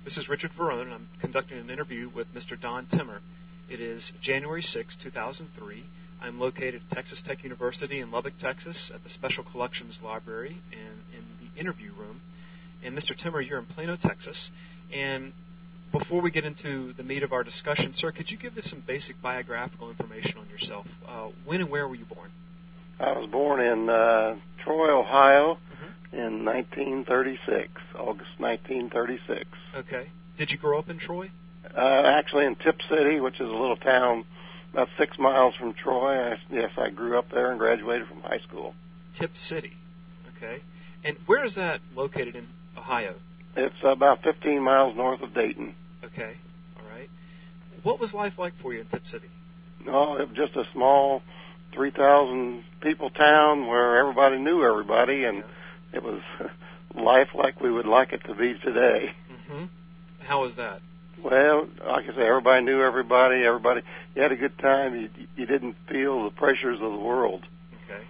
This is Richard Verone, and I'm conducting an interview with Mr. Don Timmer. It is January 6, 2003. I'm located at Texas Tech University in Lubbock, Texas, at the Special Collections Library and in the interview room. And Mr. Timmer, you're in Plano, Texas. And before we get into the meat of our discussion, sir, could you give us some basic biographical information on yourself? When and where were you born? I was born in Troy, Ohio, in 1936, August 1936. Okay. Did you grow up in Troy? Actually in Tip City, which is a little town about 6 miles from Troy. I grew up there and graduated from high school. Tip City. Okay. And where is that located in Ohio? It's about 15 miles north of Dayton. Okay. All right. What was life like for you in Tip City? Oh, it was just a small 3,000 people town where everybody knew everybody, and it was life like we would like it to be today. Mm-hmm. How was that? Well, like I say, everybody knew everybody. You had a good time. You didn't feel the pressures of the world. Okay.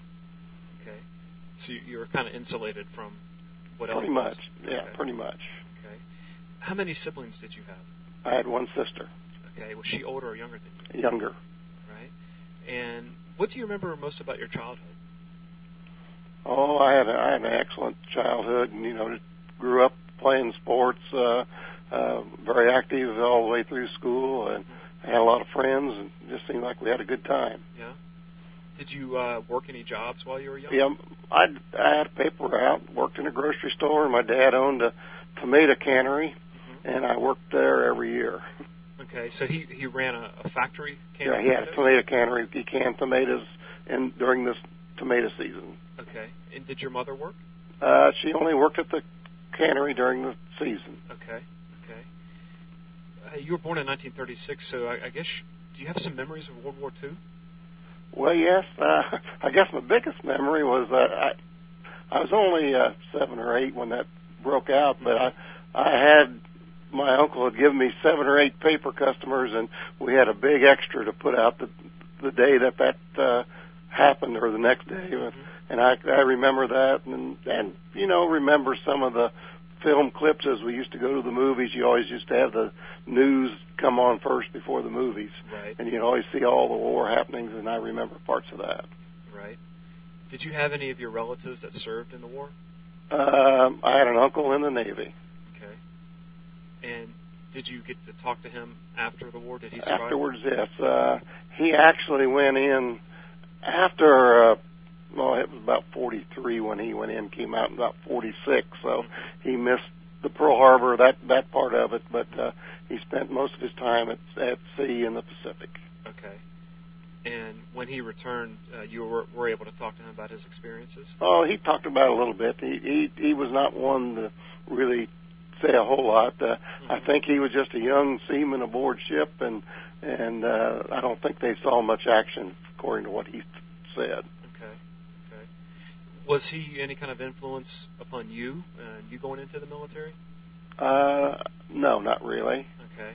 So you were kind of insulated from what else? Pretty much. Yeah, okay. Pretty much. Okay. How many siblings did you have? I had one sister. Okay. Was she older or younger than you? Younger. Right. And what do you remember most about your childhood? Oh, I had an excellent childhood, and just grew up playing sports, very active all the way through school, and had a lot of friends, and it just seemed like we had a good time. Yeah. Did you work any jobs while you were young? Yeah, I had a paper route, worked in a grocery store, and my dad owned a tomato cannery, and I worked there every year. Okay, so he ran a factory Yeah, canning he had a tomato cannery. He canned tomatoes during this tomato season. Okay, and did your mother work? She only worked at the cannery during the season. Okay. You were born in 1936, so I guess, do you have some memories of World War II? Well, yes. I guess my biggest memory was that I was only 7 or 8 when that broke out, but my uncle had given me 7 or 8 paper customers, and we had a big extra to put out the day that happened, or the next day. And I remember that, and remember some of the film clips as we used to go to the movies. You always used to have the news come on first before the movies. Right. And you'd always see all the war happenings, and I remember parts of that. Right. Did you have any of your relatives that served in the war? I had an uncle in the Navy. Okay. And did you get to talk to him after the war? Did he survive? Afterwards, yes. He actually went in after... it was about 43 when he went in, came out in about 46, so he missed the Pearl Harbor, that part of it, but he spent most of his time at sea in the Pacific. Okay. And when he returned, you were able to talk to him about his experiences? Oh, he talked about it a little bit. He was not one to really say a whole lot. I think he was just a young seaman aboard ship, and I don't think they saw much action, according to what he said. Was he any kind of influence upon you going into the military? No, not really. Okay.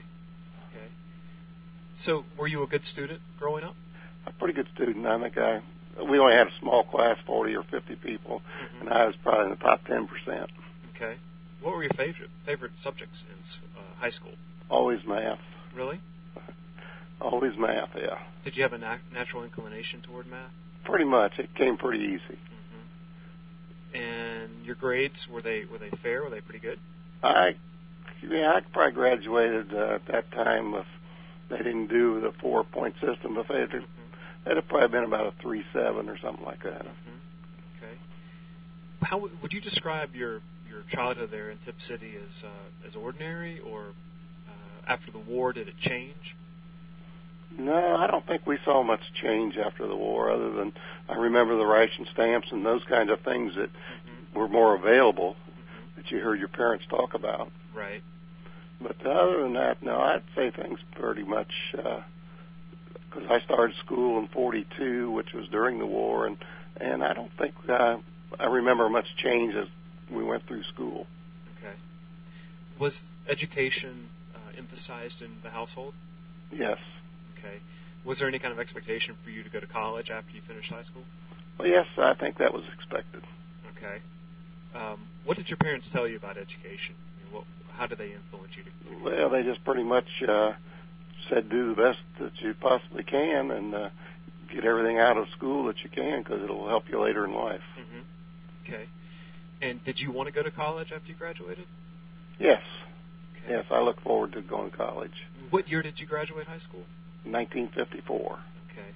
So, were you a good student growing up? A pretty good student. I think we only had a small class, 40 or 50 people, and I was probably in the top 10%. Okay. What were your favorite subjects in high school? Always math. Really? Always math, yeah. Did you have a natural inclination toward math? Pretty much. It came pretty easy. And your grades, were they fair? Were they pretty good? I probably graduated at that time if they didn't do the 4-point system. If it'd have probably been about a 3.7 or something like that. Okay. How would you describe your childhood there in Tip City as ordinary, or after the war, did it change? No, I don't think we saw much change after the war, other than I remember the ration stamps and those kinds of things that were more available that you heard your parents talk about. Right. But other than that, no, I'd say things pretty much, because I started school in 42, which was during the war, and I don't think I remember much change as we went through school. Okay. Was education emphasized in the household? Yes. Okay. Was there any kind of expectation for you to go to college after you finished high school? Well, yes, I think that was expected. Okay. What did your parents tell you about education? How did they influence you to Well, they just pretty much said do the best that you possibly can and get everything out of school that you can because it'll help you later in life. Mm-hmm. Okay. And did you want to go to college after you graduated? Yes. Okay. Yes, I look forward to going to college. What year did you graduate high school? 1954. Okay.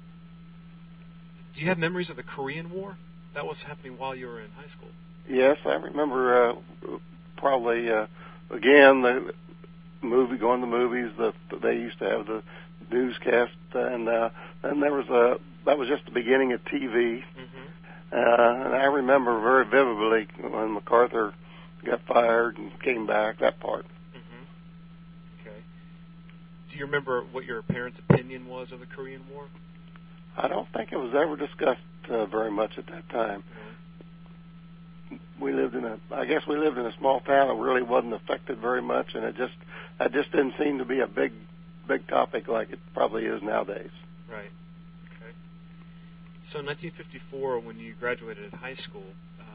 Do you have memories of the Korean War? That was happening while you were in high school. Yes, I remember probably, again, the going to the movies. They used to have the newscast, and there was that was just the beginning of TV. Mm-hmm. And I remember very vividly when MacArthur got fired and came back, that part. Mm-hmm. Okay. Do you remember what your parents' opinion was of the Korean War? I don't think it was ever discussed very much at that time. Mm-hmm. We lived in a small town that really wasn't affected very much, and it just didn't seem to be a big topic like it probably is nowadays. Right. Okay. So in 1954, when you graduated high school,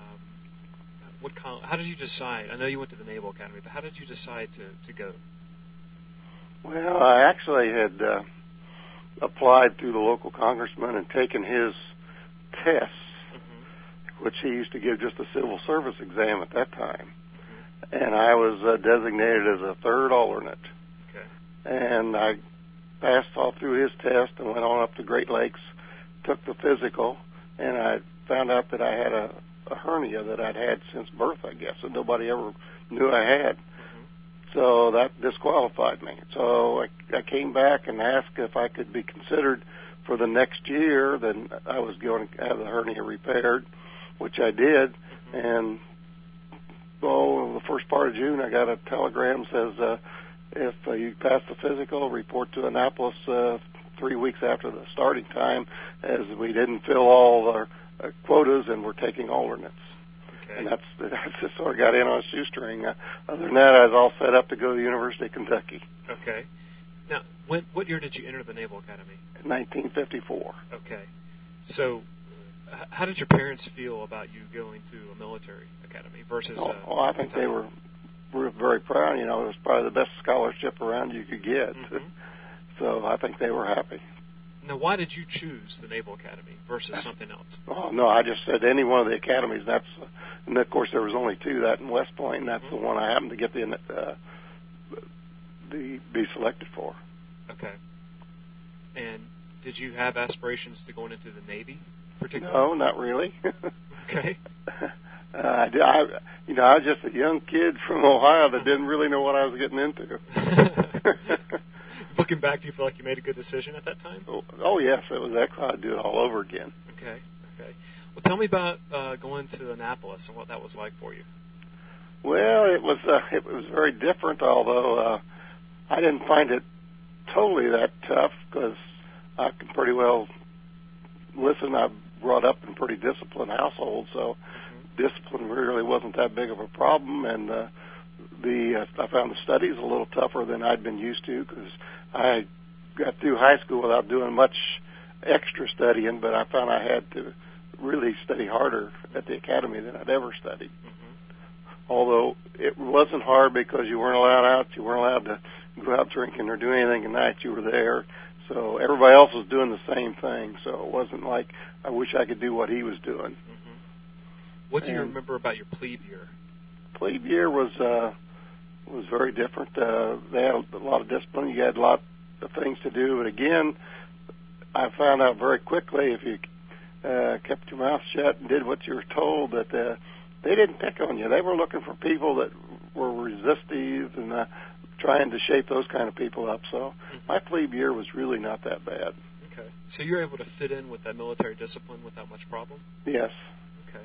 how did you decide? I know you went to the Naval Academy, but how did you decide to go? Well, I actually had applied through the local congressman and taken his tests, mm-hmm. which he used to give just a civil service exam at that time. Mm-hmm. And I was designated as a third alternate. Okay. And I passed all through his test and went on up to Great Lakes, took the physical, and I found out that I had a hernia that I'd had since birth, I guess, and nobody ever knew I had. Mm-hmm. So that disqualified me. So I came back and asked if I could be considered for the next year. Then I was going to have the hernia repaired, which I did. Mm-hmm. And the first part of June, I got a telegram says, if you pass the physical, report to Annapolis 3 weeks after the starting time, as we didn't fill all our quotas and we're taking alternates. Okay. And that's just sort of got in on a shoestring. Other than that, I was all set up to go to the University of Kentucky. Okay. Now, what year did you enter the Naval Academy? 1954. Okay. So, how did your parents feel about you going to a military academy versus? I think they were very proud. You know, it was probably the best scholarship around you could get. Mm-hmm. So I think they were happy. Now, why did you choose the Naval Academy versus something else? Oh, no, I just said any one of the academies. And of course there was only two, that in West Point, and that's mm-hmm. the one I happened to get be selected for. Okay. And did you have aspirations to going into the Navy, particularly? No, not really. Okay. I was just a young kid from Ohio that didn't really know what I was getting into. Looking back, do you feel like you made a good decision at that time? Oh yes, it was excellent. I'd do it all over again. Okay. Well, tell me about going to Annapolis and what that was like for you. Well, it was very different, although I didn't find it totally that tough because I can pretty well listen. I brought up in a pretty disciplined household, so mm-hmm. discipline really wasn't that big of a problem, and I found the studies a little tougher than I'd been used to because I got through high school without doing much extra studying, but I found I had to really study harder at the academy than I'd ever studied. Mm-hmm. Although it wasn't hard because you weren't allowed out, you weren't allowed to go out drinking or do anything at night. You were there, so everybody else was doing the same thing. So it wasn't like I wish I could do what he was doing. Mm-hmm. What do you remember about your plebe year? Plebe year was very different. They had a lot of discipline. You had a lot of things to do. But again, I found out very quickly if you kept your mouth shut and did what you were told, that they didn't pick on you. They were looking for people that were resistive and trying to shape those kind of people up. So mm-hmm. my plebe year was really not that bad. Okay. So you were able to fit in with that military discipline without much problem? Yes. Okay.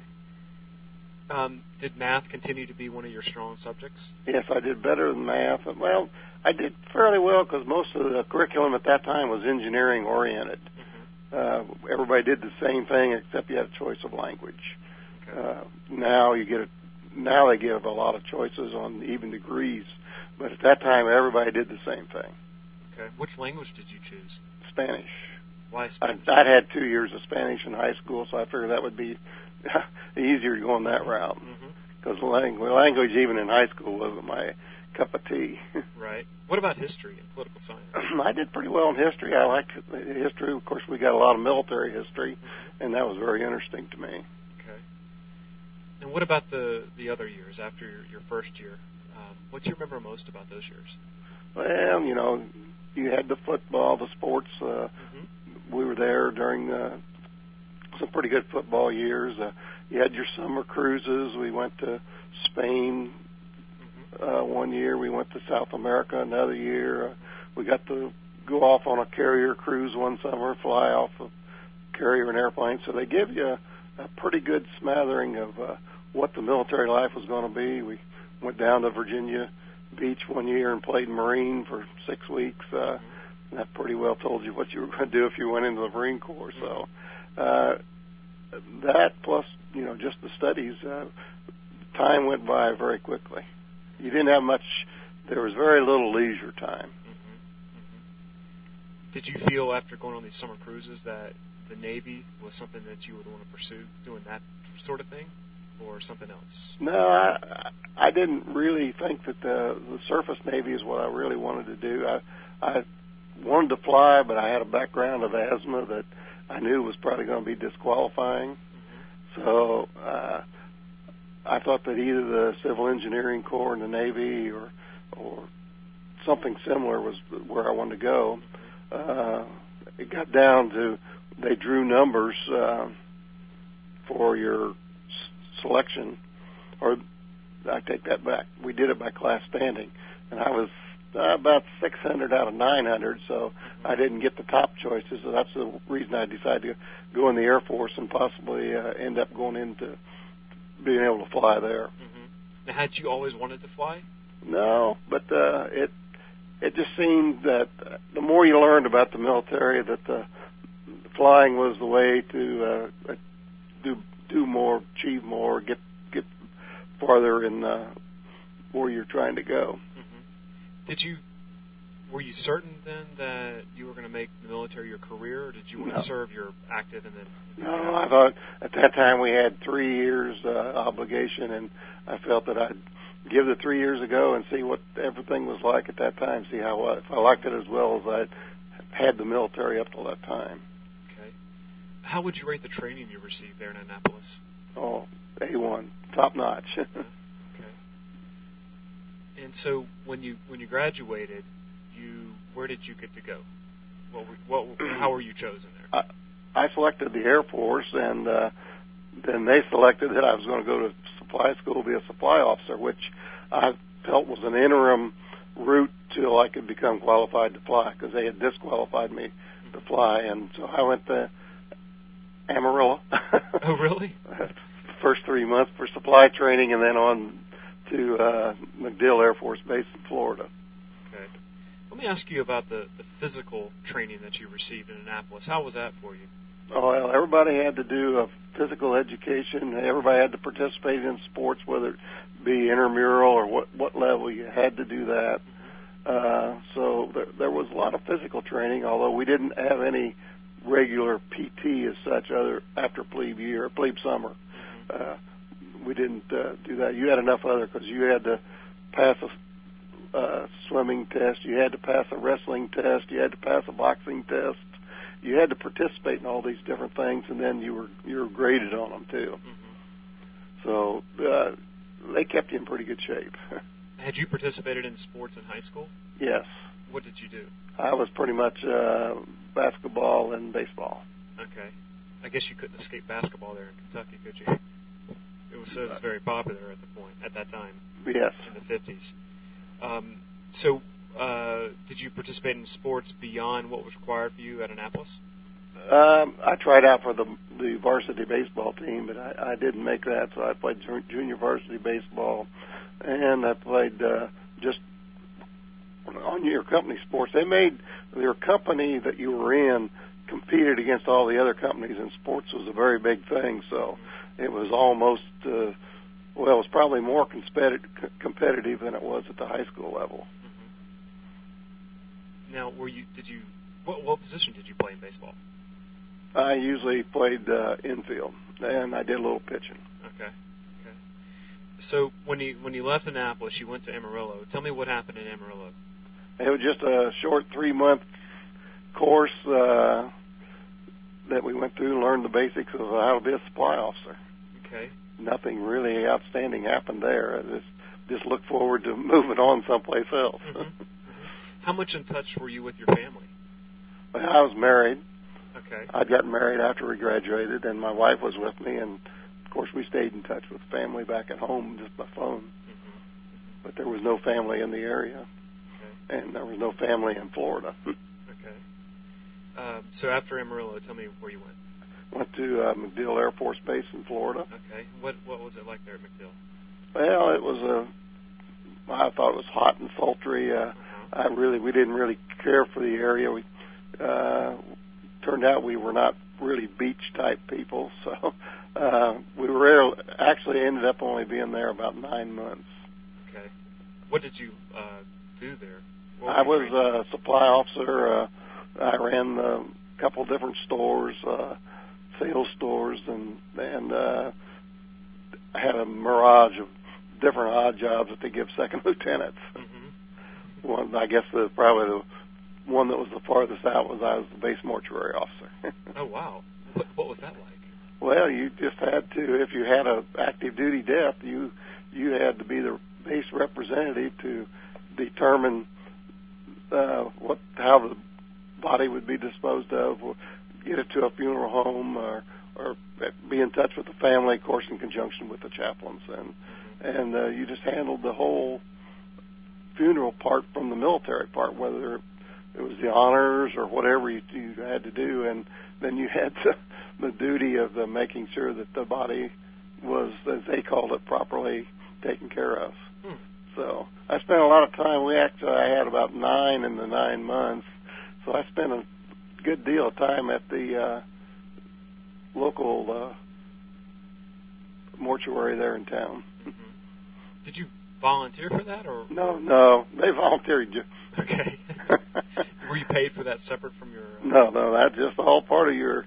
Did math continue to be one of your strong subjects? Yes, I did better than math. Well, I did fairly well because most of the curriculum at that time was engineering oriented. Mm-hmm. Everybody did the same thing except you had a choice of language. Okay. Now they give a lot of choices on even degrees, but at that time everybody did the same thing. Okay. Which language did you choose? Spanish. Why Spanish? I'd had 2 years of Spanish in high school, so I figured that would be easier to go on that route. Mm-hmm. because language, even in high school, wasn't my cup of tea. Right. What about history and political science? I did pretty well in history. I liked history. Of course, we got a lot of military history, and that was very interesting to me. Okay. And what about the other years after your first year? What do you remember most about those years? Well, you had the football, the sports. We were there during some pretty good football years. You had your summer cruises. We went to Spain one year. We went to South America another year. We got to go off on a carrier cruise one summer, fly off a carrier and airplane. So they give you a pretty good smattering of what the military life was going to be. We went down to Virginia Beach one year and played Marine for 6 weeks. And that pretty well told you what you were going to do if you went into the Marine Corps. So that plus, just the studies, time went by very quickly. You didn't have much. There was very little leisure time. Did you feel after going on these summer cruises that the Navy was something that you would want to pursue, doing that sort of thing, or something else? No, I didn't really think that the surface Navy is what I really wanted to do. I wanted to fly, but I had a background of asthma that I knew was probably going to be disqualifying. So I thought that either the Civil Engineering Corps in the Navy or something similar was where I wanted to go. It got down to they drew numbers for your selection, or I take that back. We did it by class standing, and I was about 600 out of 900, so I didn't get the top choices. So that's the reason I decided to go in the Air Force and possibly end up going into being able to fly there. Now, had you always wanted to fly? No, but it just seemed that the more you learned about the military, that the flying was the way to do more, achieve more, get farther in where you're trying to go. Were you certain then that you were going to make the military your career, or did you want to serve your active and then? No, I thought at that time we had 3 years obligation, and I felt that I'd give the 3 years a go and see what everything was like at that time, see if I liked it as well as I had the military up till that time. Okay. How would you rate the training you received there in Annapolis? Oh, A1, top notch. Okay. And so when you graduated, where did you get to go? How were you chosen there? I selected the Air Force, and then they selected that I was going to go to supply school, be a supply officer, which I felt was an interim route till I could become qualified to fly, because they had disqualified me to fly, and so I went to Amarillo. Oh, really? First 3 months for supply training, and then on to MacDill Air Force Base in Florida. Okay. Let me ask you about the physical training that you received in Annapolis. How was that for you? Oh, well, everybody had to do a physical education. Everybody had to participate in sports, whether it be intramural or what level. You had to do that. So there was a lot of physical training, although we didn't have any regular PT as such after plebe summer. We didn't do that. You had enough other, because you had to pass a swimming test, you had to pass a wrestling test, you had to pass a boxing test. You had to participate in all these different things, and then you were graded on them too. So they kept you in pretty good shape. Had you participated in sports in high school? Yes. What did you do? I was pretty much basketball and baseball. Okay. I guess you couldn't escape basketball there in Kentucky, could you? It was very popular at that time. Yes. In the 50s. So did you participate in sports beyond what was required for you at Annapolis? I tried out for the varsity baseball team, but I didn't make that, so I played junior varsity baseball, and I played just on your company sports. They made your company that you were in competed against all the other companies, and sports was a very big thing, so it was almost, it was probably more competitive than it was at the high school level. Now, what position did you play in baseball? I usually played infield, and I did a little pitching. Okay. So when you left Annapolis, you went to Amarillo. Tell me what happened in Amarillo. It was just a short 3-month course that we went through and learned the basics of how to be a supply officer. Okay. Nothing really outstanding happened there. I just look forward to moving on someplace else. Mm-hmm. How much in touch were you with your family? Well, I was married. Okay. I'd gotten married after we graduated, and my wife was with me, and of course we stayed in touch with family back at home just by phone. Mm-hmm. But there was no family in the area, Okay. and there was no family in Florida. Okay. So after Amarillo, tell me where you went. Went to MacDill Air Force Base in Florida. Okay. What was it like there at MacDill? Well, it was I thought it was hot and sultry. We didn't really care for the area. We turned out we were not really beach type people, so we were actually ended up only being there about 9 months. Okay. What did you do there? I was a supply officer. I ran a couple different stores, sales stores, and I had a mirage of different odd jobs that they give second lieutenants. Mm-hmm. One, I guess probably the one that was the farthest out was I was the base mortuary officer. Oh, wow. What was that like? Well, you just had to, if you had a active duty death, you had to be the base representative to determine how the body would be disposed of, or get it to a funeral home, or be in touch with the family, of course, in conjunction with the chaplains, and you just handled the whole funeral part from the military part, whether it was the honors or whatever you had to do, and then you had the duty of making sure that the body was, as they called it, properly taken care of. So I spent a lot of time. I had about 9 in the 9 months, so I spent a good deal of time at the local mortuary there in town. Mm-hmm. Did you volunteer for that, or No, they volunteered you. Okay. Were you paid for that separate from your? No, that's just all part of your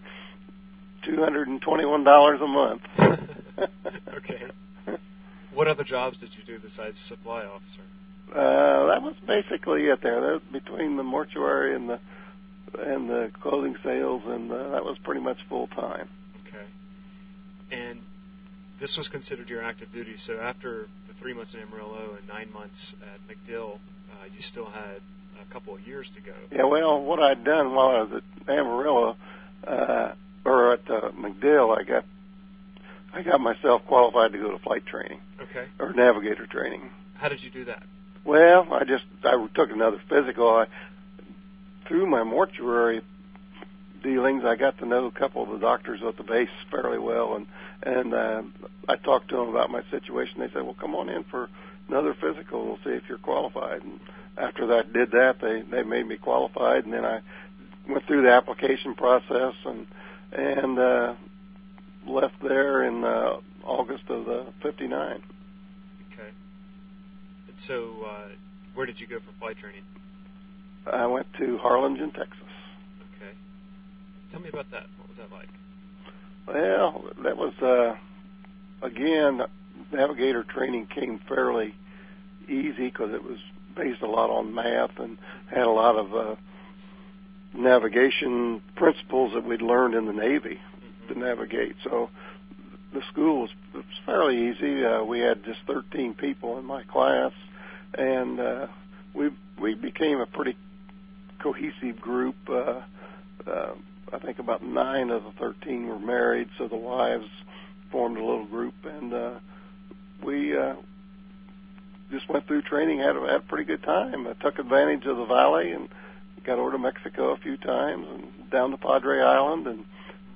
$221 a month. Okay. What other jobs did you do besides supply officer? That was basically it there. That was between the mortuary and the clothing sales, and that was pretty much full time. Okay. And this was considered your active duty. So after the 3 months in Amarillo and 9 months at MacDill, you still had a couple of years to go. Yeah. Well, what I'd done while I was at Amarillo or at MacDill, I got myself qualified to go to flight training. Okay. Or navigator training. How did you do that? Well, I took another physical. Through my mortuary dealings, I got to know a couple of the doctors at the base fairly well, and I talked to them about my situation. They said, "Well, come on in for another physical, and we'll see if you're qualified." And after I did that, they made me qualified, and then I went through the application process and left there in August of '59. Okay. And so, where did you go for flight training? I went to Harlingen, Texas. Okay. Tell me about that. What was that like? Well, that was, again, navigator training came fairly easy because it was based a lot on math and had a lot of navigation principles that we'd learned in the Navy to navigate. So the school was fairly easy. We had just 13 people in my class, and we became a pretty cohesive group. I think about 9 of the 13 were married, so the wives formed a little group, and we just went through training, had a pretty good time. I took advantage of the valley and got over to Mexico a few times and down to Padre Island, and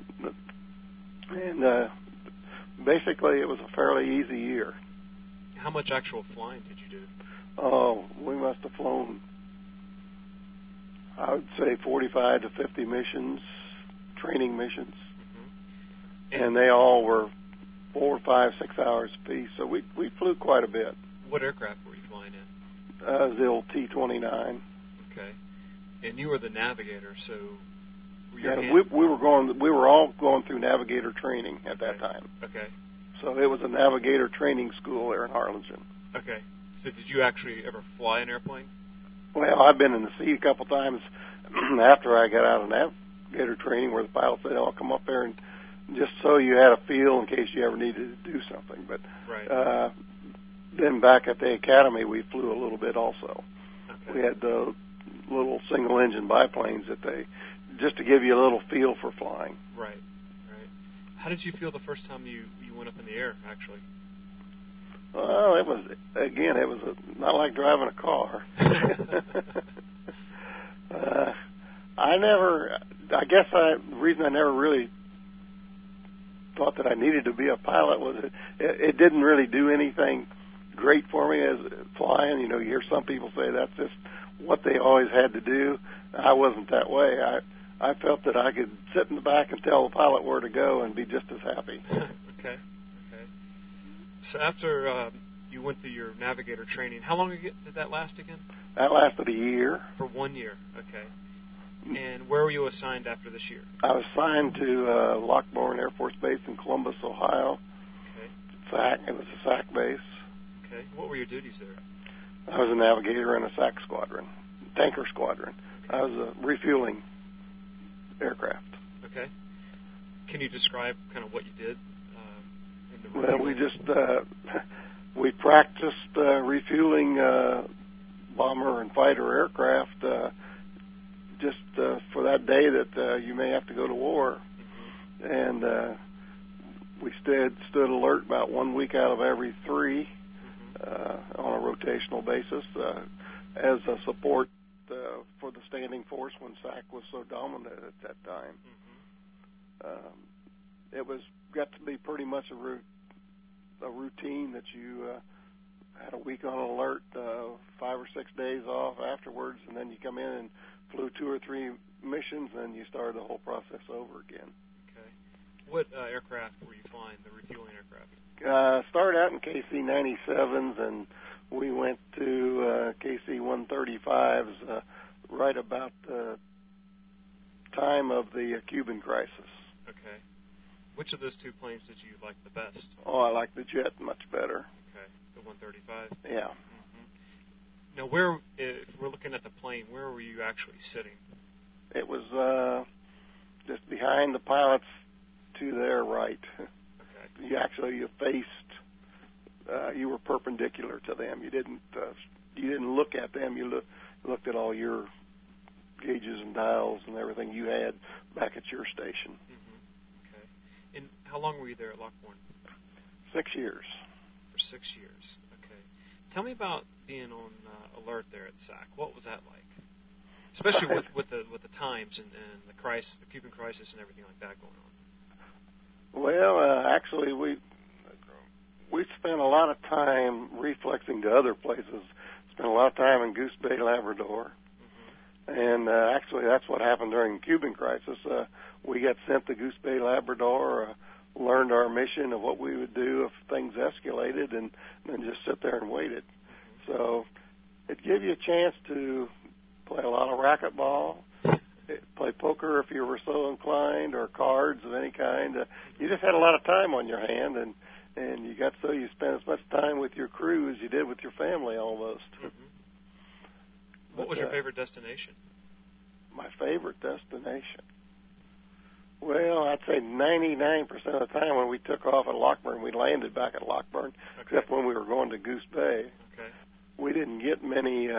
basically it was a fairly easy year. How much actual flying did you do? Oh, we must have flown, I would say 45 to 50 missions, training missions. Mm-hmm. And they all were 4, 5, 6 hours apiece, so we flew quite a bit. What aircraft were you flying in? The old T-29. Okay. And you were the navigator, so we were all going through navigator training at that time. Okay. So it was a navigator training school there in Harlingen. Okay. So did you actually ever fly an airplane? Well, I've been in the sea a couple times after I got out of navigator training, where the pilot said, "I'll come up there and just so you had a feel in case you ever needed to do something." But right. Then back at the academy, we flew a little bit also. Okay. We had the little single-engine biplanes that just to give you a little feel for flying. Right. Right. How did you feel the first time you went up in the air, actually? Well, it was not like driving a car. The reason I never really thought that I needed to be a pilot was it didn't really do anything great for me as flying. You hear some people say that's just what they always had to do. I wasn't that way. I felt that I could sit in the back and tell the pilot where to go and be just as happy. Okay. So after you went through your navigator training, how long did that last again? That lasted a year. For 1 year, okay. And where were you assigned after this year? I was assigned to Lockbourne Air Force Base in Columbus, Ohio. Okay. SAC. It was a SAC base. Okay. What were your duties there? I was a navigator in a SAC squadron, tanker squadron. Okay. I was a refueling aircraft. Okay. Can you describe kind of what you did? Well, we practiced refueling bomber and fighter aircraft just for that day that you may have to go to war. Mm-hmm. And we stood alert about 1 week out of every 3 on a rotational basis as a support for the standing force when SAC was so dominant at that time. Mm-hmm. It got to be pretty much a routine that you had a week on alert, 5 or 6 days off afterwards, and then you come in and flew 2 or 3 missions, and you started the whole process over again. Okay. What aircraft were you flying, the refueling aircraft? Started out in KC-97s, and we went to KC-135s right about the time of the Cuban crisis. Okay. Which of those 2 planes did you like the best? Oh, I like the jet much better. Okay, the 135? Yeah. Mm-hmm. Now, if we're looking at the plane, where were you actually sitting? It was just behind the pilots to their right. Okay. You faced, you were perpendicular to them. You didn't look at them. You looked at all your gauges and dials and everything you had back at your station. Mm-hmm. Okay. And how long were you there at Lockbourne? 6 years. For 6 years. Okay. Tell me about being on alert there at SAC. What was that like? Especially with the times and the crisis, the Cuban crisis, and everything like that going on. Well, actually, we spent a lot of time reflexing to other places. Spent a lot of time in Goose Bay, Labrador. And actually, that's what happened during the Cuban crisis. We got sent to Goose Bay, Labrador, learned our mission of what we would do if things escalated, and then just sit there and waited. Mm-hmm. So it gave you a chance to play a lot of racquetball, play poker if you were so inclined, or cards of any kind. You just had a lot of time on your hand, and you spent as much time with your crew as you did with your family almost. Mm-hmm. What was your favorite destination? My favorite destination? Well, I'd say 99% of the time when we took off at Lockbourne, we landed back at Lockbourne, except when we were going to Goose Bay. Okay. We didn't get many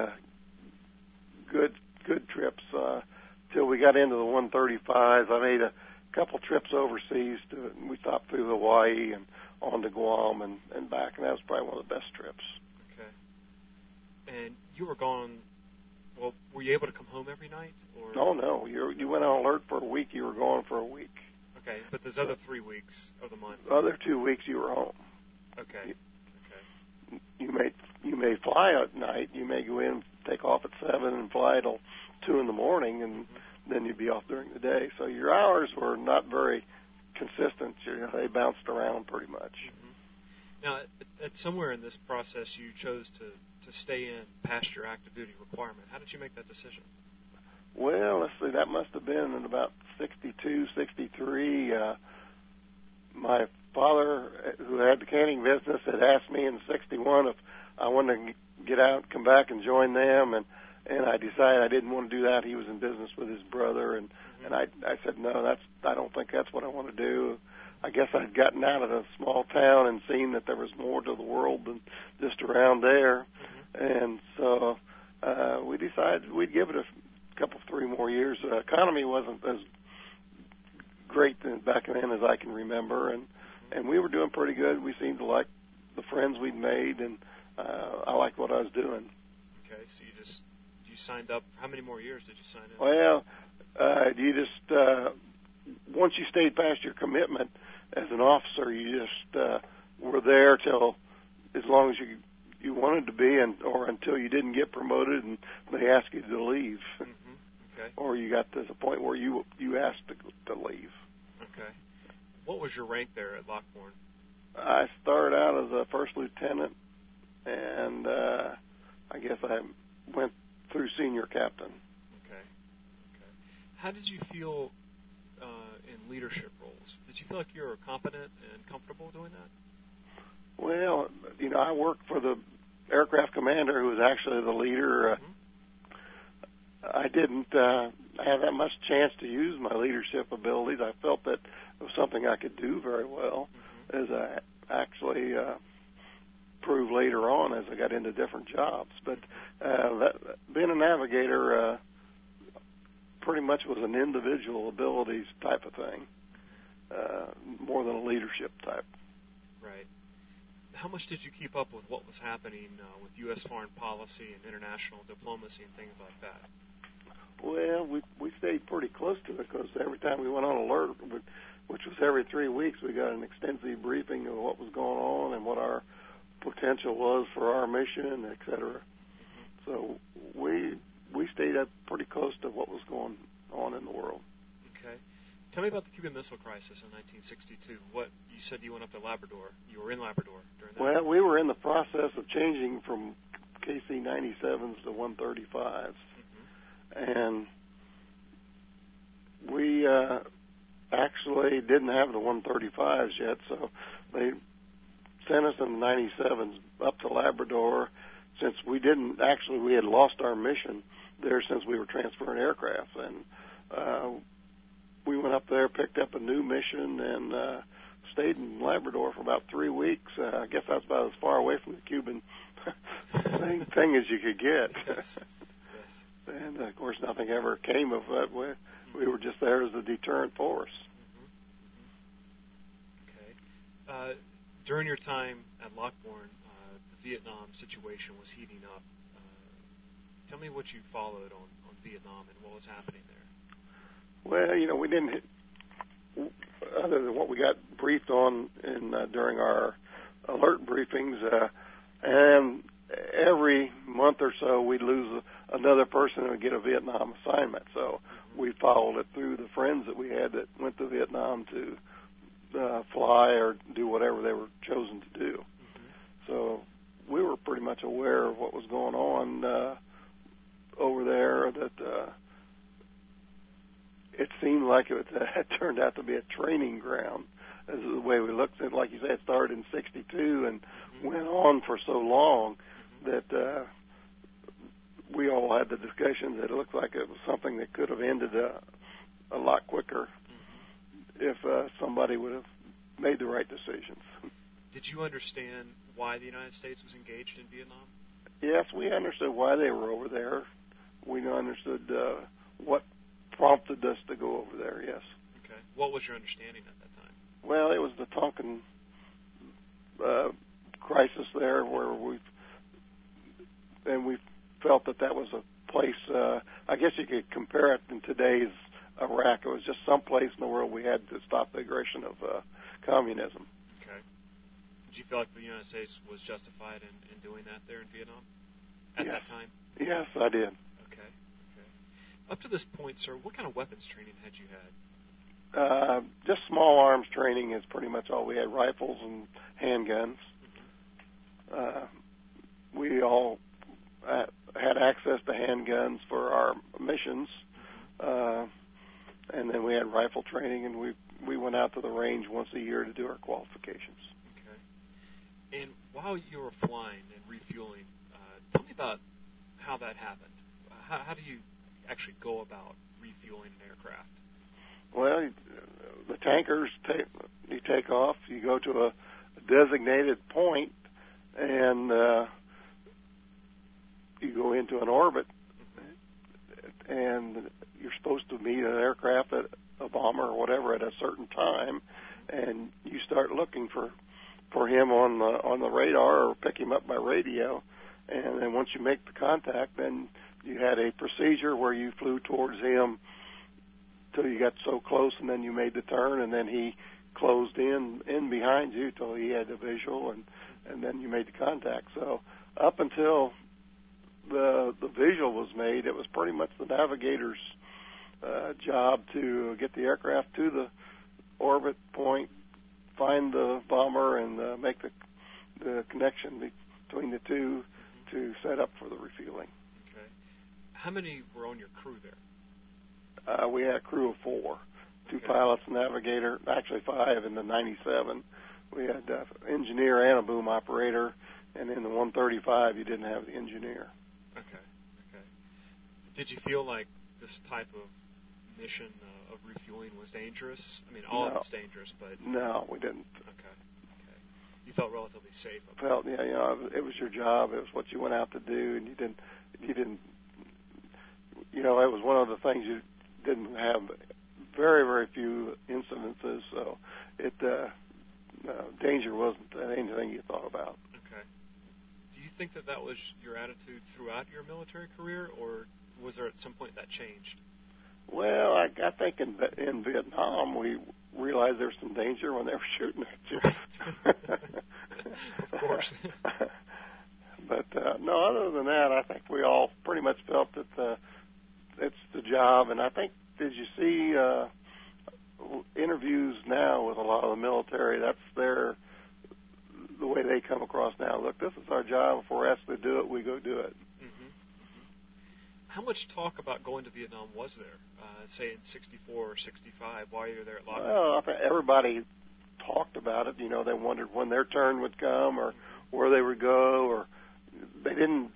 good trips till we got into the 135s. I made a couple trips overseas. We stopped through Hawaii and on to Guam and back, and that was probably one of the best trips. Okay. And you were gone. Well, were you able to come home every night? Or? Oh, no. You went on alert for a week. You were gone for a week. Okay, but there's other 3 weeks of the month. Other 2 weeks you were home. Okay. You may fly at night. You may go in, take off at 7 and fly till 2 in the morning, and then you'd be off during the day. So your hours were not very consistent. They bounced around pretty much. Mm-hmm. Now, at somewhere in this process, you chose to stay in past your active duty requirement. How did you make that decision? Well, let's see. That must have been in about 62, 63. My father, who had the canning business, had asked me in '61 if I wanted to get out, come back, and join them, and I decided I didn't want to do that. He was in business with his brother, and I said no, I don't think that's what I want to do. I guess I'd gotten out of a small town and seen that there was more to the world than just around there, and so we decided we'd give it a couple, 3 more years. The economy wasn't as great back then as I can remember, and we were doing pretty good. We seemed to like the friends we'd made, and I liked what I was doing. Okay, so you signed up. How many more years did you sign up? Well, you just once you stayed past your commitment as an officer, you just were there till as long as you wanted to be, or until you didn't get promoted and they asked you to leave. Okay. Or you got to the point where you asked to leave. Okay. What was your rank there at Lockbourne? I started out as a first lieutenant, and I guess I went through senior captain. Okay. How did you feel in leadership roles? Did you feel like you were competent and comfortable doing that? Well, I worked for the aircraft commander, who was actually the leader. I didn't have that much chance to use my leadership abilities. I felt that it was something I could do very well, as I actually proved later on as I got into different jobs. But being a navigator pretty much was an individual abilities type of thing, more than a leadership type. Right. How much did you keep up with what was happening with U.S. foreign policy and international diplomacy and things like that? Well, we stayed pretty close to it, because every time we went on alert, which was every 3 weeks, we got an extensive briefing of what was going on and what our potential was for our mission, et cetera. So we stayed up pretty close to what was going on in the world. Okay. Tell me about the Cuban Missile Crisis in 1962. You said you went up to Labrador. You were in Labrador during that. Well, we were in the process of changing from KC-97s to 135s. And we actually didn't have the 135s yet, so they sent us in the 97s up to Labrador, since we had lost our mission there since we were transferring aircraft. And we went up there, picked up a new mission, and stayed in Labrador for about 3 weeks. I guess that's about as far away from the Cuban thing as you could get. Yes. And, of course, nothing ever came of it. We were just there as a deterrent force. Okay. During your time at Lockbourne, the Vietnam situation was heating up. Tell me what you followed on Vietnam and what was happening there. Well, we didn't, other than what we got briefed on during our alert briefings, and every month or so we'd lose another person and get a Vietnam assignment. So we followed it through the friends that we had that went to Vietnam to fly or do whatever they were chosen to do. So we were pretty much aware of what was going on over there, that it seemed like it turned out to be a training ground, as the way we looked at it. Like you said, it started in '62 and went on for so long that we all had the discussion that it looked like it was something that could have ended a lot quicker if somebody would have made the right decisions. Did you understand why the United States was engaged in Vietnam? Yes, we understood why they were over there. We understood what prompted us to go over there, yes. Okay. What was your understanding at that time? Well, it was the Tonkin crisis there, where we felt that was a place, I guess you could compare it in today's Iraq. It was just some place in the world we had to stop the aggression of communism. Okay. Did you feel like the United States was justified in doing that there in Vietnam at that time? Yes, I did. Okay. Up to this point, sir, what kind of weapons training had you had? Just small arms training is pretty much all we had, rifles and handguns. We all had access to handguns for our missions. and then we had rifle training, and we went out to the range once a year to do our qualifications. Okay. And while you were flying and refueling, tell me about how that happened. How do you actually go about refueling an aircraft? Well, the tankers, you take off, you go to a designated point, and you go into an orbit, and you're supposed to meet an aircraft, a bomber or whatever, at a certain time, and you start looking for him on the radar or pick him up by radio, and then once you make the contact, then you had a procedure where you flew towards him till you got so close, and then you made the turn, and then he closed in behind you till he had the visual, and then you made the contact. So up until the visual was made, it was pretty much the navigator's job to get the aircraft to the orbit point, find the bomber, and make the connection between the two to set up for the refueling. Okay. How many were on your crew there? We had a crew of 4, 2 Okay. pilots, a navigator, actually 5 in the 97. We had engineer and a boom operator, and in the 135 you didn't have the engineer. Okay. Did you feel like this type of mission of refueling was dangerous? I mean, all of it's dangerous, but... No, we didn't. Okay. You felt relatively safe. Felt, it was your job. It was what you went out to do, and you didn't, it was one of the things you didn't have very, very few incidences, so danger wasn't anything you thought about. Okay. Do you think that was your attitude throughout your military career, or was there at some point that changed? Well, I think in Vietnam we realized there's some danger when they were shooting at you. Of course. But no, other than that, I think we all pretty much felt that it's the job. And I think, did you see interviews now with a lot of the military? That's the way they come across now. Look, this is our job. If we're asked to do it, we go do it. How much talk about going to Vietnam was there, say in 64 or 65, while you were there at Lockheed? Well, I think everybody talked about it. They wondered when their turn would come or where they would go, or they didn't,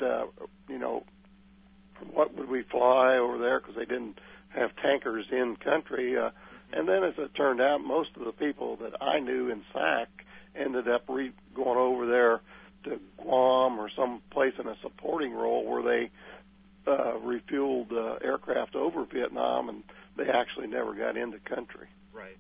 what would we fly over there, because they didn't have tankers in country. And then as it turned out, most of the people that I knew in SAC ended up going over there to Guam or some place in a supporting role where they refueled aircraft over Vietnam, and they actually never got into country. Right.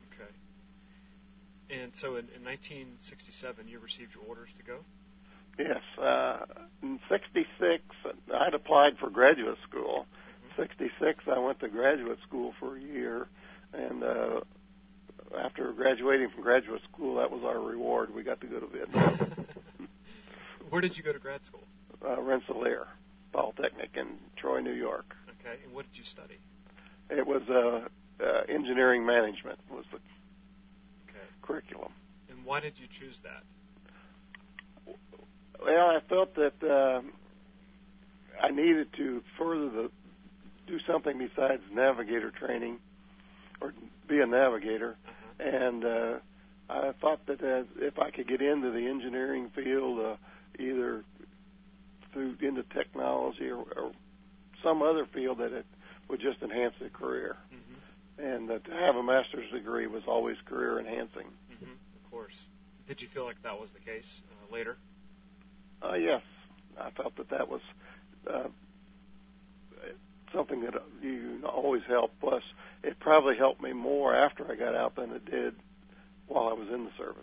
Okay. And so in 1967, you received your orders to go? Yes. In 66, I'd applied for graduate school. 66, I went to graduate school for a year, and after graduating from graduate school, that was our reward. We got to go to Vietnam. Where did you go to grad school? Rensselaer Polytechnic in Troy, New York. Okay, and what did you study? It was engineering management was the curriculum. And why did you choose that? Well, I felt that I needed to do something besides navigator training, or be a navigator, and I thought that if I could get into the engineering field, either into technology or some other field, that it would just enhance the career. And to have a master's degree was always career enhancing. Of course. Did you feel like that was the case later? Yes. I felt that was something that you always help. Plus, it probably helped me more after I got out than it did while I was in the service.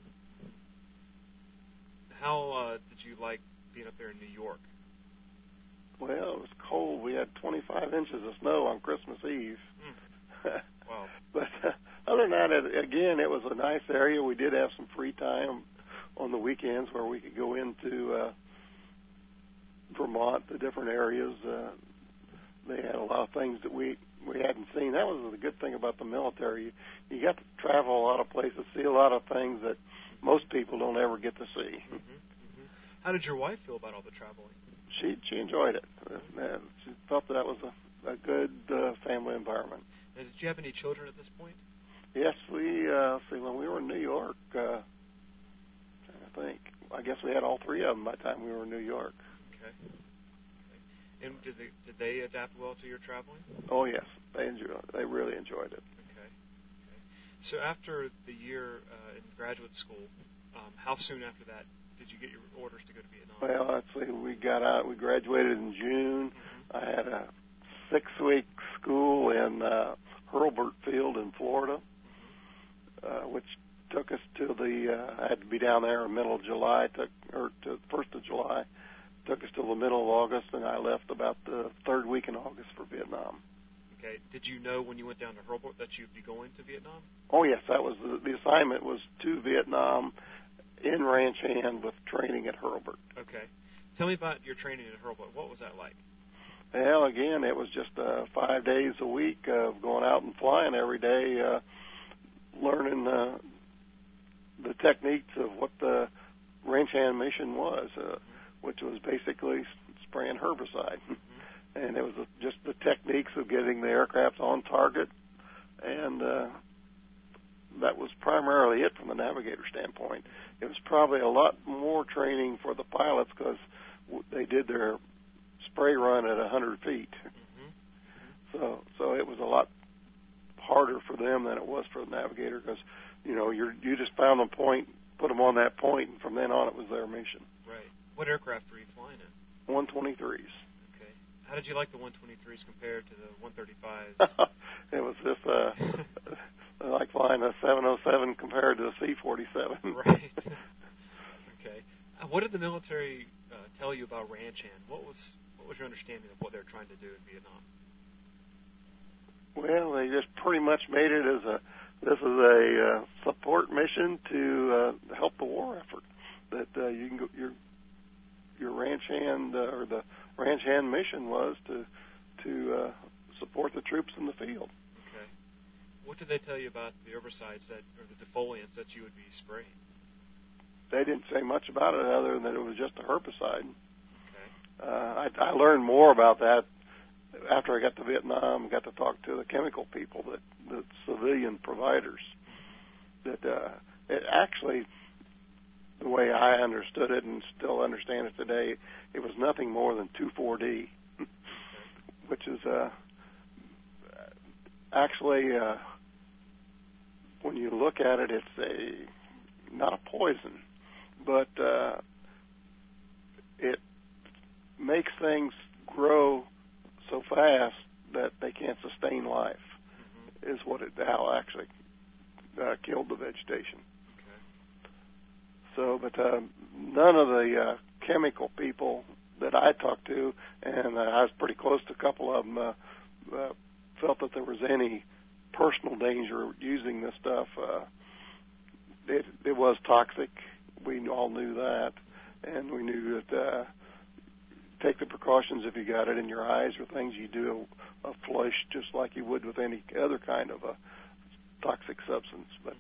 How did you like being up there in New York? Well, it was cold. We had 25 inches of snow on Christmas Eve. Wow. But other than that, again, it was a nice area. We did have some free time on the weekends where we could go into Vermont, the different areas. They had a lot of things that we hadn't seen. That was the good thing about the military. You got to travel a lot of places, see a lot of things that most people don't ever get to see. How did your wife feel about all the traveling? She enjoyed it. She felt that was a good family environment. And did you have any children at this point? Yes, when we were in New York, trying to think, I guess we had all three of them by the time we were in New York. Okay. And did they adapt well to your traveling? Oh yes, they really enjoyed it. Okay. So after the year in graduate school, how soon after that did you get your orders to go to Vietnam? Well, actually, we graduated in June. Mm-hmm. I had a 6-week school in Hurlburt Field in Florida, which took us to I had to be down there in the middle of July, to the 1st of July. Took us till the middle of August, and I left about the 3rd week in August for Vietnam. Okay. Did you know when you went down to Hurlburt that you'd be going to Vietnam? Oh, yes. That was the assignment was to Vietnam in ranch hand with training at Hurlburt. Okay. Tell me about your training at Hurlburt. What was that like? Well, again, it was just 5 days a week of going out and flying every day, learning the techniques of what the ranch hand mission was, which was basically spraying herbicide. Mm-hmm. And it was just the techniques of getting the aircraft on target, and that was primarily it from the navigator standpoint. It was probably a lot more training for the pilots because they did their spray run at 100 feet. Mm-hmm. So it was a lot harder for them than it was for the navigator because, you just found a point, put them on that point, and from then on it was their mission. Right. What aircraft were you flying in? 123s. Okay. How did you like the 123s compared to the 135s? It was just like flying a 707 compared to a C-47. Right. Okay. What did the military tell you about ranch hand? What was your understanding of what they were trying to do in Vietnam? Well, they just pretty much made it as this is a support mission to help the war effort. That you can go, your ranch hand or the ranch hand mission was to support the troops in the field. Okay. What did they tell you about the herbicides or the defoliants that you would be spraying? They didn't say much about it other than that it was just a herbicide. Okay. I learned more about that after I got to Vietnam. Got to talk to the chemical people, the civilian providers. That it actually, the way I understood it and still understand it today, it was nothing more than 2,4-D, which is actually, when you look at it, it's not a poison, but it makes things grow so fast that they can't sustain life. Mm-hmm. Is how it actually killed the vegetation. Okay. So, but none of the chemical people that I talked to, and I was pretty close to a couple of them, felt that there was any personal danger using this stuff. It was toxic. We all knew that, and we knew that take the precautions if you got it in your eyes or things. You do a flush just like you would with any other kind of a toxic substance. But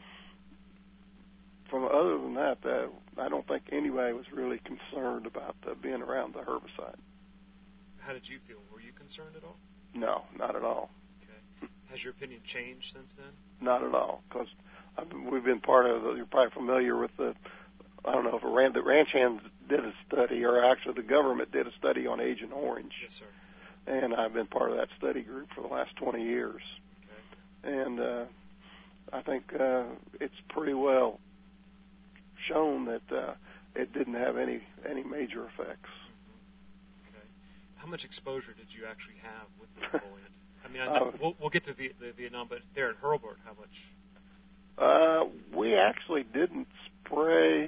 other than that, I don't think anybody was really concerned about being around the herbicide. How did you feel? Were you concerned at all? No, not at all. Okay. Has your opinion changed since then? Not at all, because we've been part of you're probably familiar with the ranch hands did a study, or actually the government did a study on Agent Orange. Yes, sir. And I've been part of that study group for the last 20 years. Okay. And I think it's pretty well shown that it didn't have any major effects. Mm-hmm. Okay. How much exposure did you actually have with the defoliant? I mean, we'll get to the Vietnam, but there at Hurlburt, how much? We actually didn't spray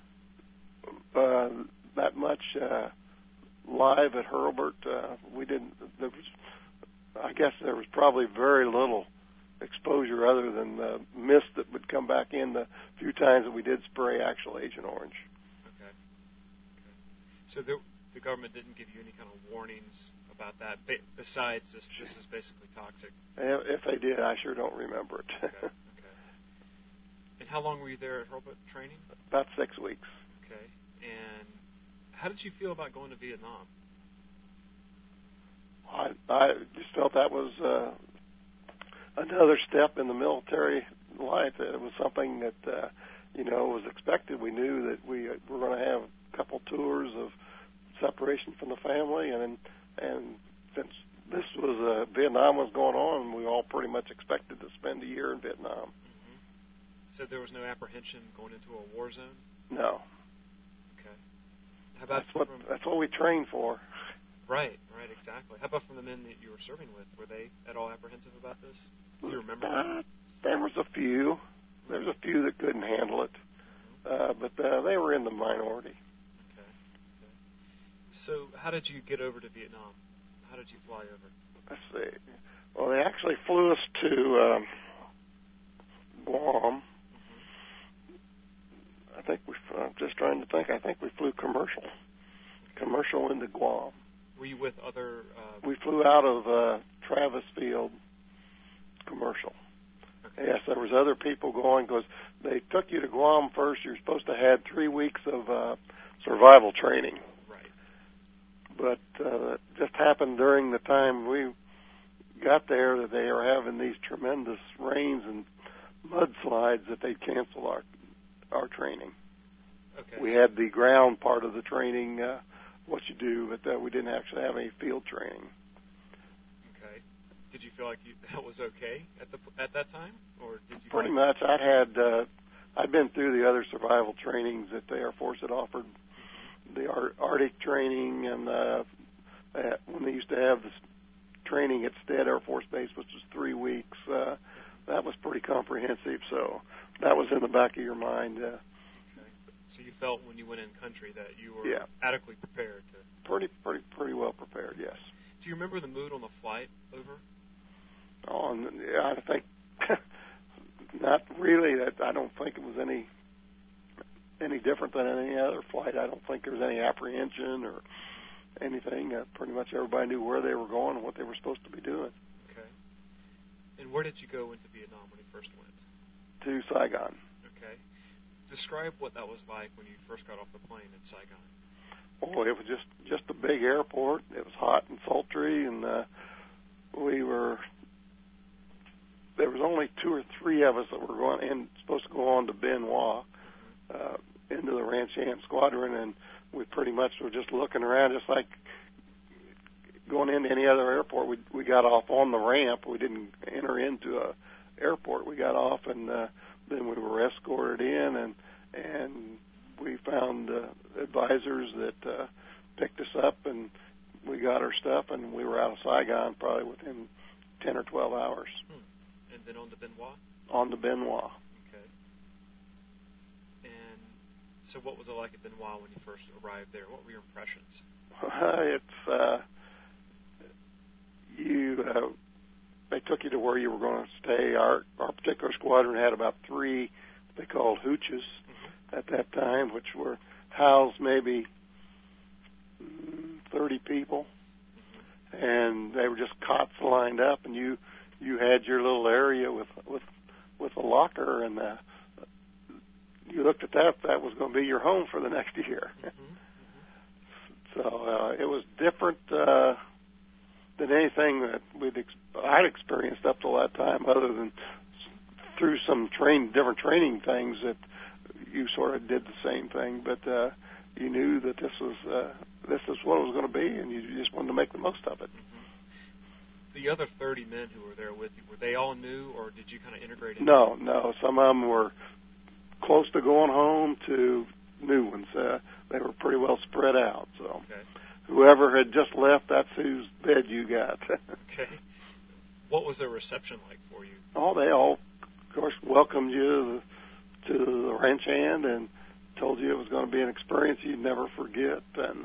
that much live at Hurlburt. We didn't. I guess there was probably very little exposure other than the mist that would come back in the few times that we did spray actual Agent Orange. Okay. So the government didn't give you any kind of warnings about that, besides this is basically toxic? If they did, I sure don't remember it. Okay. And how long were you there at Hurlburt training? About 6 weeks. Okay. And how did you feel about going to Vietnam? I just felt that was another step in the military life. It was something that was expected. We knew that we were going to have a couple tours of separation from the family, and since this was Vietnam was going on, we all pretty much expected to spend a year in Vietnam. So there was no apprehension going into a war zone? No. Okay. How about that's what we trained for. Right, exactly. How about from the men that you were serving with? Were they at all apprehensive about this? Do you remember? There was a few. There was a few that couldn't handle it, but they were in the minority. Okay. So how did you get over to Vietnam? How did you fly over? Let's see. Well, they actually flew us to Guam. I'm just trying to think. I think we flew commercial into Guam. Were you with other? We flew out of Travis Field commercial. Okay. Yes, there was other people going because they took you to Guam first. You're supposed to have 3 weeks of survival training. Right. But it just happened during the time we got there that they were having these tremendous rains and mudslides that they canceled our training. Okay. We had the ground part of the training, what you do, but we didn't actually have any field training. Okay. Did you feel like that was okay at that time, or did you? Pretty much. I'd been through the other survival trainings that the Air Force had offered, the Arctic training, and when they used to have this training at Stead Air Force Base, which was 3 weeks. That was pretty comprehensive, so that was in the back of your mind. Okay. So you felt when you went in country that you were adequately prepared to. Pretty well prepared, yes. Do you remember the mood on the flight over? Oh, yeah, I think not really. I don't think it was any different than any other flight. I don't think there was any apprehension or anything. Pretty much everybody knew where they were going and what they were supposed to be doing. Okay. And where did you go into Vietnam when you first went? To Saigon. Okay. Describe what that was like when you first got off the plane in Saigon. Oh, it was just a big airport. It was hot and sultry, and there was only 2 or 3 of us that were supposed to go on to Bien Hoa, into the Ranch Hand Squadron, and we pretty much were just looking around, just like going into any other airport. We got off on the ramp. We didn't enter into a airport. We got off, and then we were escorted in, and we found advisors that picked us up, and we got our stuff, and we were out of Saigon probably within 10 or 12 hours. And then on to Bien Hoa? On to Bien Hoa. Okay. And so what was it like at Bien Hoa when you first arrived there? What were your impressions? They took you to where you were going to stay. Our particular squadron had about 3 they called hooches at that time, which were housed maybe 30 people, and they were just cots lined up, and you had your little area with a locker, and you looked at that was going to be your home for the next year. So it was different than anything that I'd experienced up till that time, other than through some different training things that you sort of did the same thing, but you knew that this is what it was going to be, and you just wanted to make the most of it. The other 30 men who were there with you, were they all new, or did you kind of integrate into No. Some of them were close to going home to new ones. They were pretty well spread out, so whoever had just left, that's whose bed you got. Okay. What was their reception like for you? Oh, they all, of course, welcomed you to the ranch hand and told you it was going to be an experience you'd never forget, and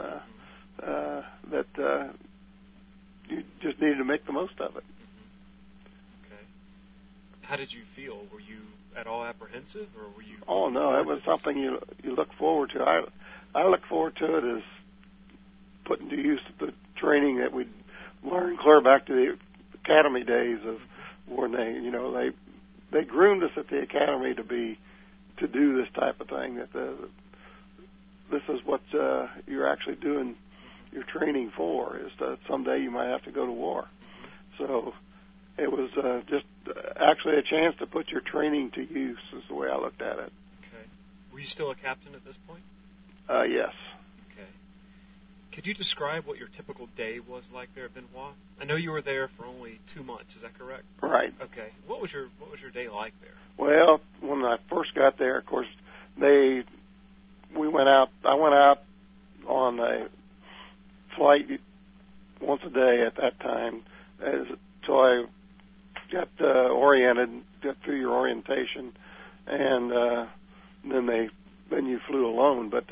that you just needed to make the most of it. Okay. How did you feel? Were you at all apprehensive, or were you? Oh no, it was something you look forward to. I look forward to it as putting to use the training that we'd learned clear back to the academy days of when they groomed us at the academy to do this type of thing. That this is what you're actually doing your training for, is that someday you might have to go to war. So It was just actually a chance to put your training to use, is the way I looked at it. Okay. Were you still a captain at this point? Yes. Okay. Could you describe what your typical day was like there at Benoit? I know you were there for only 2 months. Is that correct? Right. Okay. What was your day like there? Well, when I first got there, of course, I went out on a flight once a day at that time, so I got oriented, got through your orientation, and then you flew alone. But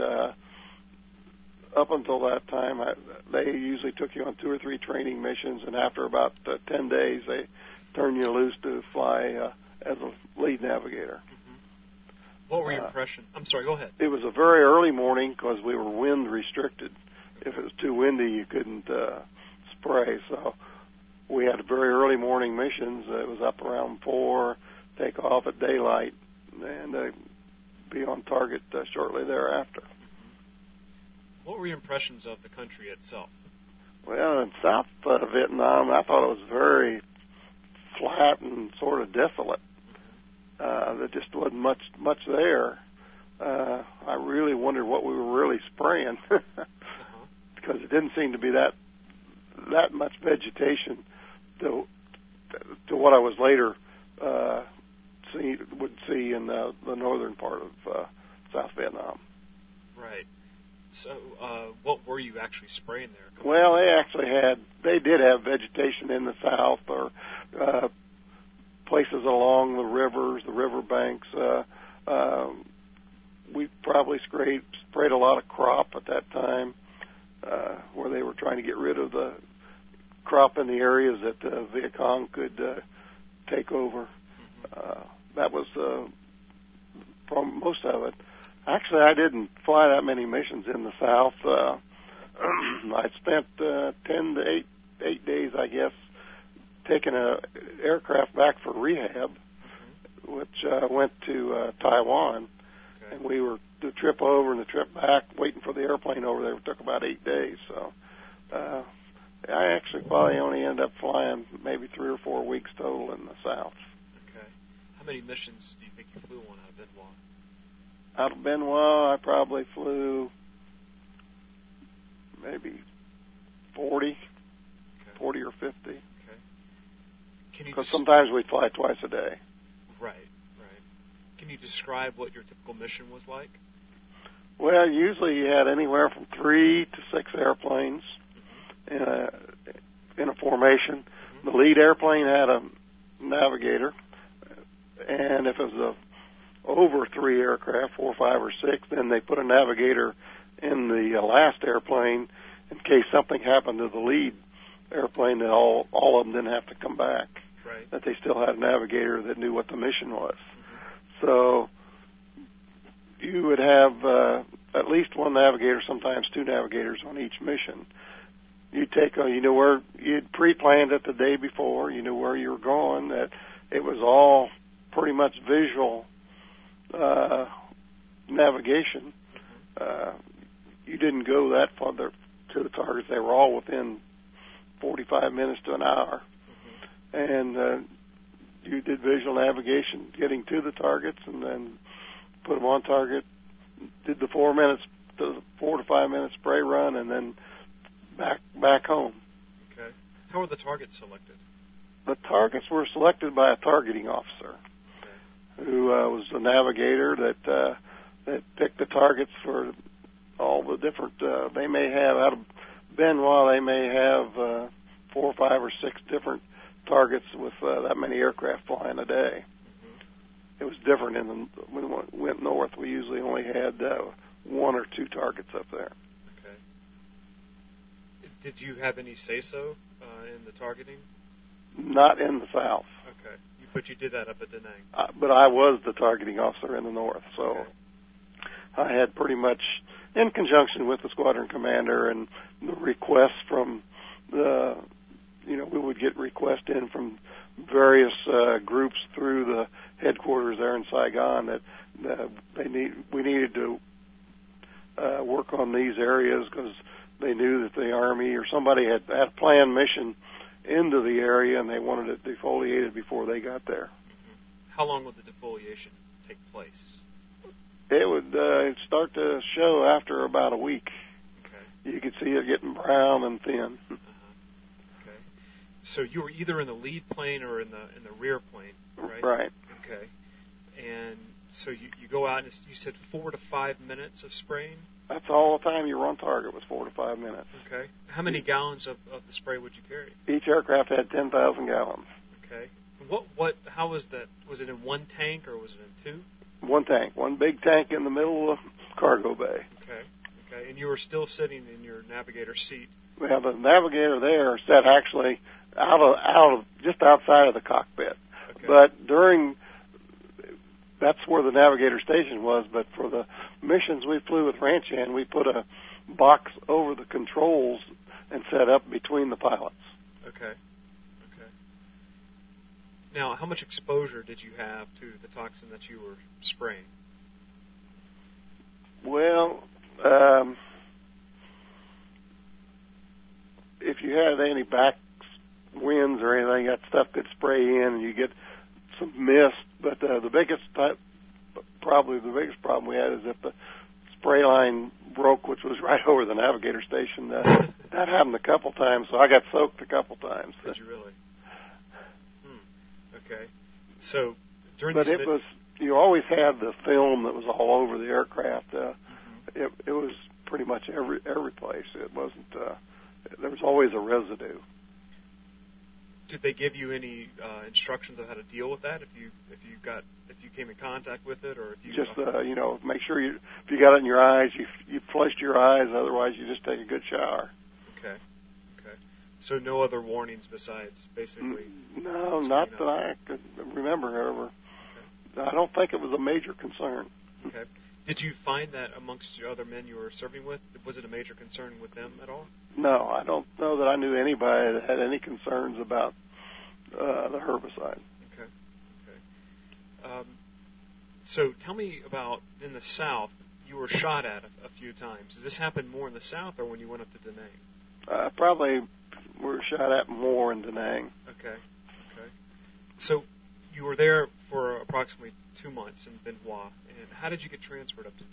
up until that time, they usually took you on 2 or 3 training missions, and after about 10 days, they turned you loose to fly as a lead navigator. What were your impressions? I'm sorry, go ahead. It was a very early morning because we were wind restricted. If it was too windy, you couldn't spray. So we had very early morning missions. It was up around 4, take off at daylight, and be on target shortly thereafter. What were your impressions of the country itself? Well, in South Vietnam, I thought it was very flat and sort of desolate. There just wasn't much there. I really wondered what we were really spraying because it didn't seem to be that much vegetation to what I was later would see in the northern part of South Vietnam. Right. So, what were you actually spraying there? Well, they did have vegetation in the south, or places along the rivers, the riverbanks. We probably sprayed a lot of crop at that time, where they were trying to get rid of the crop in the areas that Viet Cong could take over. That was most of it. Actually, I didn't fly that many missions in the South. I spent 10 to 8 days, I guess, taking an aircraft back for rehab, which went to Taiwan. Okay. And the trip over and the trip back, waiting for the airplane over there, took about 8 days. So I actually probably only ended up flying maybe 3 or 4 weeks total in the South. Okay. How many missions do you think you flew on out of Benoit? Out of Benoit, I probably flew maybe 40 or 50. Okay. Because sometimes we'd fly twice a day. Right. Can you describe what your typical mission was like? Well, usually you had anywhere from 3 to 6 airplanes in a formation. The lead airplane had a navigator, and if it was over 3 aircraft, 4, 5, or 6, then they put a navigator in the last airplane in case something happened to the lead airplane, that all of them didn't have to come back. Right. That they still had a navigator that knew what the mission was. So you would have at least one navigator, sometimes 2 navigators on each mission. You'd where you'd pre-planned it the day before. You knew where you were going. That it was all pretty much visual navigation. You didn't go that far to the targets. They were all within 45 minutes to an hour. And you did visual navigation getting to the targets, and then put them on target, did the 4 to 5 minute spray run, and then back home. Okay. How were the targets selected? The targets were selected by a targeting officer, who was the navigator that picked the targets for all the different. They may have out of Benoit, they may have 4, 5, or 6 different targets with that many aircraft flying a day. It was different when we went north. We usually only had 1 or 2 targets up there. Okay. Did you have any say-so in the targeting? Not in the south. Okay. But you did that up at Da Nang. But I was the targeting officer in the north, so okay. I had pretty much, in conjunction with the squadron commander and the requests from the, we would get requests in from various groups through the headquarters there in Saigon that we needed to work on these areas because they knew that the Army or somebody had a planned mission into the area, and they wanted it defoliated before they got there. Mm-hmm. How long would the defoliation take place? It would start to show after about a week. Okay. You could see it getting brown and thin. Okay. So you were either in the lead plane or in the rear plane, right? Right. Okay. And so you go out, and you said 4 to 5 minutes of spraying? That's all the time you were on target was 4 to 5 minutes. Okay. How many gallons of the spray would you carry? Each aircraft had 10,000 gallons. Okay. How was that? Was it in one tank or was it in two? One tank, one big tank in the middle of the cargo bay. Okay. Okay. And you were still sitting in your navigator seat. Well, the navigator there sat actually out of just outside of the cockpit. Okay. But that's where the navigator station was. But for the missions we flew with Ranchan, we put a box over the controls and set up between the pilots. Okay. Now, how much exposure did you have to the toxin that you were spraying? Well, if you had any back winds or anything, that stuff could spray in and you get some mist. But the biggest problem we had is if the spray line broke, which was right over the navigator station. That happened a couple times, so I got soaked a couple times. Did you really? Okay. So during but it was you always had the film that was all over the aircraft. It was pretty much every place. It wasn't. There was always a residue. Did they give you any instructions on how to deal with that if you came in contact with it, or if you just make sure if you got it in your eyes, you flushed your eyes. Otherwise, you just take a good shower. Okay. So no other warnings besides basically. No, not that I could remember ever. Okay. I don't think it was a major concern. Okay. Did you find that amongst your other men you were serving with, was it a major concern with them at all? No, I don't know that I knew anybody that had any concerns about the herbicide. Okay. So tell me about, in the South, you were shot at a few times. Does this happen more in the South or when you went up to Da Nang? Probably we were shot at more in Da Nang. Okay. So you were there for approximately 2 months in Bien Hoa, and how did you get transferred up to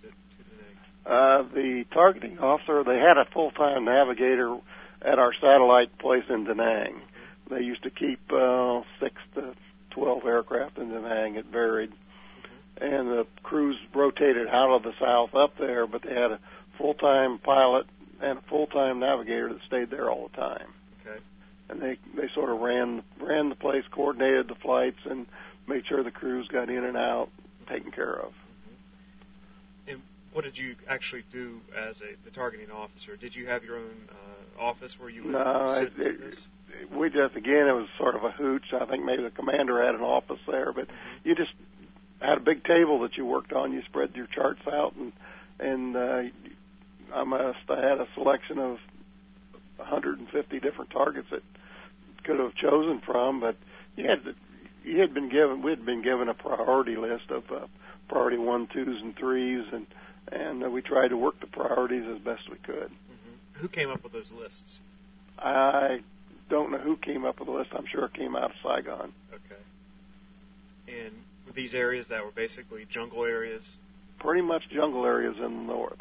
Da Nang? The targeting officer, they had a full-time navigator at our satellite place in Da Nang. Mm-hmm. They used to keep 6 to 12 aircraft in Da Nang. It varied. Mm-hmm. And the crews rotated out of the South up there, but they had a full-time pilot and a full-time navigator that stayed there all the time. Okay. And they sort of ran the place, coordinated the flights, and made sure the crews got in and out, taken care of. Mm-hmm. And what did you actually do as the targeting officer? Did you have your own office where you would sit with this? We just, again, it was sort of a hooch. I think maybe the commander had an office there, but you just had a big table that you worked on. You spread your charts out, and I had a selection of 150 different targets that could have chosen from, but we had been given a priority list of priority 1, 2s, and 3s, and we tried to work the priorities as best we could. Mm-hmm. Who came up with those lists? I don't know who came up with the list. I'm sure it came out of Saigon. Okay. And were these areas that were basically jungle areas? Pretty much jungle areas in the north.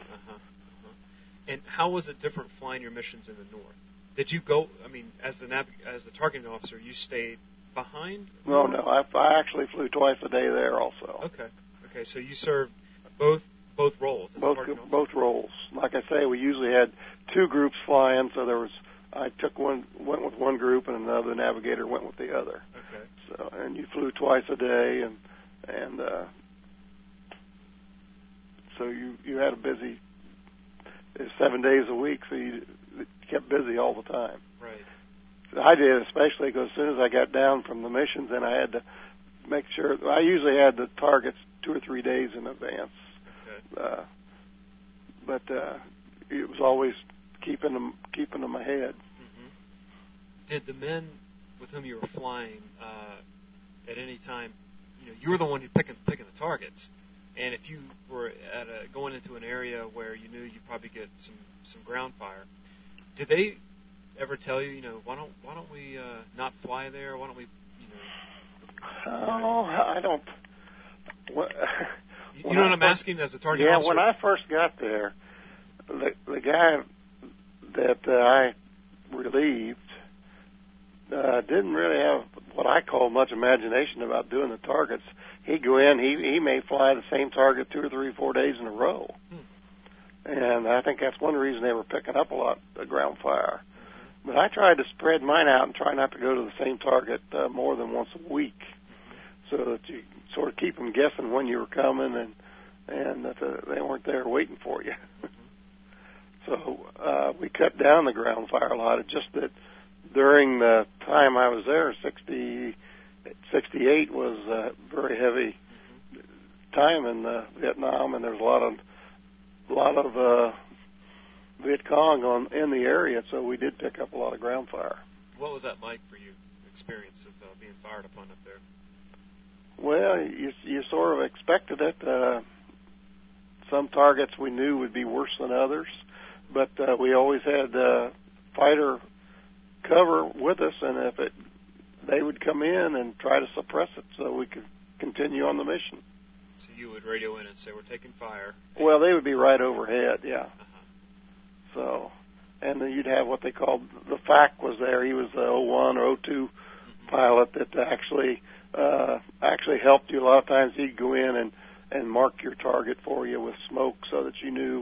And how was it different flying your missions in the north? Did you go? I mean, as the targeting officer, you stayed behind? No. I actually flew twice a day there also. Okay. So you served both roles. Both roles. Like I say, we usually had 2 groups flying, so I went with one group, and another navigator went with the other. Okay. So, and you flew twice a day, and so you had a busy 7 days a week, so you kept busy all the time. Right. So I did, especially because as soon as I got down from the missions, then I had to make sure. I usually had the targets 2 or 3 days in advance. Okay. But it was always keeping them ahead. Mm-hmm. Did the men with whom you were flying at any time, you were the one who picking the targets, and if you were going into an area where you knew you'd probably get some ground fire, did they ever tell you, why don't we not fly there? Why don't we, Oh, I don't. What, you know what I'm asking as a target officer? Yeah, when I first got there, the guy that I relieved didn't really have what I call much imagination about doing the targets. He'd go in, he may fly the same target 2 or 3 or 4 days in a row. And I think that's one reason they were picking up a lot of ground fire. But I tried to spread mine out and try not to go to the same target more than once a week, so that you sort of keep them guessing when you were coming and that they weren't there waiting for you. So we cut down the ground fire a lot. It's just that during the time I was there, 68 was a very heavy time in Vietnam, and there's a lot of Viet Cong in the area, so we did pick up a lot of ground fire. What was that like for you, the experience of being fired upon up there? Well, you sort of expected it. Some targets we knew would be worse than others, but we always had fighter cover with us, and they would come in and try to suppress it so we could continue on the mission. So you would radio in and say, we're taking fire. Well, they would be right overhead, yeah. So, and then you'd have what they called, the FAC was there. He was the 01 or 02 pilot that actually helped you. A lot of times he'd go in and mark your target for you with smoke so that you knew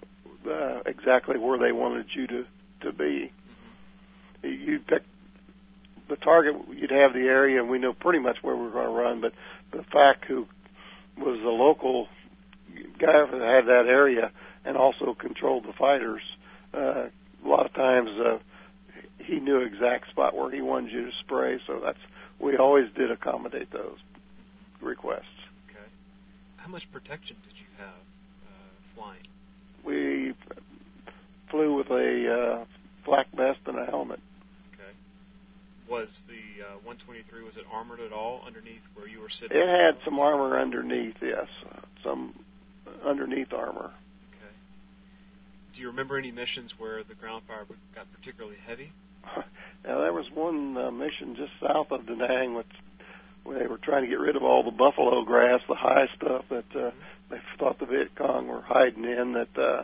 exactly where they wanted you to be. You'd pick the target, you'd have the area, and we know pretty much where we're going to run, but the FAC, who was the local guy that had that area and also controlled the fighters, a lot of times he knew exact spot where he wanted you to spray, so we always did accommodate those requests. Okay. How much protection did you have flying? We flew with a flak vest and a helmet. Okay. Was the 123, was it armored at all underneath where you were sitting? It had some armor underneath, yes, some underneath armor. Okay. Do you remember any missions where the ground fire got particularly heavy? Now, there was one mission just south of Da Nang where they were trying to get rid of all the buffalo grass, the high stuff that they thought the Viet Cong were hiding in. That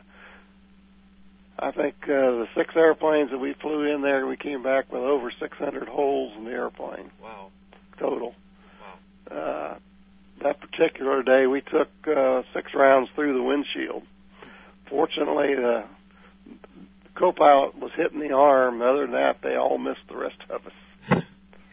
I think the 6 airplanes that we flew in there, we came back with over 600 holes in the airplane. Wow. Total. Wow. That particular day, we took 6 rounds through the windshield. Fortunately, the co-pilot was hitting the arm. Other than that, they all missed the rest of us. Okay.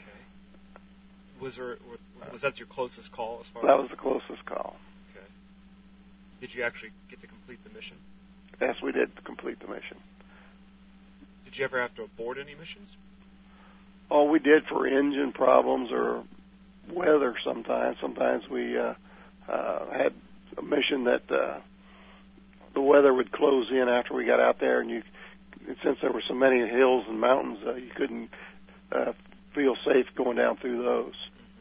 Was that your closest call as far as? That was the closest call. Okay. Did you actually get to complete the mission? Yes, we did complete the mission. Did you ever have to abort any missions? Oh, we did for engine problems or weather sometimes. Sometimes we had a mission that the weather would close in after we got out there, and since there were so many hills and mountains, you couldn't feel safe going down through those.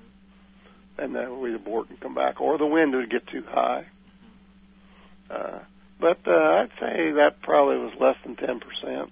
And then we'd abort and come back, or the wind would get too high. But I'd say that probably was less than 10%. Okay.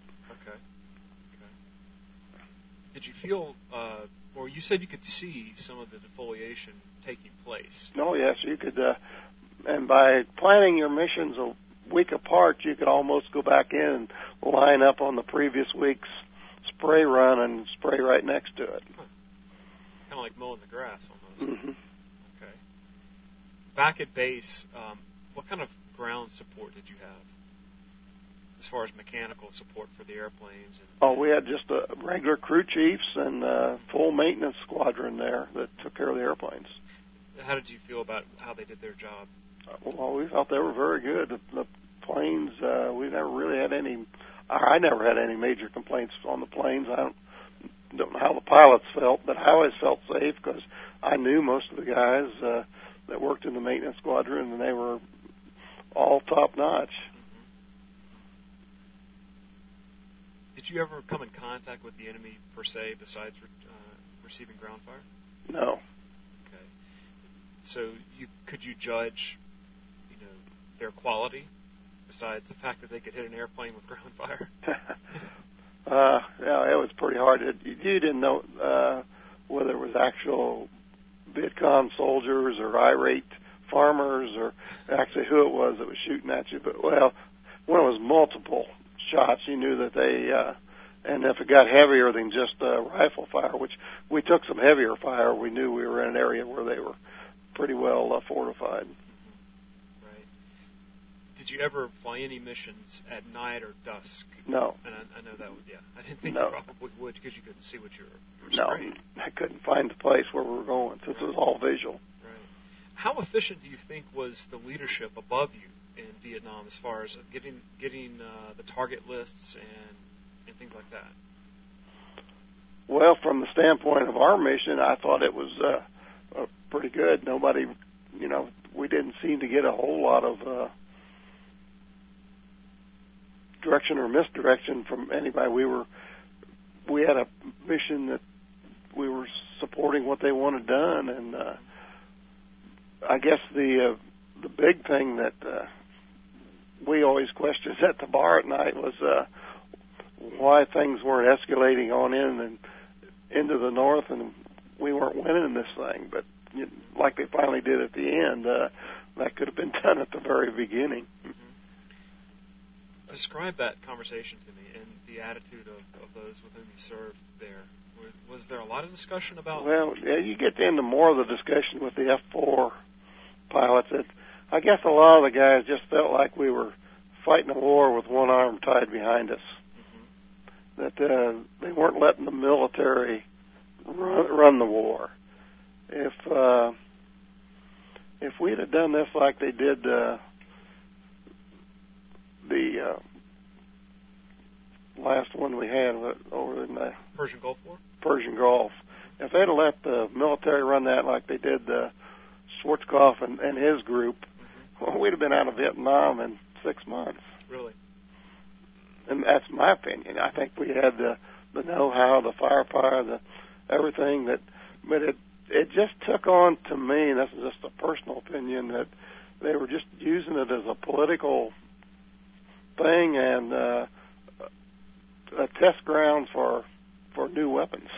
Did you feel, or you said you could see some of the defoliation taking place? Oh, yes, you could. And by planning your missions a week apart, you could almost go back in and line up on the previous week's spray run and spray right next to it. Huh. Kind of like mowing the grass almost. Mm-hmm. Okay. Back at base, what kind of ground support did you have as far as mechanical support for the airplanes? We had just regular crew chiefs and full maintenance squadron there that took care of the airplanes. How did you feel about how they did their job? Well, we thought they were very good. The planes, we never really had any. I never had any major complaints on the planes. I don't know how the pilots felt, but I always felt safe because I knew most of the guys that worked in the maintenance squadron, and they were all top notch. Did you ever come in contact with the enemy per se, besides receiving ground fire? No. Okay. So could you judge, their quality, besides the fact that they could hit an airplane with ground fire? Yeah, it was pretty hard. You didn't know whether it was actual Vietcong soldiers or irate farmers or actually who it was that was shooting at you. But, well, when it was multiple shots, you knew that they, and if it got heavier than just rifle fire, which we took some heavier fire, we knew we were in an area where they were pretty well fortified. Right. Did you ever fly any missions at night or dusk? No. And I know that would, yeah. I didn't think No. you probably would because you couldn't see what you were spraying. No, I couldn't find the place where we were going since it was all visual. Right. How efficient do you think was the leadership above you in Vietnam as far as getting the target lists and things like that? Well, from the standpoint of our mission, I thought it was pretty good. Nobody, we didn't seem to get a whole lot of direction or misdirection from anybody. We had a mission that we were supporting what they wanted done, and I guess the big thing that we always questioned at the bar at night was why things weren't escalating on in and into the north, and we weren't winning this thing. But like they finally did at the end, that could have been done at the very beginning. Mm-hmm. Describe that conversation to me and the attitude of those with whom you served there. Was there a lot of discussion about? Well, yeah, you get into more of the discussion with the F-4 pilots. I guess a lot of the guys just felt like we were fighting a war with one arm tied behind us. Mm-hmm. That they weren't letting the military run the war. If we'd have done this like they did the last one we had over in the Persian Gulf War? Persian Gulf. If they'd have let the military run that like they did Schwarzkopf and his group, mm-hmm. well, we'd have been out of Vietnam in 6 months. Really? And that's my opinion. I think we had the know-how, the firepower, everything but it just took on to me, and this is just a personal opinion, that they were just using it as a political thing and a test ground for new weapons.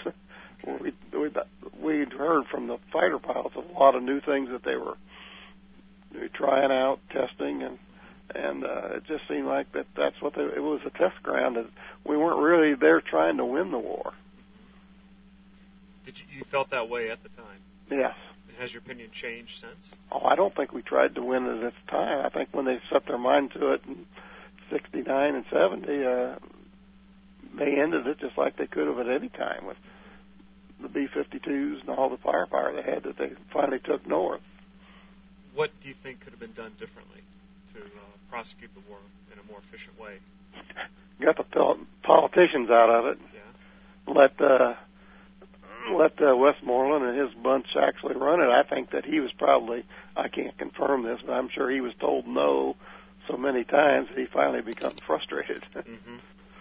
We'd heard from the fighter pilots a lot of new things that they were trying out, testing, and it just seemed like that's what it was, a test ground. That we weren't really there trying to win the war. Did you felt that way at the time? Yes. Has your opinion changed since? Oh, I don't think we tried to win it at the time. I think when they set their mind to it in 69 and 70, they ended it just like they could have at any time with the B-52s and all the firepower they had that they finally took north. What do you think could have been done differently to prosecute the war in a more efficient way? Got the politicians out of it. Yeah. Let Westmoreland and his bunch actually run it. I think that he was probably, I can't confirm this, but I'm sure he was told no so many times that he finally became frustrated. Mm-hmm.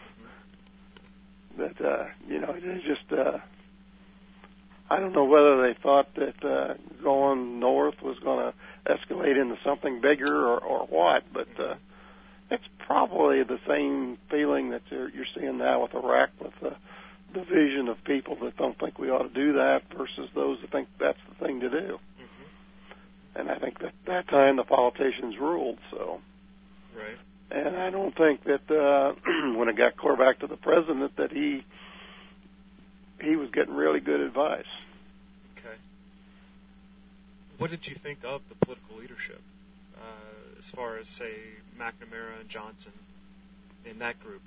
That, it just, I don't know whether they thought that going north was going to escalate into something bigger or what, but it's probably the same feeling that you're seeing now with Iraq, with the division of people that don't think we ought to do that versus those that think that's the thing to do. Mm-hmm. And I think that that time the politicians ruled, so. Right. And I don't think that when it got clear back to the president that he was getting really good advice. Okay. What did you think of the political leadership as far as, say, McNamara and Johnson in that group?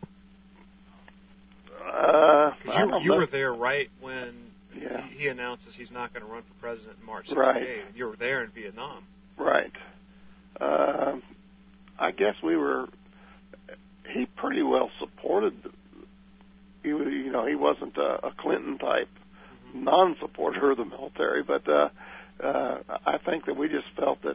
Because you were there right when he announces he's not going to run for president in March 68. Right. And you were there in Vietnam. Right. I guess he pretty well supported, he wasn't a Clinton type mm-hmm. non-supporter of the military, but I think that we just felt that,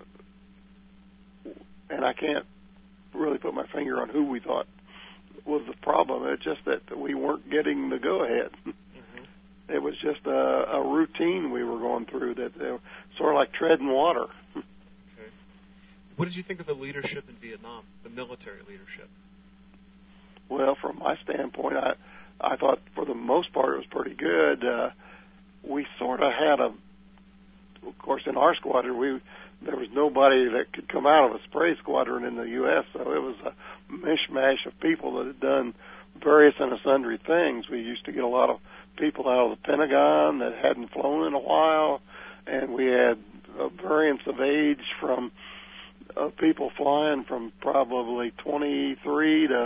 and I can't really put my finger on who we thought was the problem. It's just that we weren't getting the go-ahead. Mm-hmm. It was just a routine we were going through that sort of like treading water. What did you think of the leadership in Vietnam, the military leadership? Well, from my standpoint, I thought for the most part it was pretty good. We sort of had of course, in our squadron, there was nobody that could come out of a spray squadron in the U.S., so it was a mishmash of people that had done various and sundry things. We used to get a lot of people out of the Pentagon that hadn't flown in a while, and we had a variance of age from people flying from probably 23 to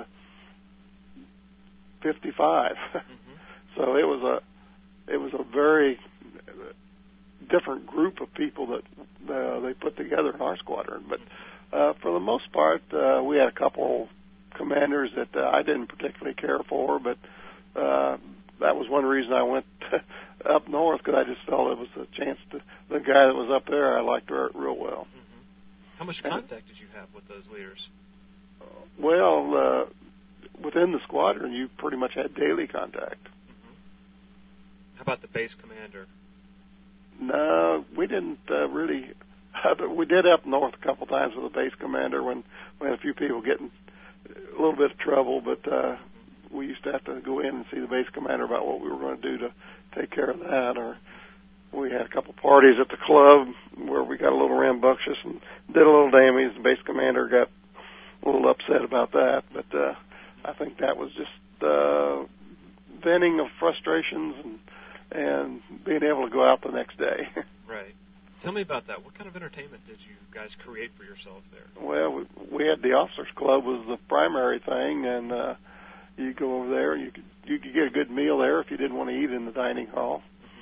55. So it was a very different group of people that they put together in our squadron. But for the most part, we had a couple commanders that I didn't particularly care for, but that was one reason I went up north, because I just felt it was a chance to. The guy that was up there, I liked real well. How much contact did you have with those leaders? Well, within the squadron, you pretty much had daily contact. How about the base commander? No, we didn't really. We did up north a couple times with the base commander when we had a few people getting a little bit of trouble, but we used to have to go in and see the base commander about what we were going to do to take care of that. Or we had a couple parties at the club where we got a little rambunctious and did a little damage. The base commander got a little upset about that, but I think that was just venting of frustrations and being able to go out the next day. Right. Tell me about that. What kind of entertainment did you guys create for yourselves there? Well, we had the officers' club was the primary thing, and you go over there. You could get a good meal there if you didn't want to eat in the dining hall.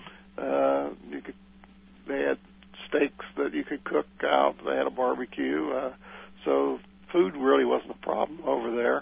They had steaks that you could cook out. They had a barbecue, so food really wasn't a problem over there.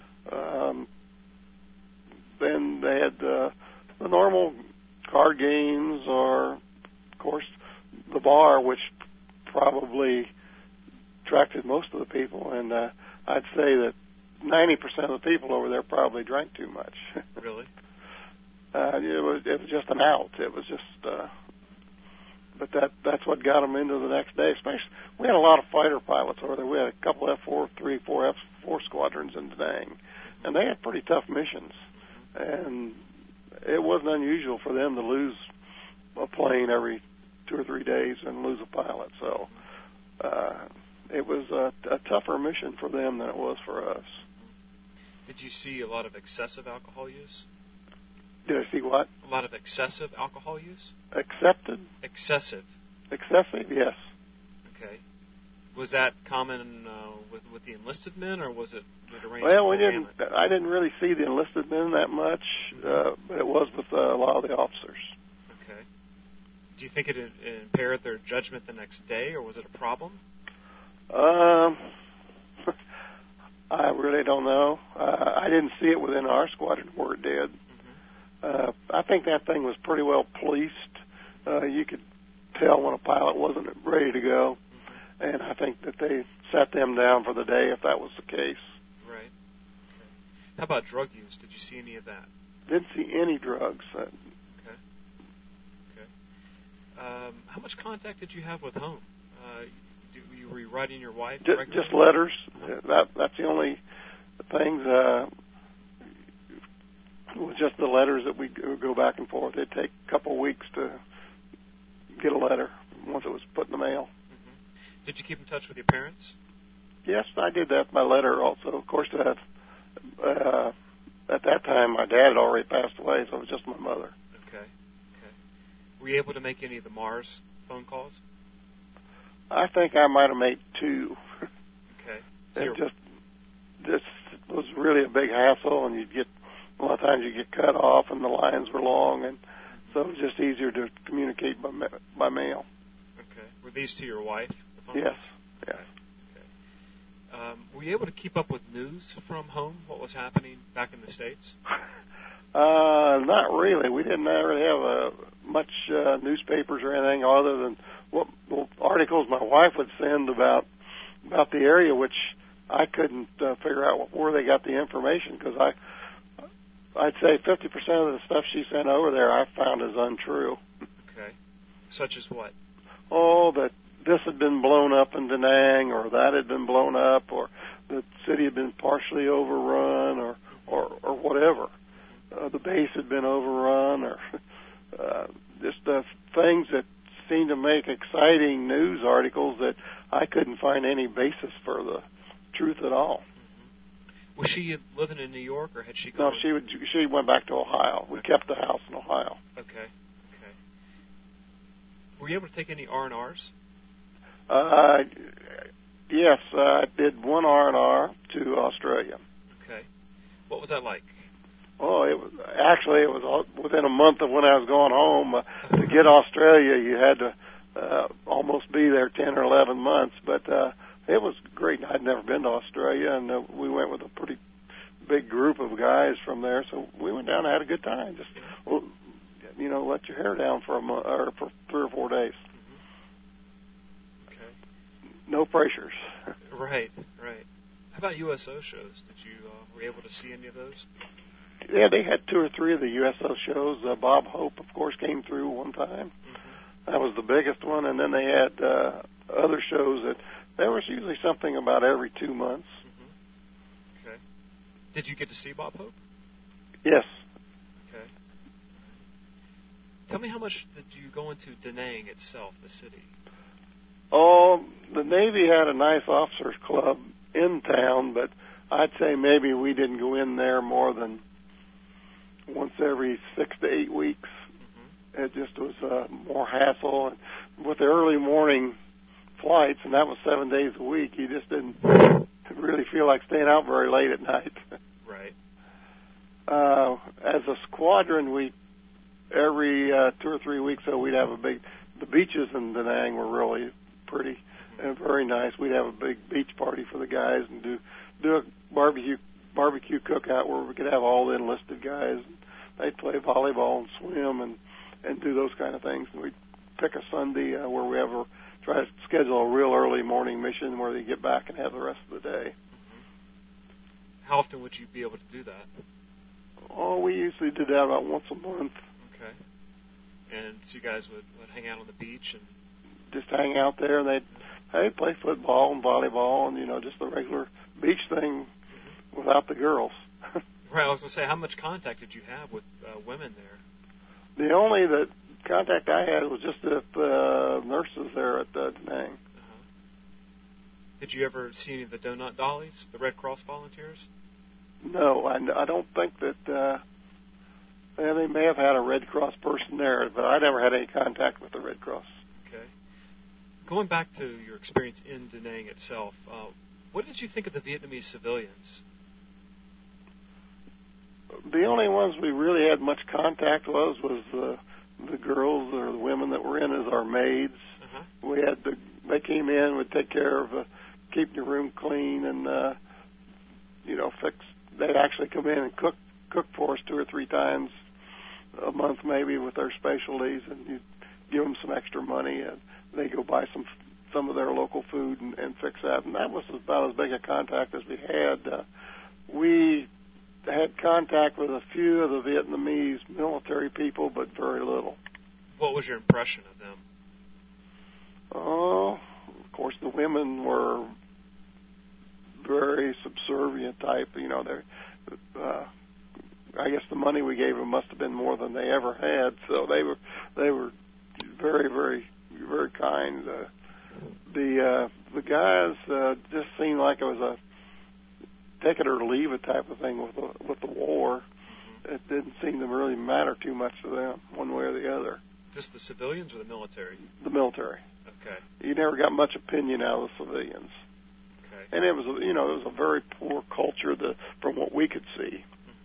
Then they had the normal card games, or, of course, the bar, which probably attracted most of the people. And I'd say that 90% of the people over there probably drank too much. Really? It was just an out. It was just, but that's what got them into the next day. Especially, we had a lot of fighter pilots over there. We had a couple F4, 4 F4 squadrons in Da Nang, and they had pretty tough missions. And it wasn't unusual for them to lose a plane every 2 or 3 days and lose a pilot. So it was a tougher mission for them than it was for us. Did you see a lot of excessive alcohol use? Did I see what? A lot of excessive alcohol use? Accepted? Excessive. Excessive, yes. Okay. Was that common with the enlisted men, or was it arranged? Well, I didn't really see the enlisted men that much, but it was with a lot of the officers. Okay. Do you think it impaired their judgment the next day, or was it a problem? I really don't know. I didn't see it within our squadron where it did. I think that thing was pretty well policed. You could tell when a pilot wasn't ready to go, and I think that they sat them down for the day if that was the case. Right. Okay. How about drug use? Did you see any of that? Didn't see any drugs. Okay. How much contact did you have with home? Were you writing your wife? Just letters. That's the only things. It was just the letters that we go back and forth. It'd take a couple of weeks to get a letter once it was put in the mail. Did you keep in touch with your parents? Yes, I did that by letter also. Of course, at that time, my dad had already passed away, so it was just my mother. Okay. Were you able to make any of the Mars phone calls? I think I might have made 2. Okay. So this was really a big hassle, and a lot of times you get cut off, and the lines were long, and so it was just easier to communicate by mail. Okay. Were these to your wife? Yes. Yes. Okay. Were you able to keep up with news from home? What was happening back in the States? Not really. We didn't really have much newspapers or anything other than articles my wife would send about the area, which I couldn't figure out where they got the information, because I'd say 50% of the stuff she sent over there I found is untrue. Okay. Such as what? Oh, that this had been blown up in Da Nang, or that had been blown up, or the city had been partially overrun, or or whatever. The base had been overrun, or just things that seemed to make exciting news articles that I couldn't find any basis for the truth at all. Mm-hmm. Was she living in New York, or had she gone? No, she went back to Ohio. We kept the house in Ohio. Okay. Were you able to take any R&Rs? Yes, I did one R&R to Australia. Okay. What was that like? Oh, it was within a month of when I was going home. To get Australia, you had to almost be there 10 or 11 months. But it was great. I'd never been to Australia, and we went with a pretty big group of guys from there. So we went down and had a good time. Just let your hair down for a month or for 3 or 4 days. Mm-hmm. Okay. No pressures. Right. How about USO shows? Were you able to see any of those? Yeah, they had 2 or 3 of the USO shows. Bob Hope, of course, came through one time. Mm-hmm. That was the biggest one, and then they had other shows that there was usually something about every 2 months. Mm-hmm. Okay. Did you get to see Bob Hope? Yes. Okay. Tell me, how much did you go into Da Nang itself, the city? Oh, the Navy had a nice officers club in town, but I'd say maybe we didn't go in there more than once every 6 to 8 weeks. Mm-hmm. It just was more hassle. And with the early morning flights, and that was 7 days a week, you just didn't really feel like staying out very late at night. Right. As a squadron, every 2 or 3 weeks, so we'd have the beaches in Da Nang were really pretty and very nice. We'd have a big beach party for the guys and do a barbecue cookout where we could have all the enlisted guys. They'd play volleyball and swim and do those kind of things. And we'd pick a Sunday where we ever try to schedule a real early morning mission where they get back and have the rest of the day. Mm-hmm. How often would you be able to do that? Oh, we usually did that about once a month. Okay. And so you guys would hang out on the beach and just hang out there, and they'd play football and volleyball and just the regular beach thing without the girls. Right, I was going to say, how much contact did you have with women there? The only contact I had was just with nurses there at Da Nang. Uh-huh. Did you ever see any of the donut dollies, the Red Cross volunteers? No, I don't think that. They may have had a Red Cross person there, but I never had any contact with the Red Cross. Okay. Going back to your experience in Da Nang itself, what did you think of the Vietnamese civilians? The only ones we really had much contact was the girls or the women that were in as our maids. Uh-huh. They came in, would take care of keeping your room clean and fix. They'd actually come in and cook for us 2 or 3 times a month, maybe, with their specialties, and you give them some extra money, and they go buy some of their local food and fix that. And that was about as big a contact as we had. We had contact with a few of the Vietnamese military people, but very little. What was your impression of them? Oh, of course, the women were very subservient type. I guess the money we gave them must have been more than they ever had. So they were very, very, very kind. The guys just seemed like it was a take it or leave it type of thing with the war. Mm-hmm. It didn't seem to really matter too much to them, one way or the other. Just the civilians or the military? The military. Okay. You never got much opinion out of the civilians. Okay. And it was a very poor culture from what we could see.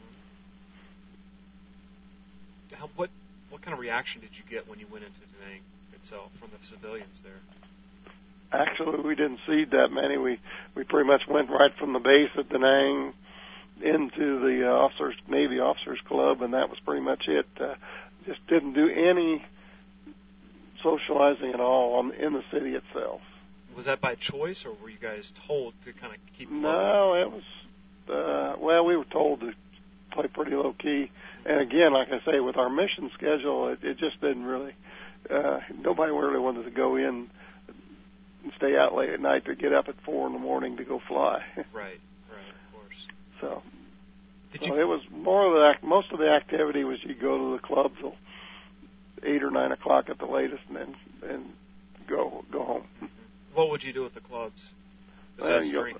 Mm-hmm. What kind of reaction did you get when you went into Da Nang itself from the civilians there? Actually, we didn't see that many. We pretty much went right from the base at Da Nang into the Navy Officers Club, and that was pretty much it. Just didn't do any socializing at all in the city itself. Was that by choice, or were you guys told to kind of keep? No, it was. We were told to play pretty low key. And again, like I say, with our mission schedule, it just didn't really. Nobody really wanted to go in and stay out late at night to get up at 4 a.m. to go fly. Right, of course. So, So it was most of the activity was you go to the club till 8 or 9 o'clock at the latest, and go home. What would you do with the clubs besides drink?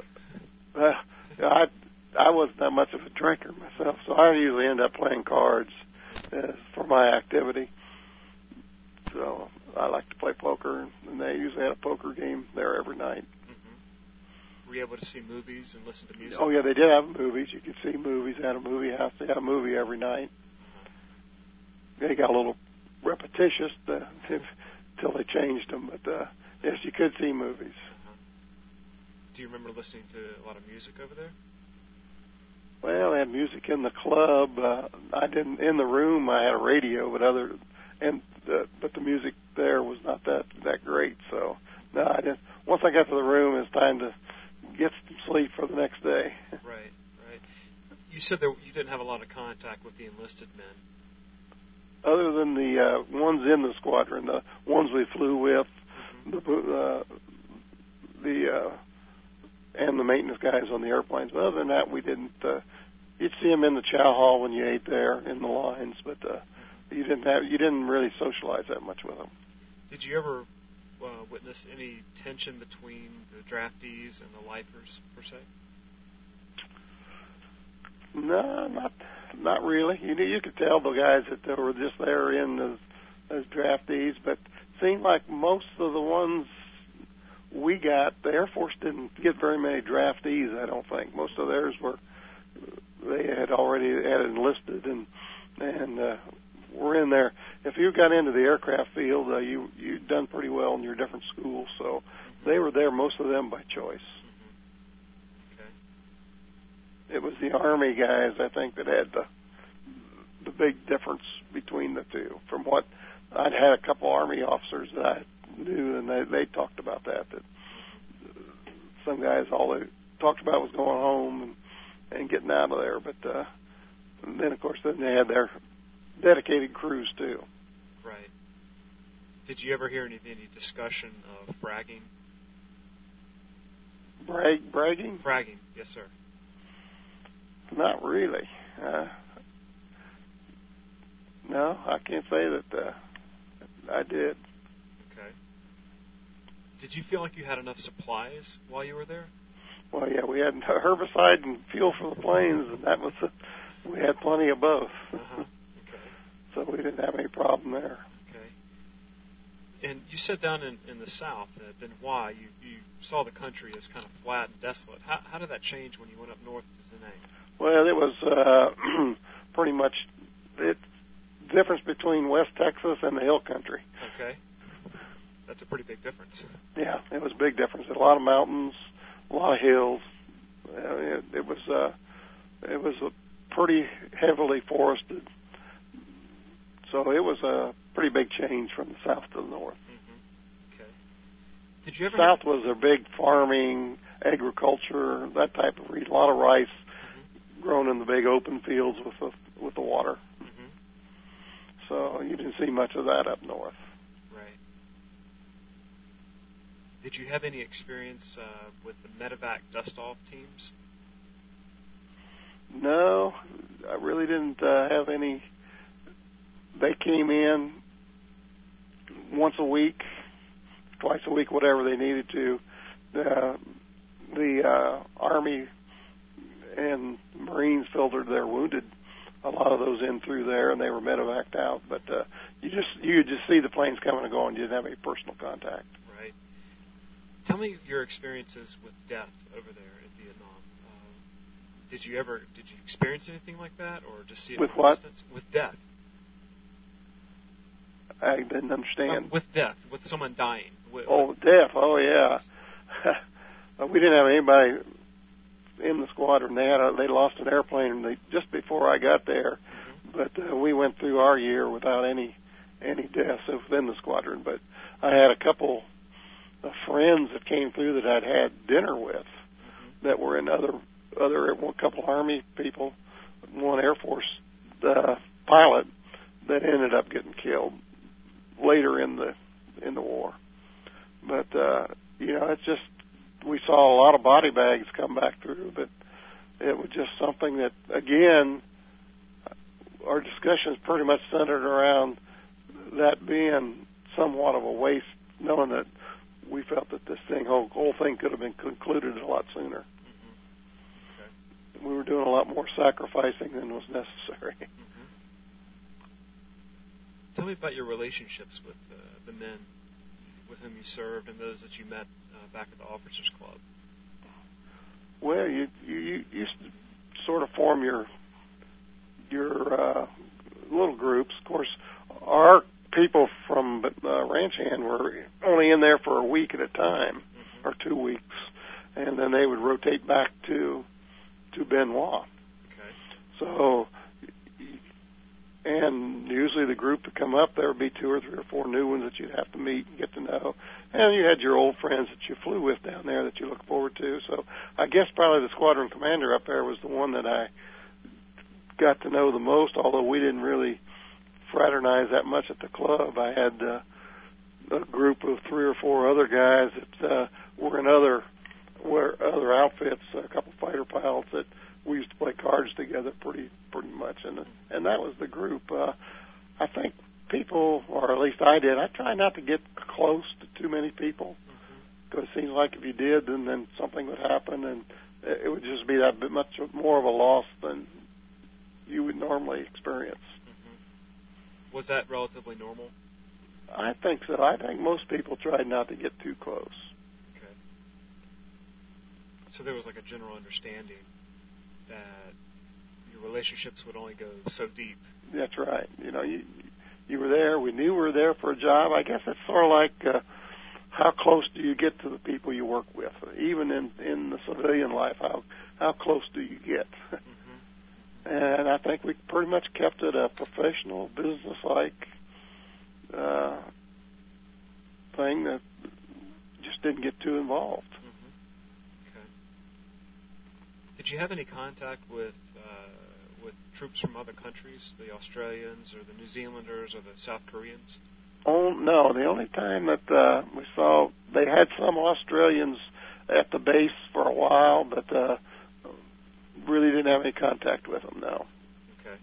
I wasn't that much of a drinker myself, so I usually end up playing cards for my activity. So I like to play poker, and they usually had a poker game there every night. Mm-hmm. Were you able to see movies and listen to music? Oh, yeah, they did have movies. You could see movies. They had a movie house. They had a movie every night. They got a little repetitious until they changed them, but yes, you could see movies. Do you remember listening to a lot of music over there? Well, they had music in the club. I didn't in the room. I had a radio, but the music there was not that great. So no, I didn't. Once I got to the room, it was time to get some sleep for the next day. Right. You said that you didn't have a lot of contact with the enlisted men. Other than the ones in the squadron, the ones we flew with, and the maintenance guys on the airplanes. But other than that, we didn't. You'd see them in the chow hall when you ate there in the lines, but you didn't really socialize that much with them. Did you ever witness any tension between the draftees and the lifers per se? No, not really. You could tell the guys that they were just there in as draftees, but it seemed like most of the ones we got, the Air Force didn't get very many draftees, I don't think. Most of theirs they had already enlisted and were in there. If you got into the aircraft field, you'd done pretty well in your different schools, so they were there, most of them by choice. It was the Army guys, I think, that had the big difference between the two. From what I'd had a couple Army officers that I knew, and they talked about that some guys, all they talked about was going home and getting out of there. But and then, of course, then they had their dedicated crews, too. Right. Did you ever hear any discussion of fragging? Bragging? Fragging, yes, sir. Not really. No, I can't say that I did. Okay. Did you feel like you had enough supplies while you were there? Well, yeah, we had herbicide and fuel for the planes, and we had plenty of both. Okay. So we didn't have any problem there. Okay. And you said down in the South, at Benoit, you saw the country as kind of flat and desolate. How did that change when you went up north to Da Nang? Well, it was pretty much the difference between West Texas and the hill country. Okay. That's a pretty big difference. Yeah, it was a big difference. A lot of mountains, a lot of hills. It was a pretty heavily forested. So it was a pretty big change from the south to the north. Mm-hmm. Okay. Did you ever South was a big farming, agriculture, that type of a lot of rice grown in the big open fields with the water. Mm-hmm. So you didn't see much of that up north. Right. Did you have any experience with the medevac dust-off teams? No, I really didn't have any. They came in once a week, twice a week, whatever they needed to. The Army and Marines filtered their wounded, a lot of those in through there, and they were medevaced out. But you could just see the planes coming and going. You didn't have any personal contact. Right. Tell me your experiences with death over there in Vietnam. Did you experience anything like that, or just see it with from what? distance? With death. I didn't understand. With death, with someone dying. Death. Oh, yeah. We didn't have anybody in the squadron. They lost an airplane just before I got there, but we went through our year without any deaths within the squadron. But I had a couple of friends that came through that I'd had dinner with that were in other a couple Army people, one Air Force pilot that ended up getting killed later in the war. But it's just we saw a lot of body bags come back through, but it was just something that, again, our discussions pretty much centered around that being somewhat of a waste, knowing that we felt that this whole thing could have been concluded a lot sooner. Mm-hmm. Okay. We were doing a lot more sacrificing than was necessary. Mm-hmm. Tell me about your relationships with the men with whom you served and those that you met back at the Officers Club. Well, you sort of form your little groups. Of course, our people from Ranch Hand were only in there for a week at a time, mm-hmm. or 2 weeks, and then they would rotate back to Benoit. Okay. So, and usually the group that come up, there would be 2 or 3 or 4 new ones that you'd have to meet and get to know. And you had your old friends that you flew with down there that you look forward to. So I guess probably the squadron commander up there was the one that I got to know the most, although we didn't really fraternize that much at the club. I had a group of 3 or 4 other guys that were in other outfits, a couple fighter pilots that we used to play cards together pretty much, and that was the group. I think people, or at least I did, I try not to get close to too many people, because it seems like if you did, then something would happen, and it would just be that bit much more of a loss than you would normally experience. Mm-hmm. Was that relatively normal? I think so. I think most people tried not to get too close. Okay. So there was like a general understanding that your relationships would only go so deep. That's right. You were there. We knew we were there for a job. I guess it's sort of like how close do you get to the people you work with? Even in the civilian life, how close do you get? Mm-hmm. And I think we pretty much kept it a professional, business-like thing that just didn't get too involved. Mm-hmm. Okay. Did you have any contact with troops from other countries, the Australians or the New Zealanders or the South Koreans? Oh, no. The only time that we saw, they had some Australians at the base for a while, but really didn't have any contact with them, no. Okay.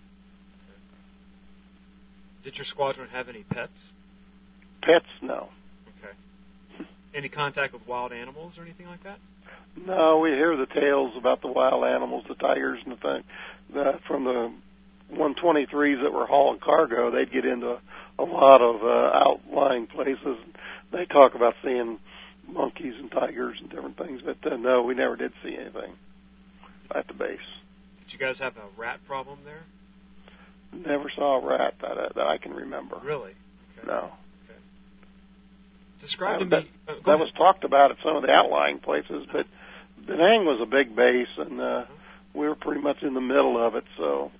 Did your squadron have any pets? Pets, no. Okay. Any contact with wild animals or anything like that? No, we hear the tales about the wild animals, the tigers and the thing. From the 123s that were hauling cargo, they'd get into a lot of outlying places. They talk about seeing monkeys and tigers and different things, but no, we never did see anything at the base. Did you guys have a rat problem there? Never saw a rat that I can remember. Really? Okay. No. Okay. Describe to me. That was talked about at some of the outlying places, but Da Nang was a big base, and we were pretty much in the middle of it, so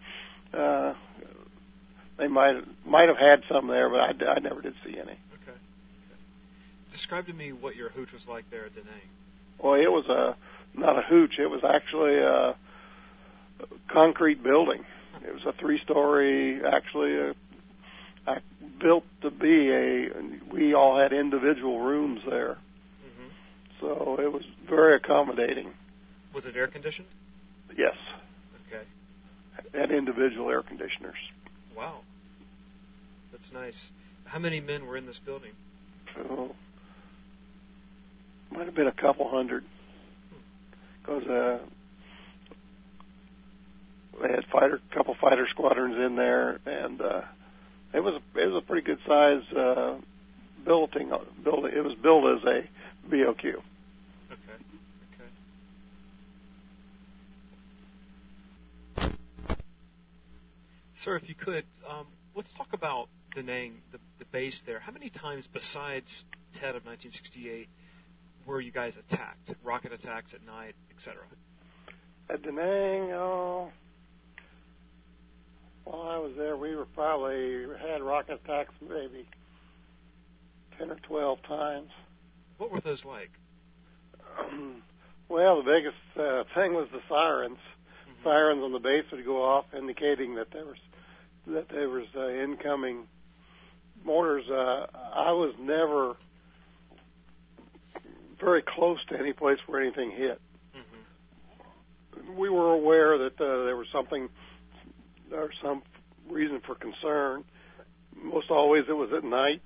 they might have had some there, but I never did see any. Okay. Describe to me what your hooch was like there at Da Nang. Well, it was not a hooch. It was actually a concrete building. It was a 3-story, actually built to be we all had individual rooms there. Mm-hmm. So it was very accommodating. Was it air conditioned? Yes. Okay. And individual air conditioners. Wow. That's nice. How many men were in this building? Oh, might have been a couple hundred. Because they had a couple fighter squadrons in there, and it was a pretty good size building. It was built as a BOQ. Okay. Sir, if you could, let's talk about Da Nang, the base there. How many times besides Tet of 1968 were you guys attacked? Rocket attacks at night, etc. At Da Nang, while I was there, we probably had rocket attacks maybe 10 or 12 times. What were those like? Well, the biggest thing was the sirens. Mm-hmm. Sirens on the base would go off, indicating that there was incoming mortars. I was never very close to any place where anything hit. Mm-hmm. we were aware that there was something or some reason for concern. Most always it was at night.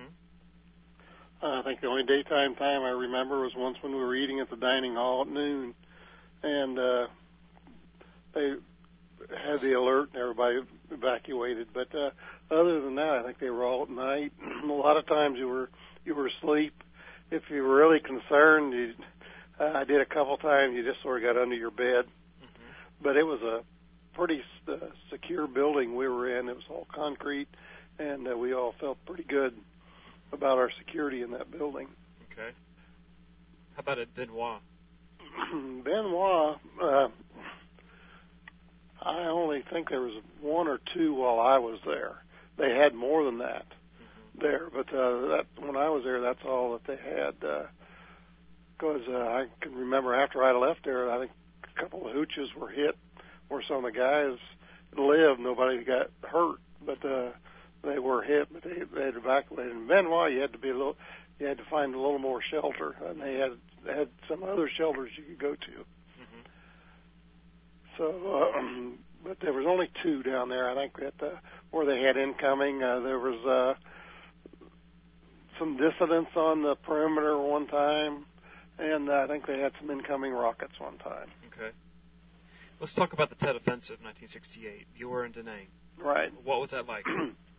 I think the only daytime time I remember was once when we were eating at the dining hall at noon, and they had the alert and everybody evacuated. But other than that, I think they were all at night. A lot of times you were asleep. If you were really concerned, I did a couple times. You just sort of got under your bed. But it was a pretty secure building we were in. It was all concrete, and we all felt pretty good about our security in that building. Okay. How about at Benoit? Benoit, I only think there was one or two while I was there. They had more than that there, but when I was there, that's all that they had. Because I can remember after I left there, I think a couple of hooches were hit where some of the guys lived. Nobody got hurt, but they were hit, but they had evacuated. In Benoit, you had to find a little more shelter, and they had some other shelters you could go to. So, but there was only two down there. I think that where they had incoming. There was some dissidents on the perimeter one time, and I think they had some incoming rockets one time. Okay. Let's talk about the Tet Offensive, 1968. You were in Da Nang. Right. What was that like?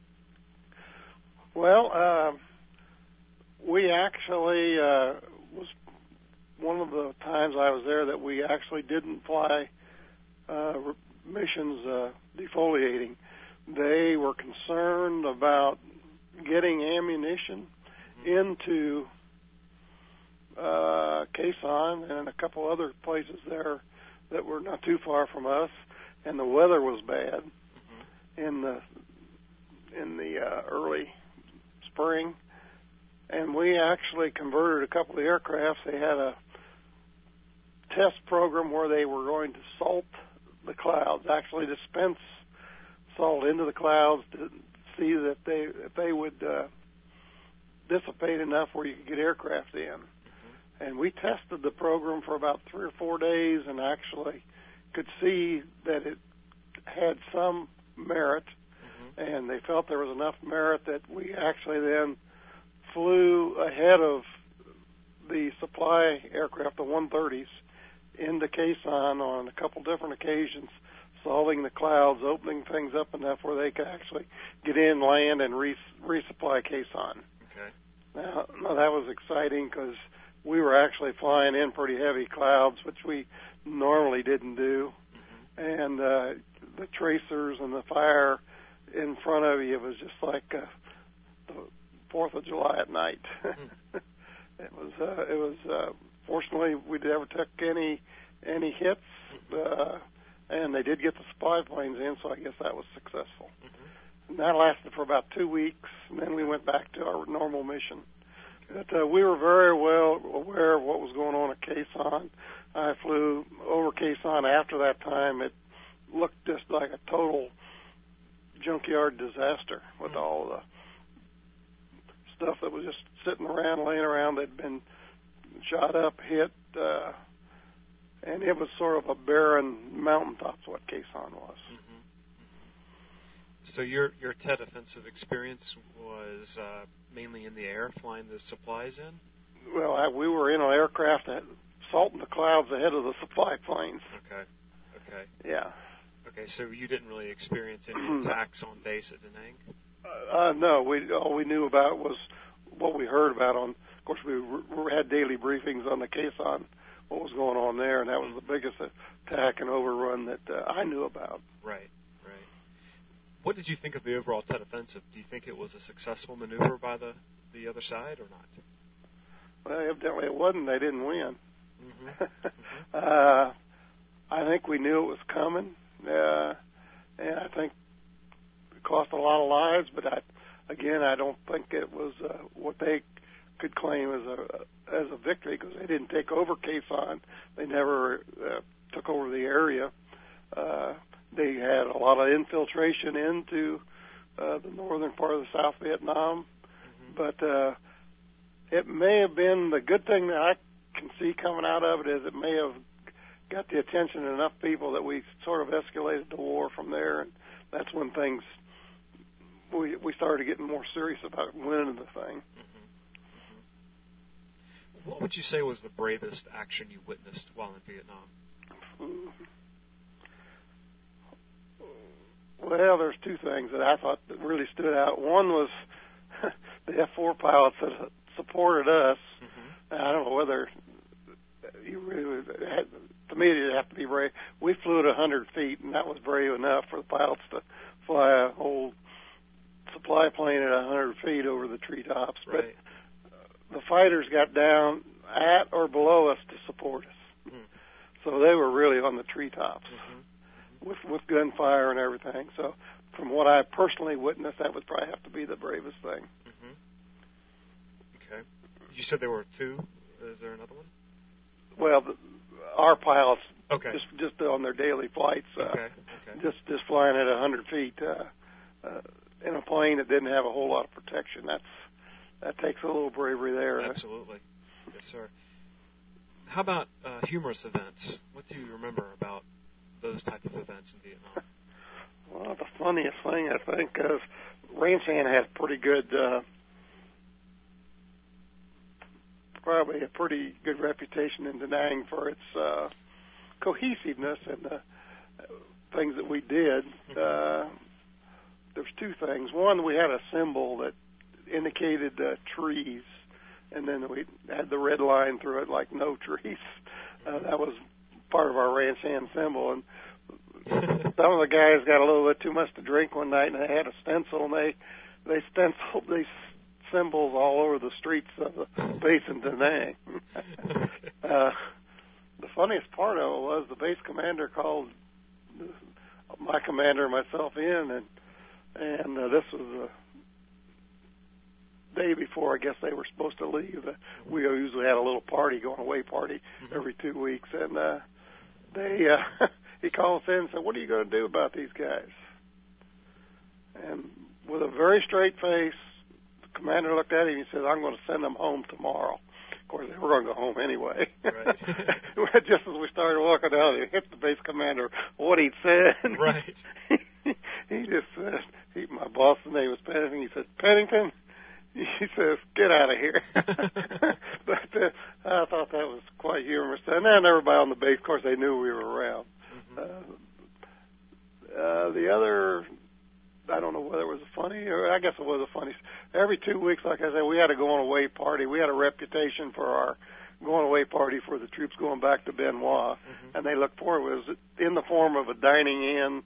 Well, we actually was one of the times I was there that we actually didn't fly missions defoliating. They were concerned about getting ammunition into Khe Sanh and a couple other places there that were not too far from us, and the weather was bad in the early spring, and we actually converted a couple of aircrafts. They had a test program where they were going to salt the clouds, actually dispense salt into the clouds to see that if they would dissipate enough where you could get aircraft in. And we tested the program for about 3 or 4 days and actually could see that it had some merit, and they felt there was enough merit that we actually then flew ahead of the supply aircraft, the 130s, into Khe Sanh on a couple different occasions, salting the clouds, opening things up enough where they could actually get in, land, and resupply Khe Sanh. Okay. Now that was exciting because we were actually flying in pretty heavy clouds, which we normally didn't do. And the tracers and the fire in front of you, it was just like the 4th of July at night. It was fortunately we never took any hits, and they did get the supply planes in, so I guess that was successful. And that lasted for about 2 weeks, and then we went back to our normal mission. But we were very well aware of what was going on at Khe Sanh. I flew over Khe Sanh after that time. It looked just like a total junkyard disaster with all the stuff that was just sitting around, laying around. They'd been shot up, hit, and it was sort of a barren mountaintop, what Khe Sanh was. So your Tet Offensive experience was mainly in the air, flying the supplies in? Well, we were in an aircraft that salting the clouds ahead of the supply planes. Okay. Yeah. Okay, so you didn't really experience any attacks on base at Da Nang? No, all we knew about was what we heard about on. Of course, we had daily briefings on the Khe Sanh, what was going on there, and that was the biggest attack and overrun that I knew about. Right. What did you think of the overall Tet Offensive? Do you think it was a successful maneuver by the other side or not? Well, evidently it wasn't. They didn't win. I think we knew it was coming, and I think it cost a lot of lives. But I don't think it was what they could claim as a victory, because they didn't take over Khe Sanh. They never took over the area. They had a lot of infiltration into the northern part of the South Vietnam, but it may have been the good thing that I can see coming out of it is it may have got the attention of enough people that we sort of escalated the war from there, and that's when we started getting more serious about winning the thing. Mm-hmm. Mm-hmm. What would you say was the bravest action you witnessed while in Vietnam? Well, there's two things that I thought that really stood out. One was the F-4 pilots that supported us. Mm-hmm. I don't know whether you really had, to me, it'd have to be brave. We flew at 100 feet, and that was brave enough for the pilots to fly a whole supply plane at 100 feet over the treetops. Right. But the fighters got down at or below us to support us. Mm-hmm. So they were really on the treetops. Mm-hmm. With gunfire and everything. So from what I personally witnessed, that would probably have to be the bravest thing. Mm-hmm. Okay. You said there were two. Is there another one? Well, our pilots, okay, just on their daily flights, okay. just flying at 100 feet in a plane that didn't have a whole lot of protection. That takes a little bravery there. Absolutely. Yes, sir. How about humorous events? What do you remember about those type of events in Vietnam? Well, the funniest thing, I think, is Ranch Hand has pretty good, probably a pretty good reputation in Da Nang for its cohesiveness and the things that we did. There's two things. One, we had a symbol that indicated trees, and then we had the red line through it like no trees. That was part of our Ranch Hand symbol, and some of the guys got a little bit too much to drink one night, and they had a stencil, and they stenciled these symbols all over the streets of the base in Da Nang. The funniest part of it was the base commander called my commander and myself in, and this was the day before I guess they were supposed to leave. We usually had a little party, going away party, every 2 weeks, and he called us in and said, "What are you going to do about these guys?" And with a very straight face, the commander looked at him and he said, "I'm going to send them home tomorrow." Of course, they were going to go home anyway. Right. Just as we started walking down, he hit the base commander what he'd said. Right. He just said, my boss's name was Pennington. He said, "Pennington," he says, "get out of here." But I thought that was quite humorous. And then everybody on the base, of course, they knew we were around. The other, I don't know whether it was funny, or I guess it was a funny. Every 2 weeks, like I said, we had a going away party. We had a reputation for our going away party for the troops going back to Benoit, and they looked for it. It was in the form of a dining in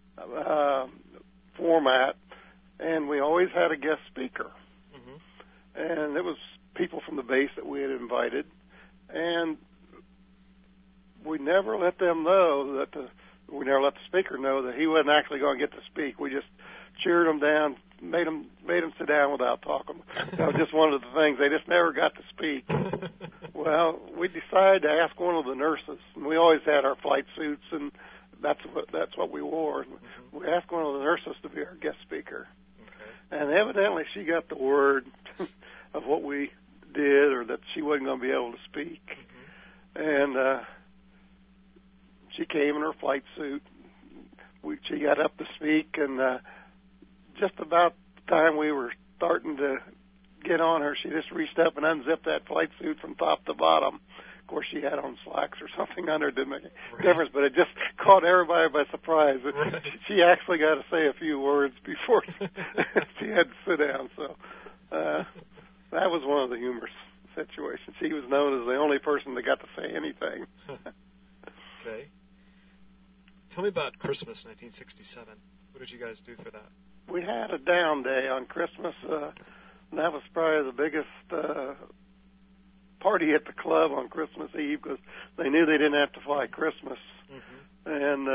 format, and we always had a guest speaker. And it was people from the base that we had invited, and we never let them know we never let the speaker know that he wasn't actually going to get to speak. We just cheered him down, made him sit down without talking. That was just one of the things. They just never got to speak. Well, we decided to ask one of the nurses, and we always had our flight suits, and that's what we wore. And we asked one of the nurses to be our guest speaker, and evidently she got the word of what we did, or that she wasn't going to be able to speak, and she came in her flight suit. She got up to speak, and just about the time we were starting to get on her, she just reached up and unzipped that flight suit from top to bottom. Of course, she had on slacks or something under. It didn't make any difference, but it just caught everybody by surprise. Right. She actually got to say a few words before she had to sit down. So that was one of the humorous situations. She was known as the only person that got to say anything. Okay. Tell me about Christmas 1967. What did you guys do for that? We had a down day on Christmas. And that was probably the biggest party at the club on Christmas Eve, because they knew they didn't have to fly Christmas. And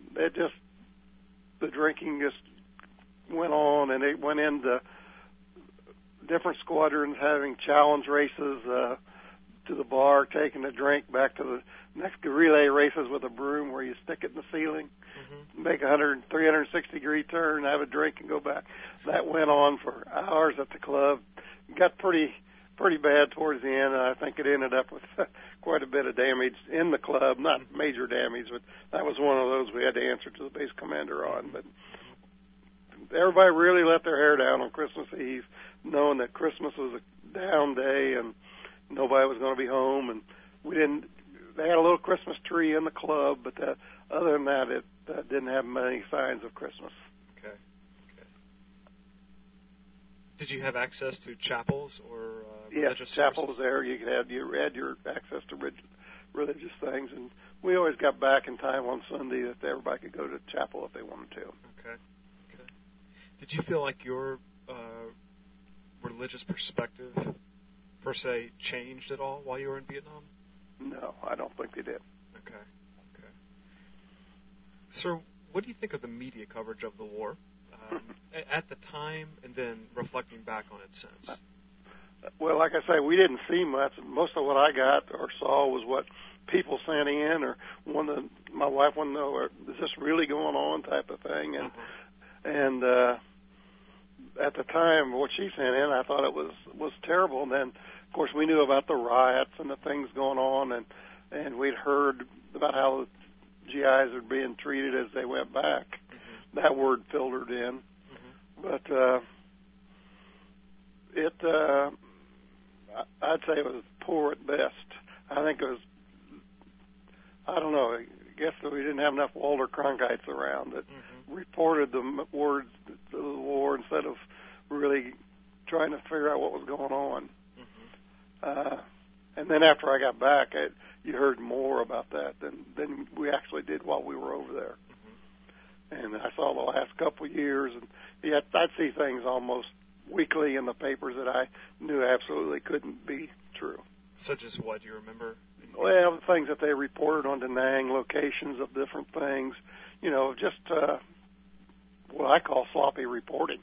the drinking just went on, and it went into different squadrons having challenge races to the bar, taking a drink back to the next relay races with a broom where you stick it in the ceiling, make a 360-degree turn, have a drink, and go back. That went on for hours at the club. Got pretty pretty bad towards the end. I think it ended up with quite a bit of damage in the club, not major damage, but that was one of those we had to answer to the base commander on. But everybody really let their hair down on Christmas Eve, knowing that Christmas was a down day and nobody was going to be home. And we didn't. They had a little Christmas tree in the club, but other than that, it didn't have many signs of Christmas. Okay. Did you have access to chapels or religious chapels services? there. You had your access to religious things, and we always got back in time on Sunday that everybody could go to chapel if they wanted to. Okay. Did you feel like your religious perspective, per se, changed at all while you were in Vietnam? No, I don't think they did. Okay. Sir, what do you think of the media coverage of the war at the time and then reflecting back on it since? Well, like I say, we didn't see much. Most of what I got or saw was what people sent in, or my wife wanted to know, is this really going on type of thing. And at the time, what she sent in, I thought it was terrible. And then, of course, we knew about the riots and the things going on, and we'd heard about how the GIs are being treated as they went back. Mm-hmm. That word filtered in. Mm-hmm. But I'd say it was poor at best. I think it was, I don't know, I guess that we didn't have enough Walter Cronkites around that reported the words of the war instead of really trying to figure out what was going on. And then after I got back, you heard more about that than we actually did while we were over there. And I saw the last couple of years, and I'd see things almost weekly in the papers that I knew absolutely couldn't be true. Such as what, do you remember? Well, things that they reported on Da Nang, locations of different things, just what I call sloppy reporting.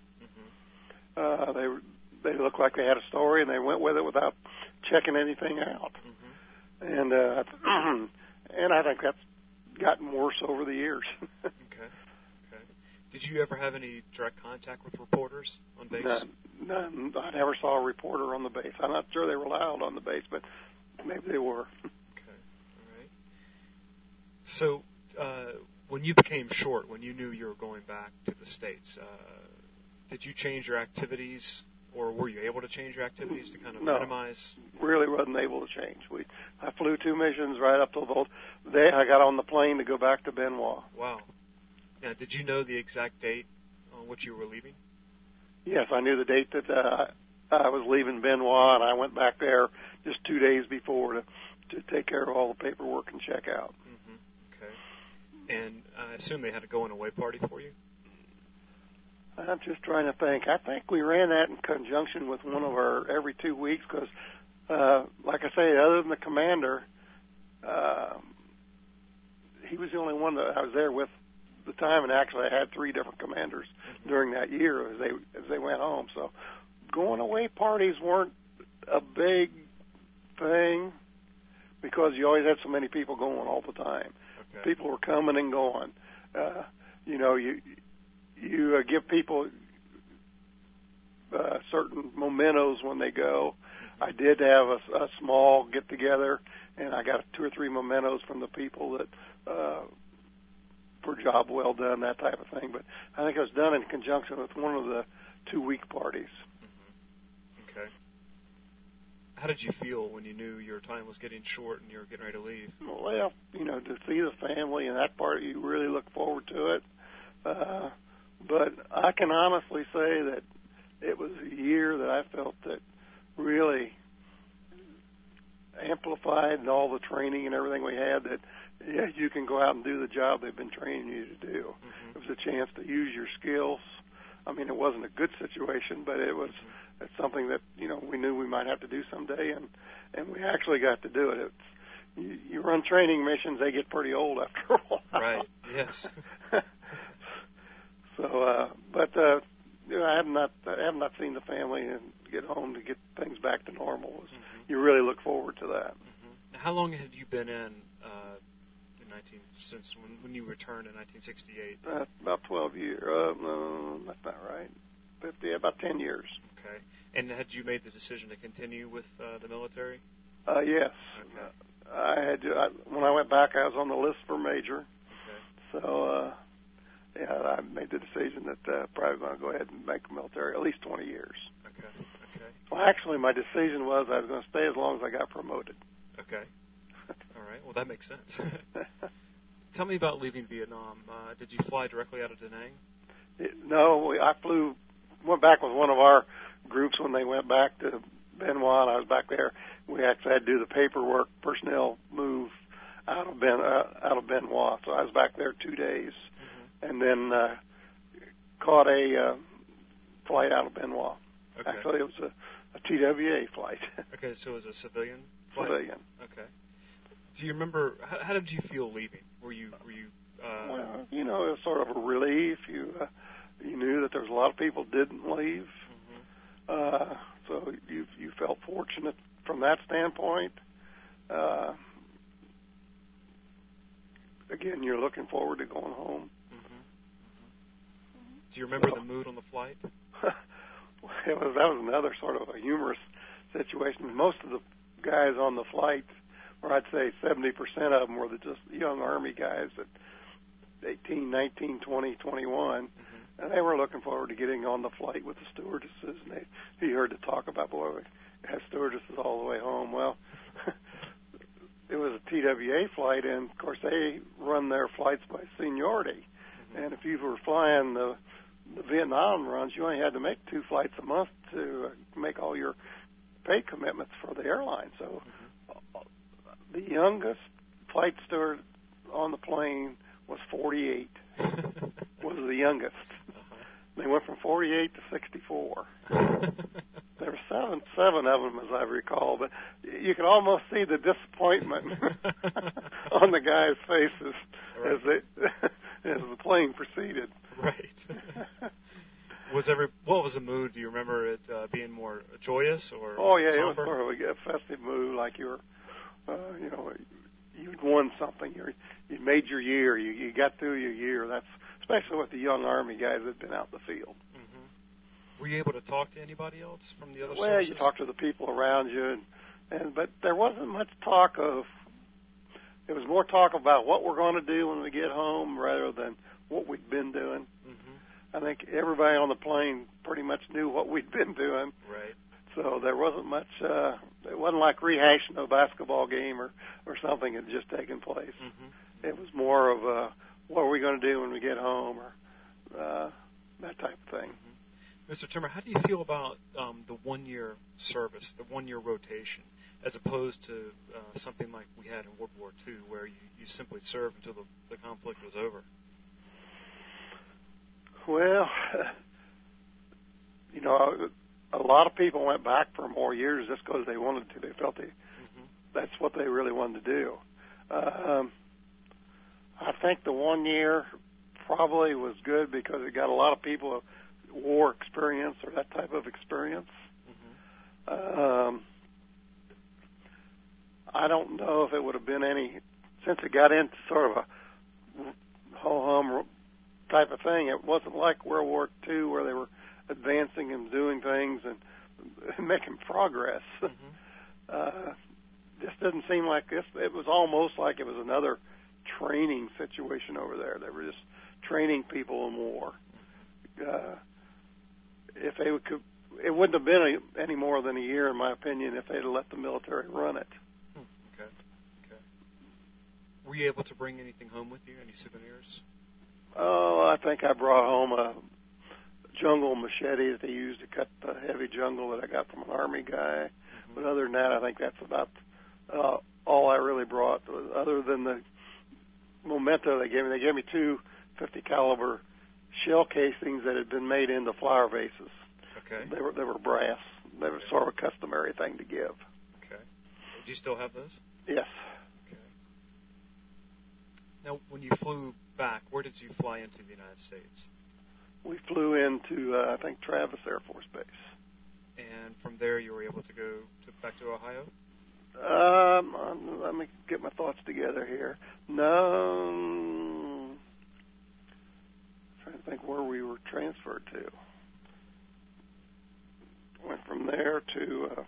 They looked like they had a story, and they went with it without checking anything out. And I think that's gotten worse over the years. Okay. Did you ever have any direct contact with reporters on base? None. I never saw a reporter on the base. I'm not sure they were allowed on the base, but maybe they were. Okay. All right. So when you became short, when you knew you were going back to the States, did you change your activities, or were you able to change your activities to kind of minimize? Really wasn't able to change. I flew 2 missions right up to the day I got on the plane to go back to Bien Hoa. Wow. Now, did you know the exact date on which you were leaving? Yes, I knew the date that I was leaving Bien Hoa, and I went back there just 2 days before to take care of all the paperwork and check out. Okay. And I assume they had a going-away party for you? I'm just trying to think. I think we ran that in conjunction with one of our every 2 weeks because, like I say, other than the commander, he was the only one that I was there with the time, and actually I had 3 different commanders during that year as they went home. So going away parties weren't a big thing because you always had so many people going all the time. Okay. People were coming and going. You give people certain mementos when they go. I did have a small get-together, and I got 2 or 3 mementos from the people that for job well done, that type of thing. But I think it was done in conjunction with one of the 2-week parties. Okay. How did you feel when you knew your time was getting short and you were getting ready to leave? Well, to see the family and that part, you really look forward to it. But I can honestly say that it was a year that I felt that really amplified all the training and everything we had that, you can go out and do the job they've been training you to do. It was a chance to use your skills. I mean, it wasn't a good situation, but it's something that, we knew we might have to do someday, and we actually got to do it. You run training missions, they get pretty old after a while. Right, yes. So, I have not seen the family and get home to get things back to normal. You really look forward to that. Now, how long had you been in since when you returned in 1968? About 12 years. No, that's not right. 50, about 10 years. Okay. Okay. And had you made the decision to continue with the military? Yes. Okay. When I went back, I was on the list for major. Okay. So, I made the decision that probably going to go ahead and make the military at least 20 years. Okay. Okay. Well, actually, my decision was I was going to stay as long as I got promoted. Okay. All right. Well, that makes sense. Tell me about leaving Vietnam. Did you fly directly out of Da Nang? No, I went back with one of our groups when they went back to Bien Hoa, and I was back there. We actually had to do the paperwork, personnel move out of Bien Hoa. So I was back there 2 days, and then caught a flight out of Bien Hoa. Okay. Actually, it was a TWA flight. Okay, so it was a civilian flight? Civilian. Okay. Do you remember, how did you feel leaving? Were you Well, it was sort of a relief. You knew that there was a lot of people didn't leave. So you felt fortunate from that standpoint. Again, you're looking forward to going home. Do you remember the mood on the flight? That was another sort of a humorous situation. Most of the guys on the flight, or I'd say 70% of them, were just young Army guys at 18, 19, 20, 21. And they were looking forward to getting on the flight with the stewardesses. And he heard to talk about, boy, we had stewardesses all the way home. Well, it was a TWA flight, and, of course, they run their flights by seniority. And if you were flying the Vietnam runs, you only had to make 2 flights a month to make all your pay commitments for the airline. So the youngest flight steward on the plane was 48. Was the youngest. They went from 48 to 64. There were seven of them, as I recall, but you could almost see the disappointment on the guys' faces as the plane proceeded. Right. What was the mood? Do you remember it being more joyous or Oh yeah, somber? it was sort of a festive mood, like you were, you'd won something. You made your year. You got through your year. That's especially with the young Army guys that had been out in the field. Were you able to talk to anybody else from the other Well, sources? you talk to the people around you, but there wasn't much talk of. It was more talk about what we're going to do when we get home rather than what we'd been doing. I think everybody on the plane pretty much knew what we'd been doing. Right. So there wasn't much. It wasn't like rehashing a basketball game or something that had just taken place. It was more of what are we going to do when we get home, or that type of thing. Mr. Timmer, how do you feel about the 1-year service, the 1-year rotation, as opposed to something like we had in World War II, where you simply served until the conflict was over? Well, a lot of people went back for more years just because they wanted to. They felt that's what they really wanted to do. I think the 1 year probably was good because it got a lot of people war experience or that type of experience. I don't know if it would have been any, since it got into sort of a ho-hum type of thing. It wasn't like World War II where they were advancing and doing things and making progress. This didn't seem like this. It was almost like it was another training situation over there. They were just training people in war. If they could, it wouldn't have been any more than a year, in my opinion, if they'd have let the military run it. Okay. Were you able to bring anything home with you? Any souvenirs? Oh, I think I brought home a jungle machete that they used to cut the heavy jungle that I got from an Army guy. But other than that, I think that's about all I really brought. Other than the memento they gave me. They gave me 2 .50 caliber shell casings that had been made into flower vases. Okay. They were brass. They were sort of a customary thing to give. Okay. Do you still have those? Yes. Okay. Now, when you flew back, where did you fly into the United States? We flew into, I think, Travis Air Force Base. And from there, you were able to go back to Ohio? Let me get my thoughts together here. No, I'm trying to think where we were transferred to. there to,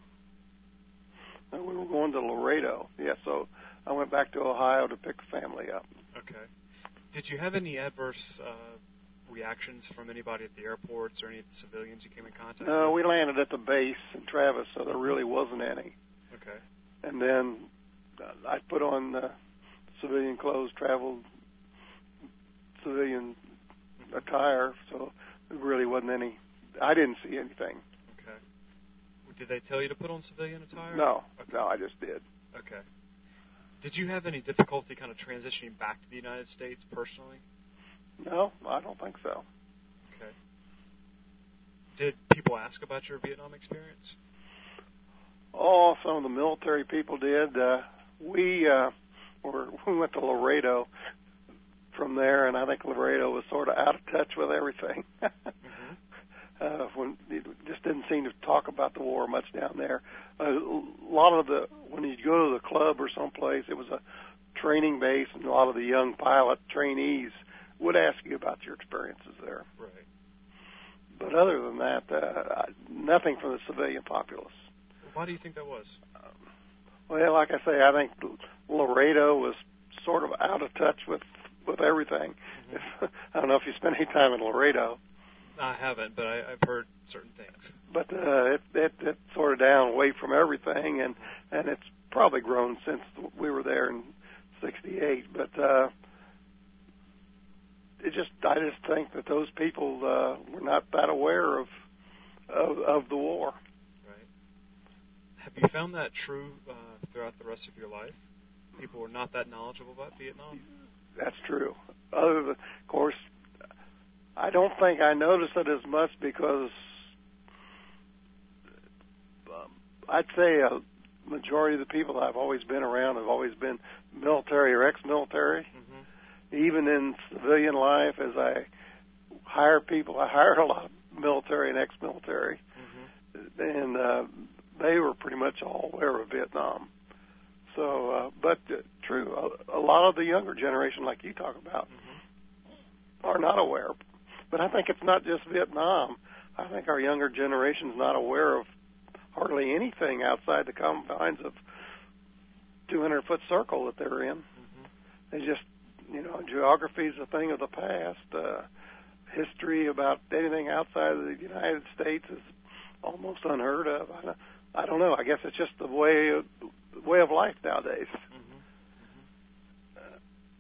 we were going to Laredo. Yeah, so I went back to Ohio to pick the family up. Okay. Did you have any adverse reactions from anybody at the airports or any of the civilians you came in contact with? No, we landed at the base in Travis, so there really wasn't any. Okay. And then I put on civilian clothes, traveled civilian attire, so there really wasn't any. I didn't see anything. Okay. Did they tell you to put on civilian attire? No, okay. No, I just did. Okay. Did you have any difficulty kind of transitioning back to the United States personally? No, I don't think so. Okay. Did people ask about your Vietnam experience? Oh, some of the military people did. We went to Laredo from there, and I think Laredo was sort of out of touch with everything. When it just didn't seem to talk about the war much down there. A lot of when you go to the club or someplace, it was a training base, and a lot of the young pilot trainees would ask you about your experiences there. Right. But other than that, nothing from the civilian populace. Why do you think that was? Well, like I say, I think Laredo was sort of out of touch with everything. Mm-hmm. I don't know if you spent any time in Laredo. I haven't, but I've heard certain things. But it sort of down away from everything, and it's probably grown since we were there in '68. But I just think that those people were not that aware of the war. Right. Have you found that true throughout the rest of your life? People were not that knowledgeable about Vietnam? That's true. Other than, of course, I don't think I noticed it as much because I'd say a majority of the people I've always been around have always been military or ex-military. Mm-hmm. Even in civilian life, as I hire people, I hired a lot of military and ex-military. Mm-hmm. And they were pretty much all aware of Vietnam. So, but true, a lot of the younger generation, like you talk about, mm-hmm. are not aware. But I think it's not just Vietnam. I think our younger generation's not aware of hardly anything outside the confines of 200-foot circle that they're in. Mm-hmm. They just, geography is a thing of the past. History about anything outside of the United States is almost unheard of. I don't know. I guess it's just the way of life nowadays. Mm-hmm. Mm-hmm.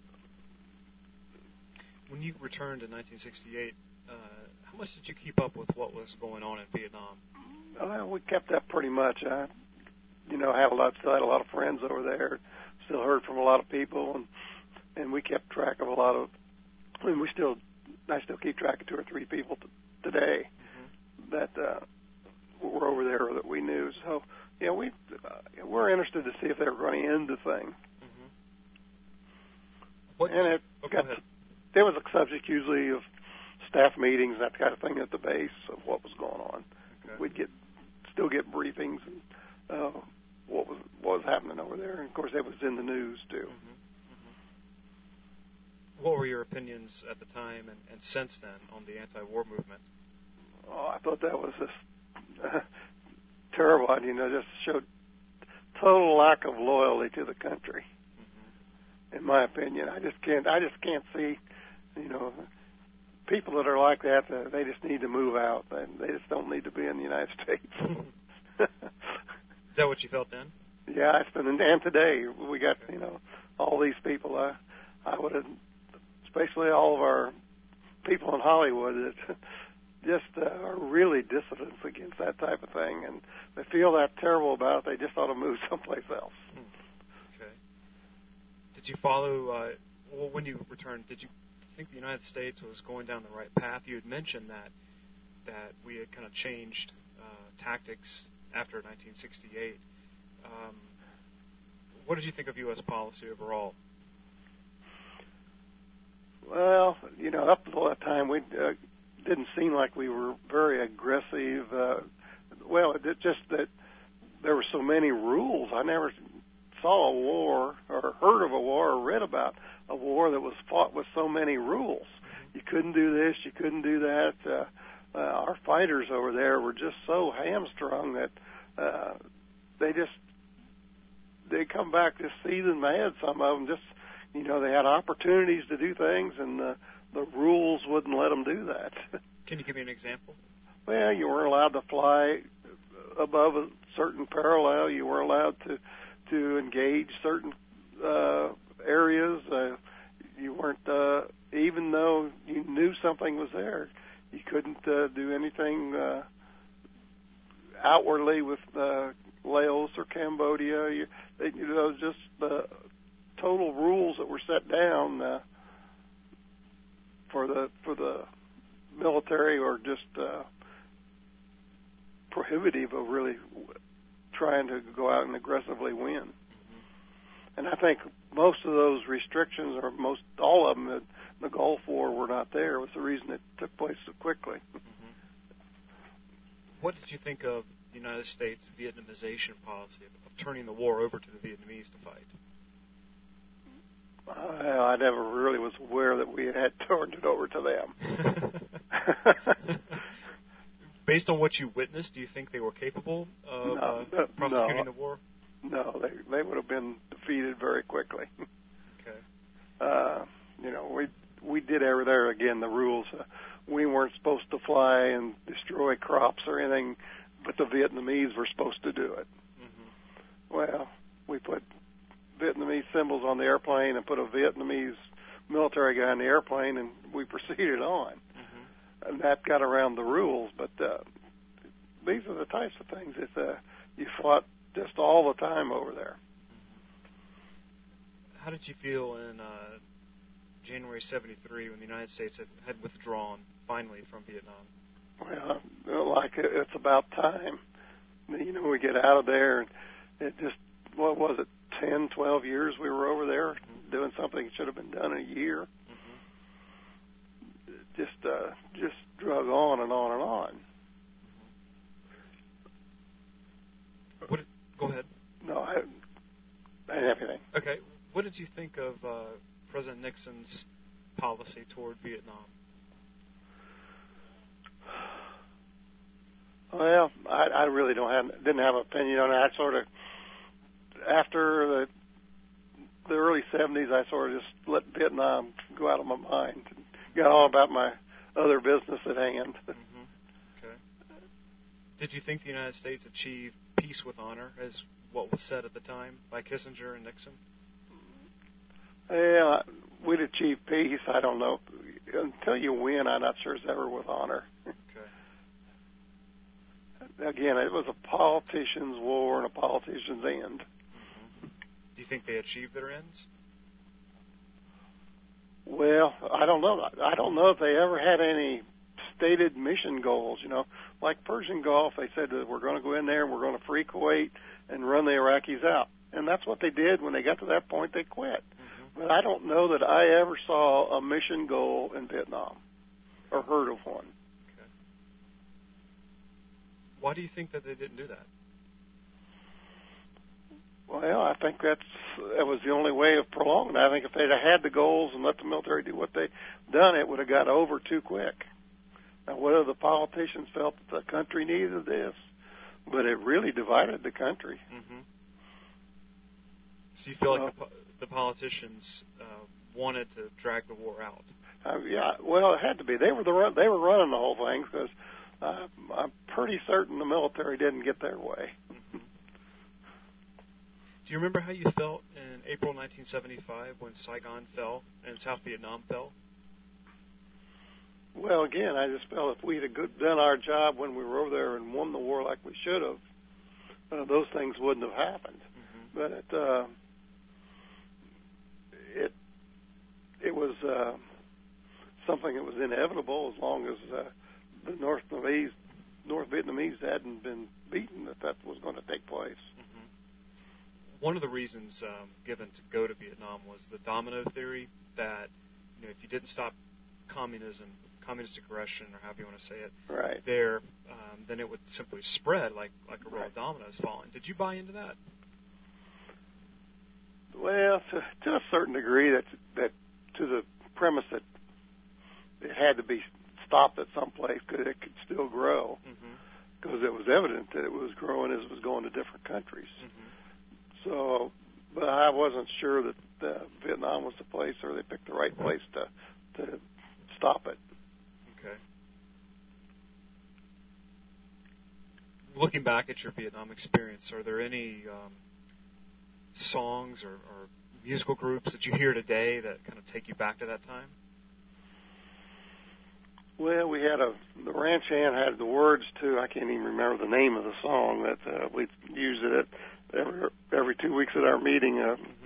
When you returned in 1968, how much did you keep up with what was going on in Vietnam? Well, we kept up pretty much. I, had a lot of friends over there. Still heard from a lot of people, and we kept track of a lot of. I still keep track of 2 or 3 people today mm-hmm. that were over there that we knew. So, we're interested to see if they were going to end the thing. Mm-hmm. There was a subject usually of staff meetings, that kind of thing at the base of what was going on. Okay. We'd still get briefings and what was happening over there. And of course, it was in the news too. Mm-hmm. Mm-hmm. What were your opinions at the time and since then on the anti-war movement? Oh, I thought that was just terrible. Just showed total lack of loyalty to the country. Mm-hmm. In my opinion, I just can't see. People that are like that, they just need to move out. They just don't need to be in the United States. Is that what you felt then? Yeah, and today we got, all these people. I would have, especially all of our people in Hollywood that just are really dissidents against that type of thing, and they feel that terrible about it. They just ought to move someplace else. Okay. Did you follow, when you returned, did you think the United States was going down the right path? You had mentioned that we had kind of changed tactics after 1968. What did you think of U.S. policy overall? Well, up until that time, we didn't seem like we were very aggressive. It's just that there were so many rules. I never saw a war or heard of a war or read about a war that was fought with so many rules. You couldn't do this, you couldn't do that. our fighters over there were just so hamstrung that they come back just seething mad. Some of them just, they had opportunities to do things, and the rules wouldn't let them do that. Can you give me an example? Well, you weren't allowed to fly above a certain parallel. You weren't allowed to engage certain areas. You weren't, even though you knew something was there, you couldn't do anything outwardly with Laos or Cambodia. Just the total rules that were set down for the military, or just prohibitive of really trying to go out and aggressively win. Mm-hmm. And I think most of those restrictions, or most all of them in the Gulf War, were not there. It was the reason it took place so quickly. Mm-hmm. What did you think of the United States' Vietnamization policy of turning the war over to the Vietnamese to fight? I never really was aware that we had turned it over to them. Based on what you witnessed, do you think they were capable of prosecuting the war? No, they would have been defeated very quickly. Okay. We did over there, again, the rules. We weren't supposed to fly and destroy crops or anything, but the Vietnamese were supposed to do it. Mm-hmm. Well, we put Vietnamese symbols on the airplane and put a Vietnamese military guy in the airplane, and we proceeded on. Mm-hmm. And that got around the rules, but these are the types of things that you fought just all the time over there. How did you feel in January 73 when the United States had withdrawn finally from Vietnam? Well, like it's about time. We get out of there, and it just, what was it, 10, 12 years we were over there doing something that should have been done in a year. Mm-hmm. Just drug on and on and on. Go ahead. No, I didn't have anything. Okay. What did you think of President Nixon's policy toward Vietnam? Well, I really didn't have an opinion on it. I sort of, after the early 70s, I sort of just let Vietnam go out of my mind and got all about my other business at hand. Mm-hmm. Okay. Did you think the United States achieved peace with honor, as what was said at the time by Kissinger and Nixon? Yeah, we'd achieve peace. I don't know. Until you win, I'm not sure it's ever with honor. Okay. Again, it was a politician's war and a politician's end. Mm-hmm. Do you think they achieved their ends? Well, I don't know. I don't know if they ever had any stated mission goals. Like Persian Gulf, they said that we're going to go in there and we're going to free Kuwait and run the Iraqis out. And that's what they did. When they got to that point, they quit. Mm-hmm. But I don't know that I ever saw a mission goal in Vietnam or heard of one. Okay. Why do you think that they didn't do that? Well, I think that was the only way of prolonging it. I think if they'd have had the goals and let the military do what they'd done, it would have got over too quick. Now, whether the politicians felt that the country needed this, but it really divided the country. Mm-hmm. So you feel like the politicians wanted to drag the war out? Yeah, well, it had to be. They were running the whole thing, because I'm pretty certain the military didn't get their way. Mm-hmm. Do you remember how you felt in April 1975 when Saigon fell and South Vietnam fell? Well, again, I just felt if we'd have done our job when we were over there and won the war like we should have, those things wouldn't have happened. Mm-hmm. But it was something that was inevitable as long as the North Vietnamese hadn't been beaten, that was going to take place. Mm-hmm. One of the reasons given to go to Vietnam was the domino theory, that if you didn't stop communist aggression, or however you want to say it, right there, then it would simply spread like a row of dominoes falling. Did you buy into that? Well, to a certain degree, that to the premise that it had to be stopped at some place because it could still grow, Mm-hmm. because it was evident that it was growing as it was going to different countries. Mm-hmm. So, but I wasn't sure that Vietnam was the place, or they picked the right place to stop it. Okay. Looking back at your Vietnam experience, are there any songs or musical groups that you hear today that kind of take you back to that time? Well, we had the ranch hand had the words to, I can't even remember the name of the song, that we used it at every 2 weeks at our meeting.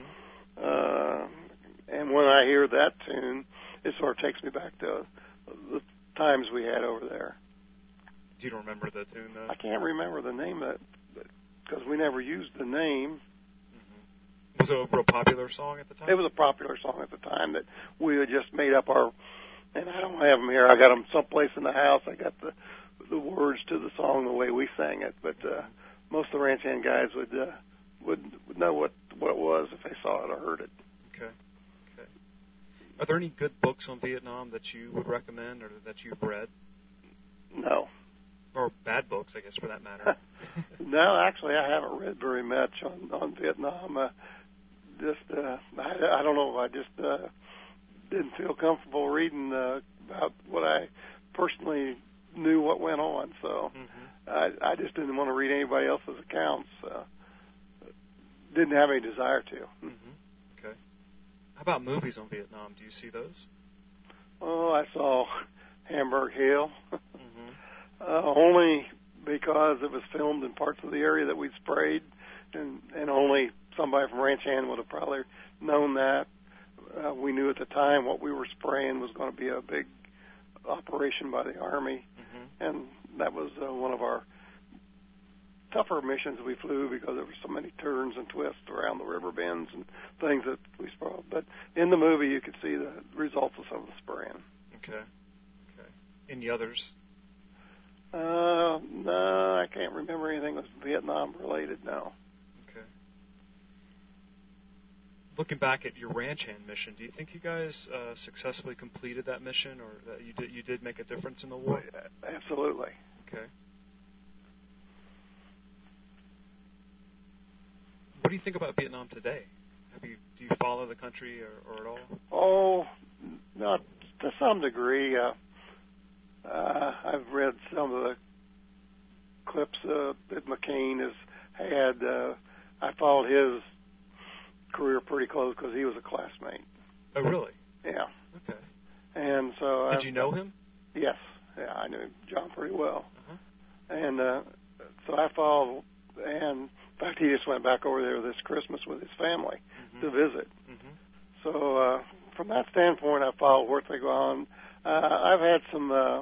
And when I hear that tune, it sort of takes me back to the times we had over there. Do you remember the tune, though? I can't remember the name of it, because we never used the name. Mm-hmm. Was it a real popular song at the time? It was a popular song at the time that we had just made up our, and I don't have them here. I got them someplace in the house. I got the words to the song the way we sang it, but most of the ranch hand guys would know what it was if they saw it or heard it. Okay. Are there any good books on Vietnam that you would recommend or that you've read? No. Or bad books, I guess, for that matter. No, actually, I haven't read very much on Vietnam. I don't know. I just didn't feel comfortable reading about what I personally knew what went on. So I just didn't want to read anybody else's accounts. Didn't have any desire to. Okay. How about movies on Vietnam? Do you see those? Oh, I saw Hamburg Hill. Only because it was filmed in parts of the area that we sprayed, and only somebody from Ranch Hand would have probably known that. We knew at the time what we were spraying was going to be a big operation by the Army, and that was one of our tougher missions we flew because there were so many turns and twists around the river bends and things that we sprayed. But in the movie, you could see the results of some of the spraying. Okay. Any others? No, I can't remember anything that was Vietnam related. No. Okay. Looking back at your ranch hand mission, do you think you guys successfully completed that mission, or that you did make a difference in the war? Absolutely. Okay. What do you think about Vietnam today? Do you follow the country or at all? Oh, not to some degree. I've read some of the clips that McCain has had. I followed his career pretty close because he was a classmate. Oh, really? Yeah. Okay. And so did you know him? Yes. Yeah, I knew John pretty well. And so I followed, and in fact, he just went back over there this Christmas with his family to visit. So from that standpoint, I followed where they go on. I've had some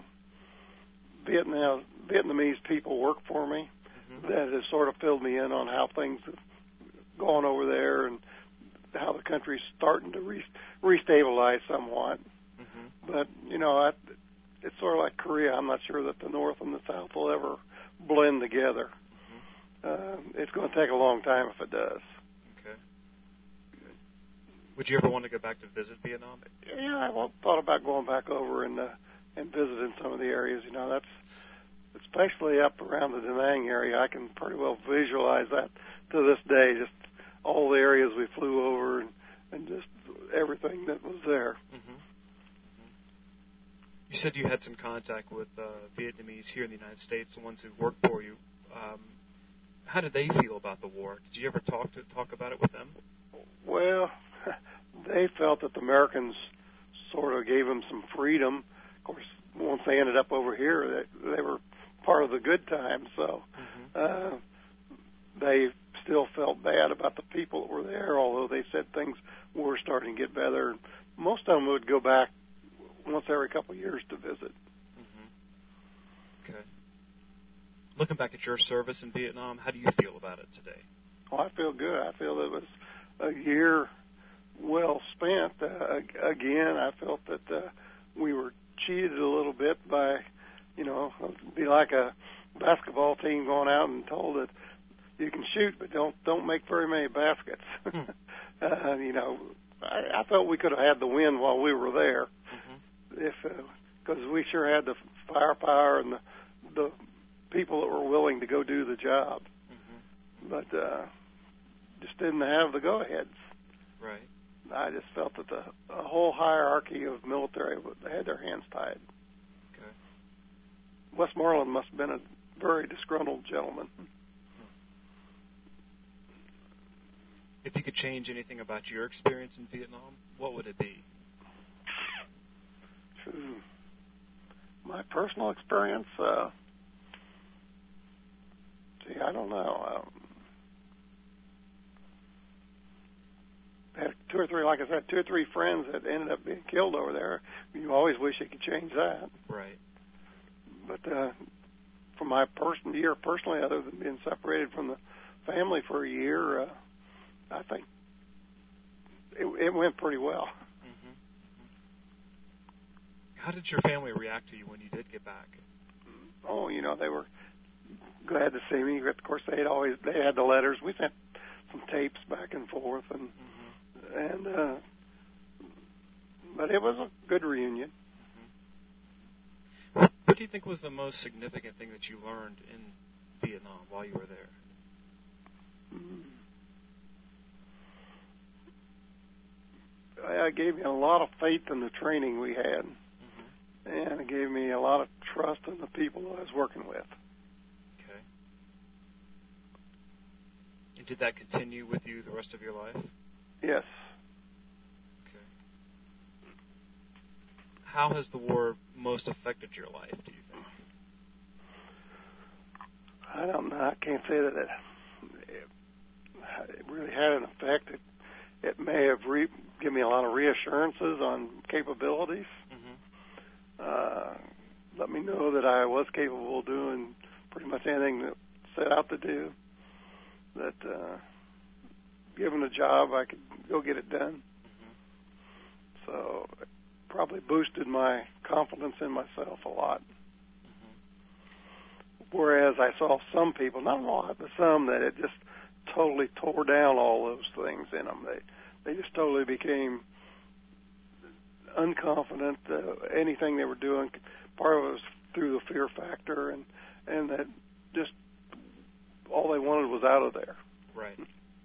Vietnamese people work for me that has sort of filled me in on how things have gone over there and how the country's starting to restabilize somewhat. But, it's sort of like Korea. I'm not sure that the North and the South will ever blend together. It's going to take a long time if it does. Okay. Would you ever want to go back to visit Vietnam? Yeah, I thought about going back over and visiting some of the areas. That's especially up around the Da Nang area. I can pretty well visualize that to this day. Just all the areas we flew over and just everything that was there. Mm-hmm. You said you had some contact with Vietnamese here in the United States, the ones who worked for you. How did they feel about the war? Did you ever talk about it with them? Well, they felt that the Americans sort of gave them some freedom. Of course, once they ended up over here, they were part of the good times. So they still felt bad about the people that were there, although they said things were starting to get better. Most of them would go back once every couple of years to visit. Mm-hmm. Okay. Looking back at your service in Vietnam, how do you feel about it today? Oh, I feel good. I feel it was a year well spent. Again, I felt that we were cheated a little bit by, it'd be like a basketball team going out and told that you can shoot, but don't make very many baskets. I felt we could have had the win while we were there. If because we sure had the firepower and the people that were willing to go do the job, but just didn't have the go-aheads. Right. I just felt that the whole hierarchy of military had their hands tied. Okay. Westmoreland must have been a very disgruntled gentleman. If you could change anything about your experience in Vietnam, what would it be? My personal experience, I don't know. I had two or three friends that ended up being killed over there. You always wish you could change that. Right. But for my year personally, other than being separated from the family for a year, I think it went pretty well. How did your family react to you when you did get back? Oh, they were glad to see me. Of course, they had the letters. We sent some tapes back and forth, and but it was a good reunion. What do you think was the most significant thing that you learned in Vietnam while you were there? It gave me a lot of faith in the training we had, and it gave me a lot of trust in the people I was working with. Okay. And did that continue with you the rest of your life? Yes. Okay. How has the war most affected your life, do you think? I don't know. I can't say that it really had an effect. It may have given me a lot of reassurances on capabilities. Let me know that I was capable of doing pretty much anything that set out to do. That given a job, I could go get it done. So it probably boosted my confidence in myself a lot. Whereas I saw some people, not a lot, but some that it just totally tore down all those things in them. They just totally became unconfident. Anything they were doing, part of it was through the fear factor, and that just all they wanted was out of there. Right.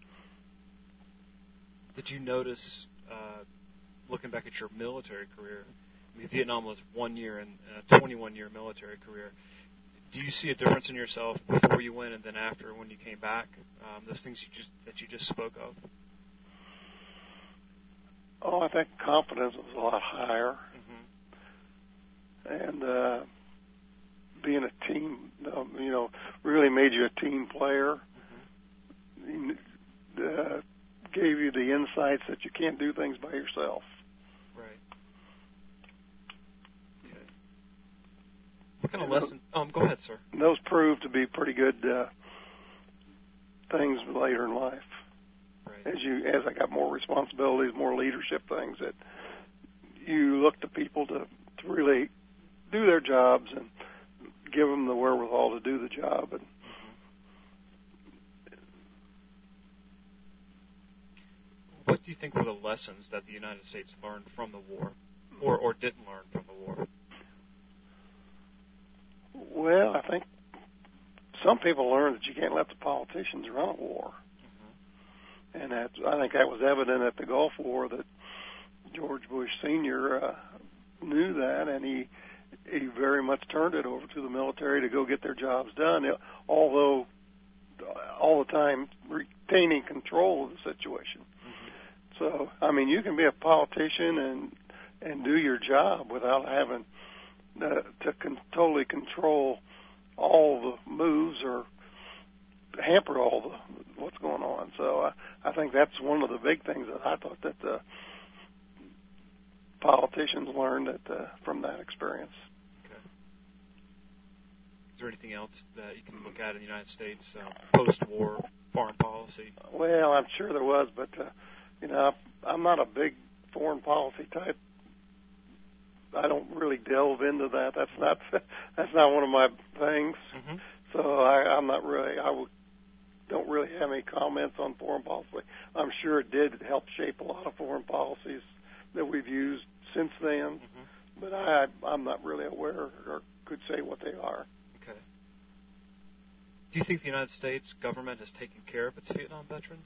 Did you notice, looking back at your military career, I mean, Vietnam was 1 year and a 21-year military career. Do you see a difference in yourself before you went and then after when you came back? Those things that you just spoke of. Oh, I think confidence was a lot higher, and being a team, really made you a team player. Gave you the insights that you can't do things by yourself. Right. Okay. What kind of lesson? Go ahead, sir. Those proved to be pretty good things later in life. Right. As I got more responsibilities, more leadership things, that you look to people to really do their jobs and give them the wherewithal to do the job. And what do you think were the lessons that the United States learned from the war, or didn't learn from the war? Well, I think some people learned that you can't let the politicians run a war. And I think that was evident at the Gulf War, that George Bush Sr. Knew that, and he very much turned it over to the military to go get their jobs done, although all the time retaining control of the situation. So, I mean, you can be a politician and do your job without having to totally control all the moves or hamper all what's going on. So I think that's one of the big things that I thought that the politicians learned from that experience. Okay. Is there anything else that you can look at in the United States post-war foreign policy? Well, I'm sure there was, but I'm not a big foreign policy type. I don't really delve into that. That's not one of my things. So I'm not really. Don't really have any comments on foreign policy. I'm sure it did help shape a lot of foreign policies that we've used since then, but I'm not really aware or could say what they are. Okay. Do you think the United States government has taken care of its Vietnam veterans?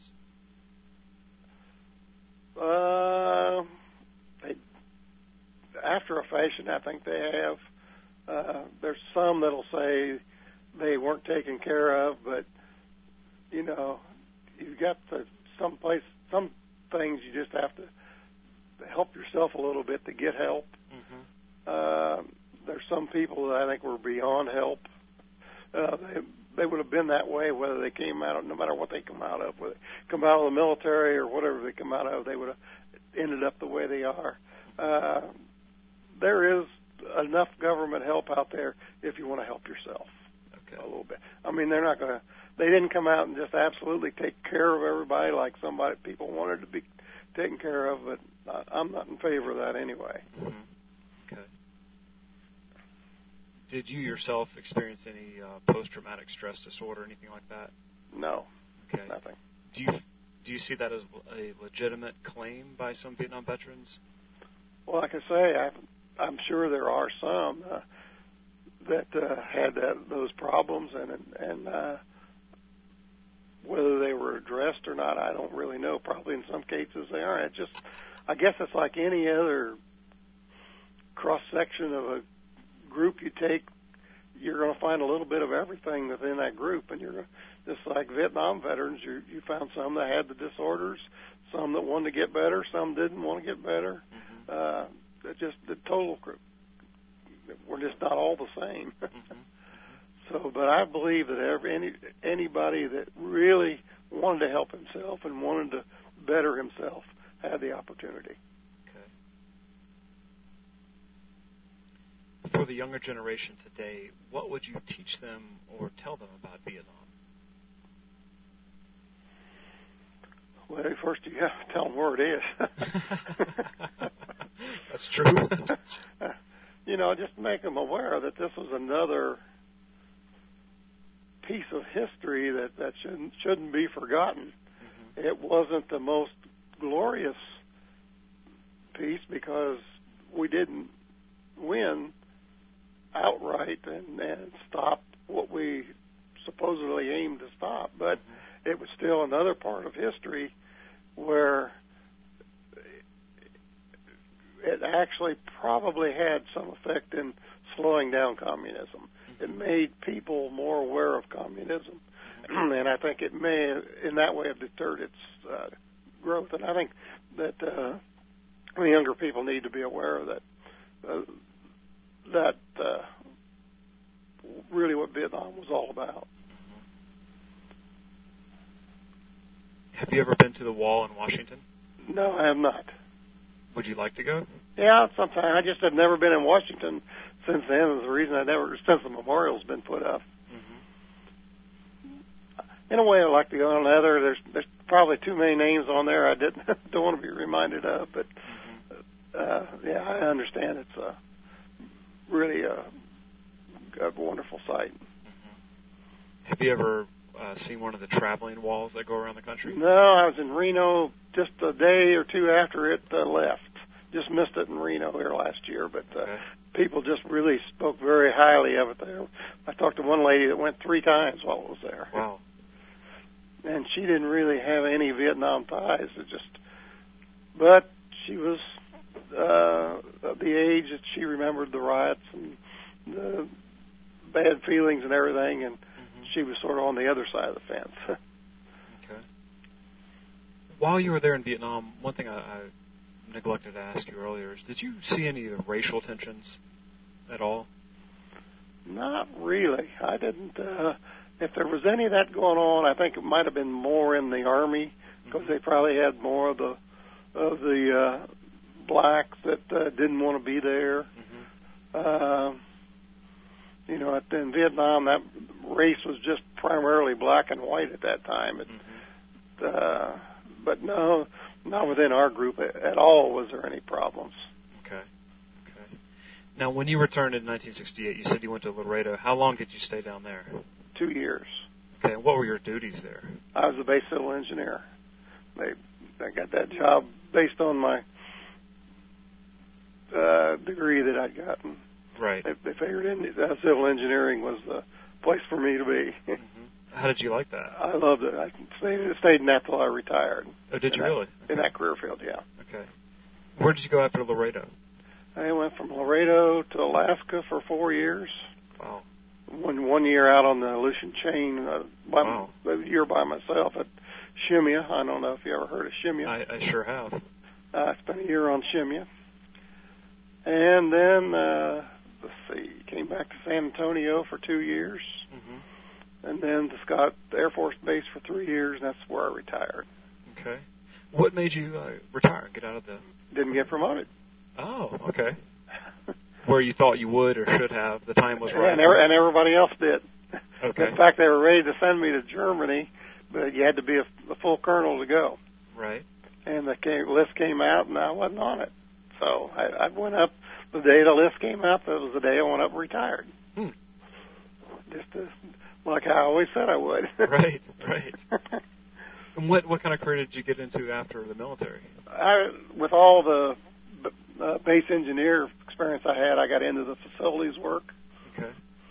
After a fashion, I think they have. There's some that'll say they weren't taken care of, but you've got some things you just have to help yourself a little bit to get help. Mm-hmm. There's some people that I think were beyond help. They would have been that way whether they came out, no matter what they come out of, whether they come out of the military or whatever they come out of, they would have ended up the way they are. There is enough government help out there if you want to help yourself a little bit. I mean, they didn't come out and just absolutely take care of everybody like people wanted to be taken care of, but I'm not in favor of that anyway. Mm-hmm. Okay. Did you yourself experience any post-traumatic stress disorder or anything like that? No. Okay. Nothing. Do you see that as a legitimate claim by some Vietnam veterans? Well, like I say, I'm sure there are some that had those problems, and whether they were addressed or not, I don't really know. Probably in some cases they aren't. I guess it's like any other cross-section of a group you take. You're going to find a little bit of everything within that group, and you're just like Vietnam veterans. You found some that had the disorders, some that wanted to get better, some didn't want to get better. Mm-hmm. Just the total group. We're just not all the same. Mm-hmm. So, but I believe that anybody that really wanted to help himself and wanted to better himself had the opportunity. Okay. For the younger generation today, what would you teach them or tell them about Vietnam? Well, first you have to tell them where it is. That's true. Just make them aware that this was another piece of history that shouldn't be forgotten. Mm-hmm. It wasn't the most glorious piece because we didn't win outright and stop what we supposedly aimed to stop, but mm-hmm. it was still another part of history where it actually probably had some effect in slowing down communism. Mm-hmm. It made people more aware of communism, mm-hmm. and I think it may, in that way, have deterred its growth. And I think that the younger people need to be aware of that really what Vietnam was all about. Have you ever been to the Wall in Washington? No, I have not. Would you like to go? Yeah, sometime. I just have never been in Washington since then. Is the reason since the memorial's been put up. Mm-hmm. In a way, I'd like to go. On the other, there's probably too many names on there I don't want to be reminded of. But mm-hmm. Yeah, I understand it's really a wonderful site. Mm-hmm. Have you ever seen one of the traveling walls that go around the country? No, I was in Reno just a day or two after it left. Just missed it in Reno here last year, but people just really spoke very highly of it there. I talked to one lady that went 3 times while I was there. Wow. And she didn't really have any Vietnam ties. But she was of the age that she remembered the riots and the bad feelings and everything, and mm-hmm. she was sort of on the other side of the fence. Okay. While you were there in Vietnam, one thing I neglected to ask you earlier is, did you see any of the racial tensions at all? Not really. I didn't. If there was any of that going on, I think it might have been more in the Army because mm-hmm. they probably had more of the blacks that didn't want to be there. Mm-hmm. In Vietnam, that race was just primarily black and white at that time. Mm-hmm. But no, not within our group at all was there any problems. Okay. Now, when you returned in 1968, you said you went to Laredo. How long did you stay down there? 2 years. Okay, and what were your duties there? I was a base civil engineer. I got that job based on my degree that I'd gotten. Right. They figured civil engineering was the place for me to be. Mm-hmm. How did you like that? I loved it. I stayed in that till I retired. Oh, did you really? In that career field, yeah. Okay. Where did you go after Laredo? I went from Laredo to Alaska for 4 years. Wow. One year out on the Aleutian chain, wow. A year by myself at Shemya. I don't know if you ever heard of Shemya. I sure have. I spent a year on Shemya. And then, came back to San Antonio for 2 years. Mm-hmm. And then to Scott Air Force Base for 3 years, and that's where I retired. Okay. What made you retire, get out of the... Didn't get promoted. Oh, okay. Where you thought you would or should have, the time was right. And everybody else did. Okay. In fact, they were ready to send me to Germany, but you had to be a full colonel to go. Right. And the list came out, and I wasn't on it. So I went up the day the list came out. That was the day I went up and retired. Just like I always said I would. Right. And what kind of career did you get into after the military? With all the base engineer experience I had, I got into the facilities work. Okay.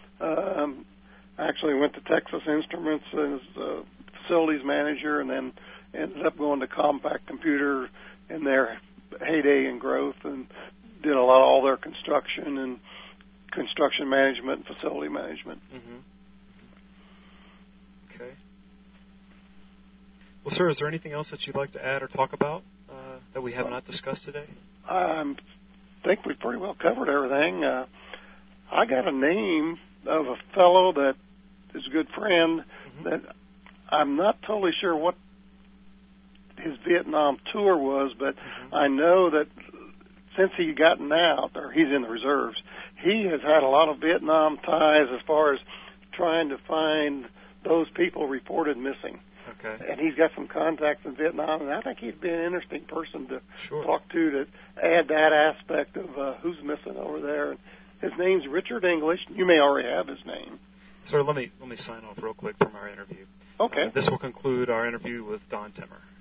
I actually went to Texas Instruments as a facilities manager, and then ended up going to Compaq Computer in their heyday and growth, and did all their construction and construction management and facility management. Mm-hmm. Okay. Well, sir, is there anything else that you'd like to add or talk about that we have not discussed today? I think we pretty well covered everything. I got a name of a fellow that is a good friend that I'm not totally sure what his Vietnam tour was, but I know that since he's gotten out, or he's in the reserves, he has had a lot of Vietnam ties as far as trying to find those people reported missing. Okay. And he's got some contacts in Vietnam, and I think he'd be an interesting person to sure. talk to add that aspect of who's missing over there. And his name's Richard English. You may already have his name. Sir, let me sign off real quick from our interview. Okay. This will conclude our interview with Don Timmer.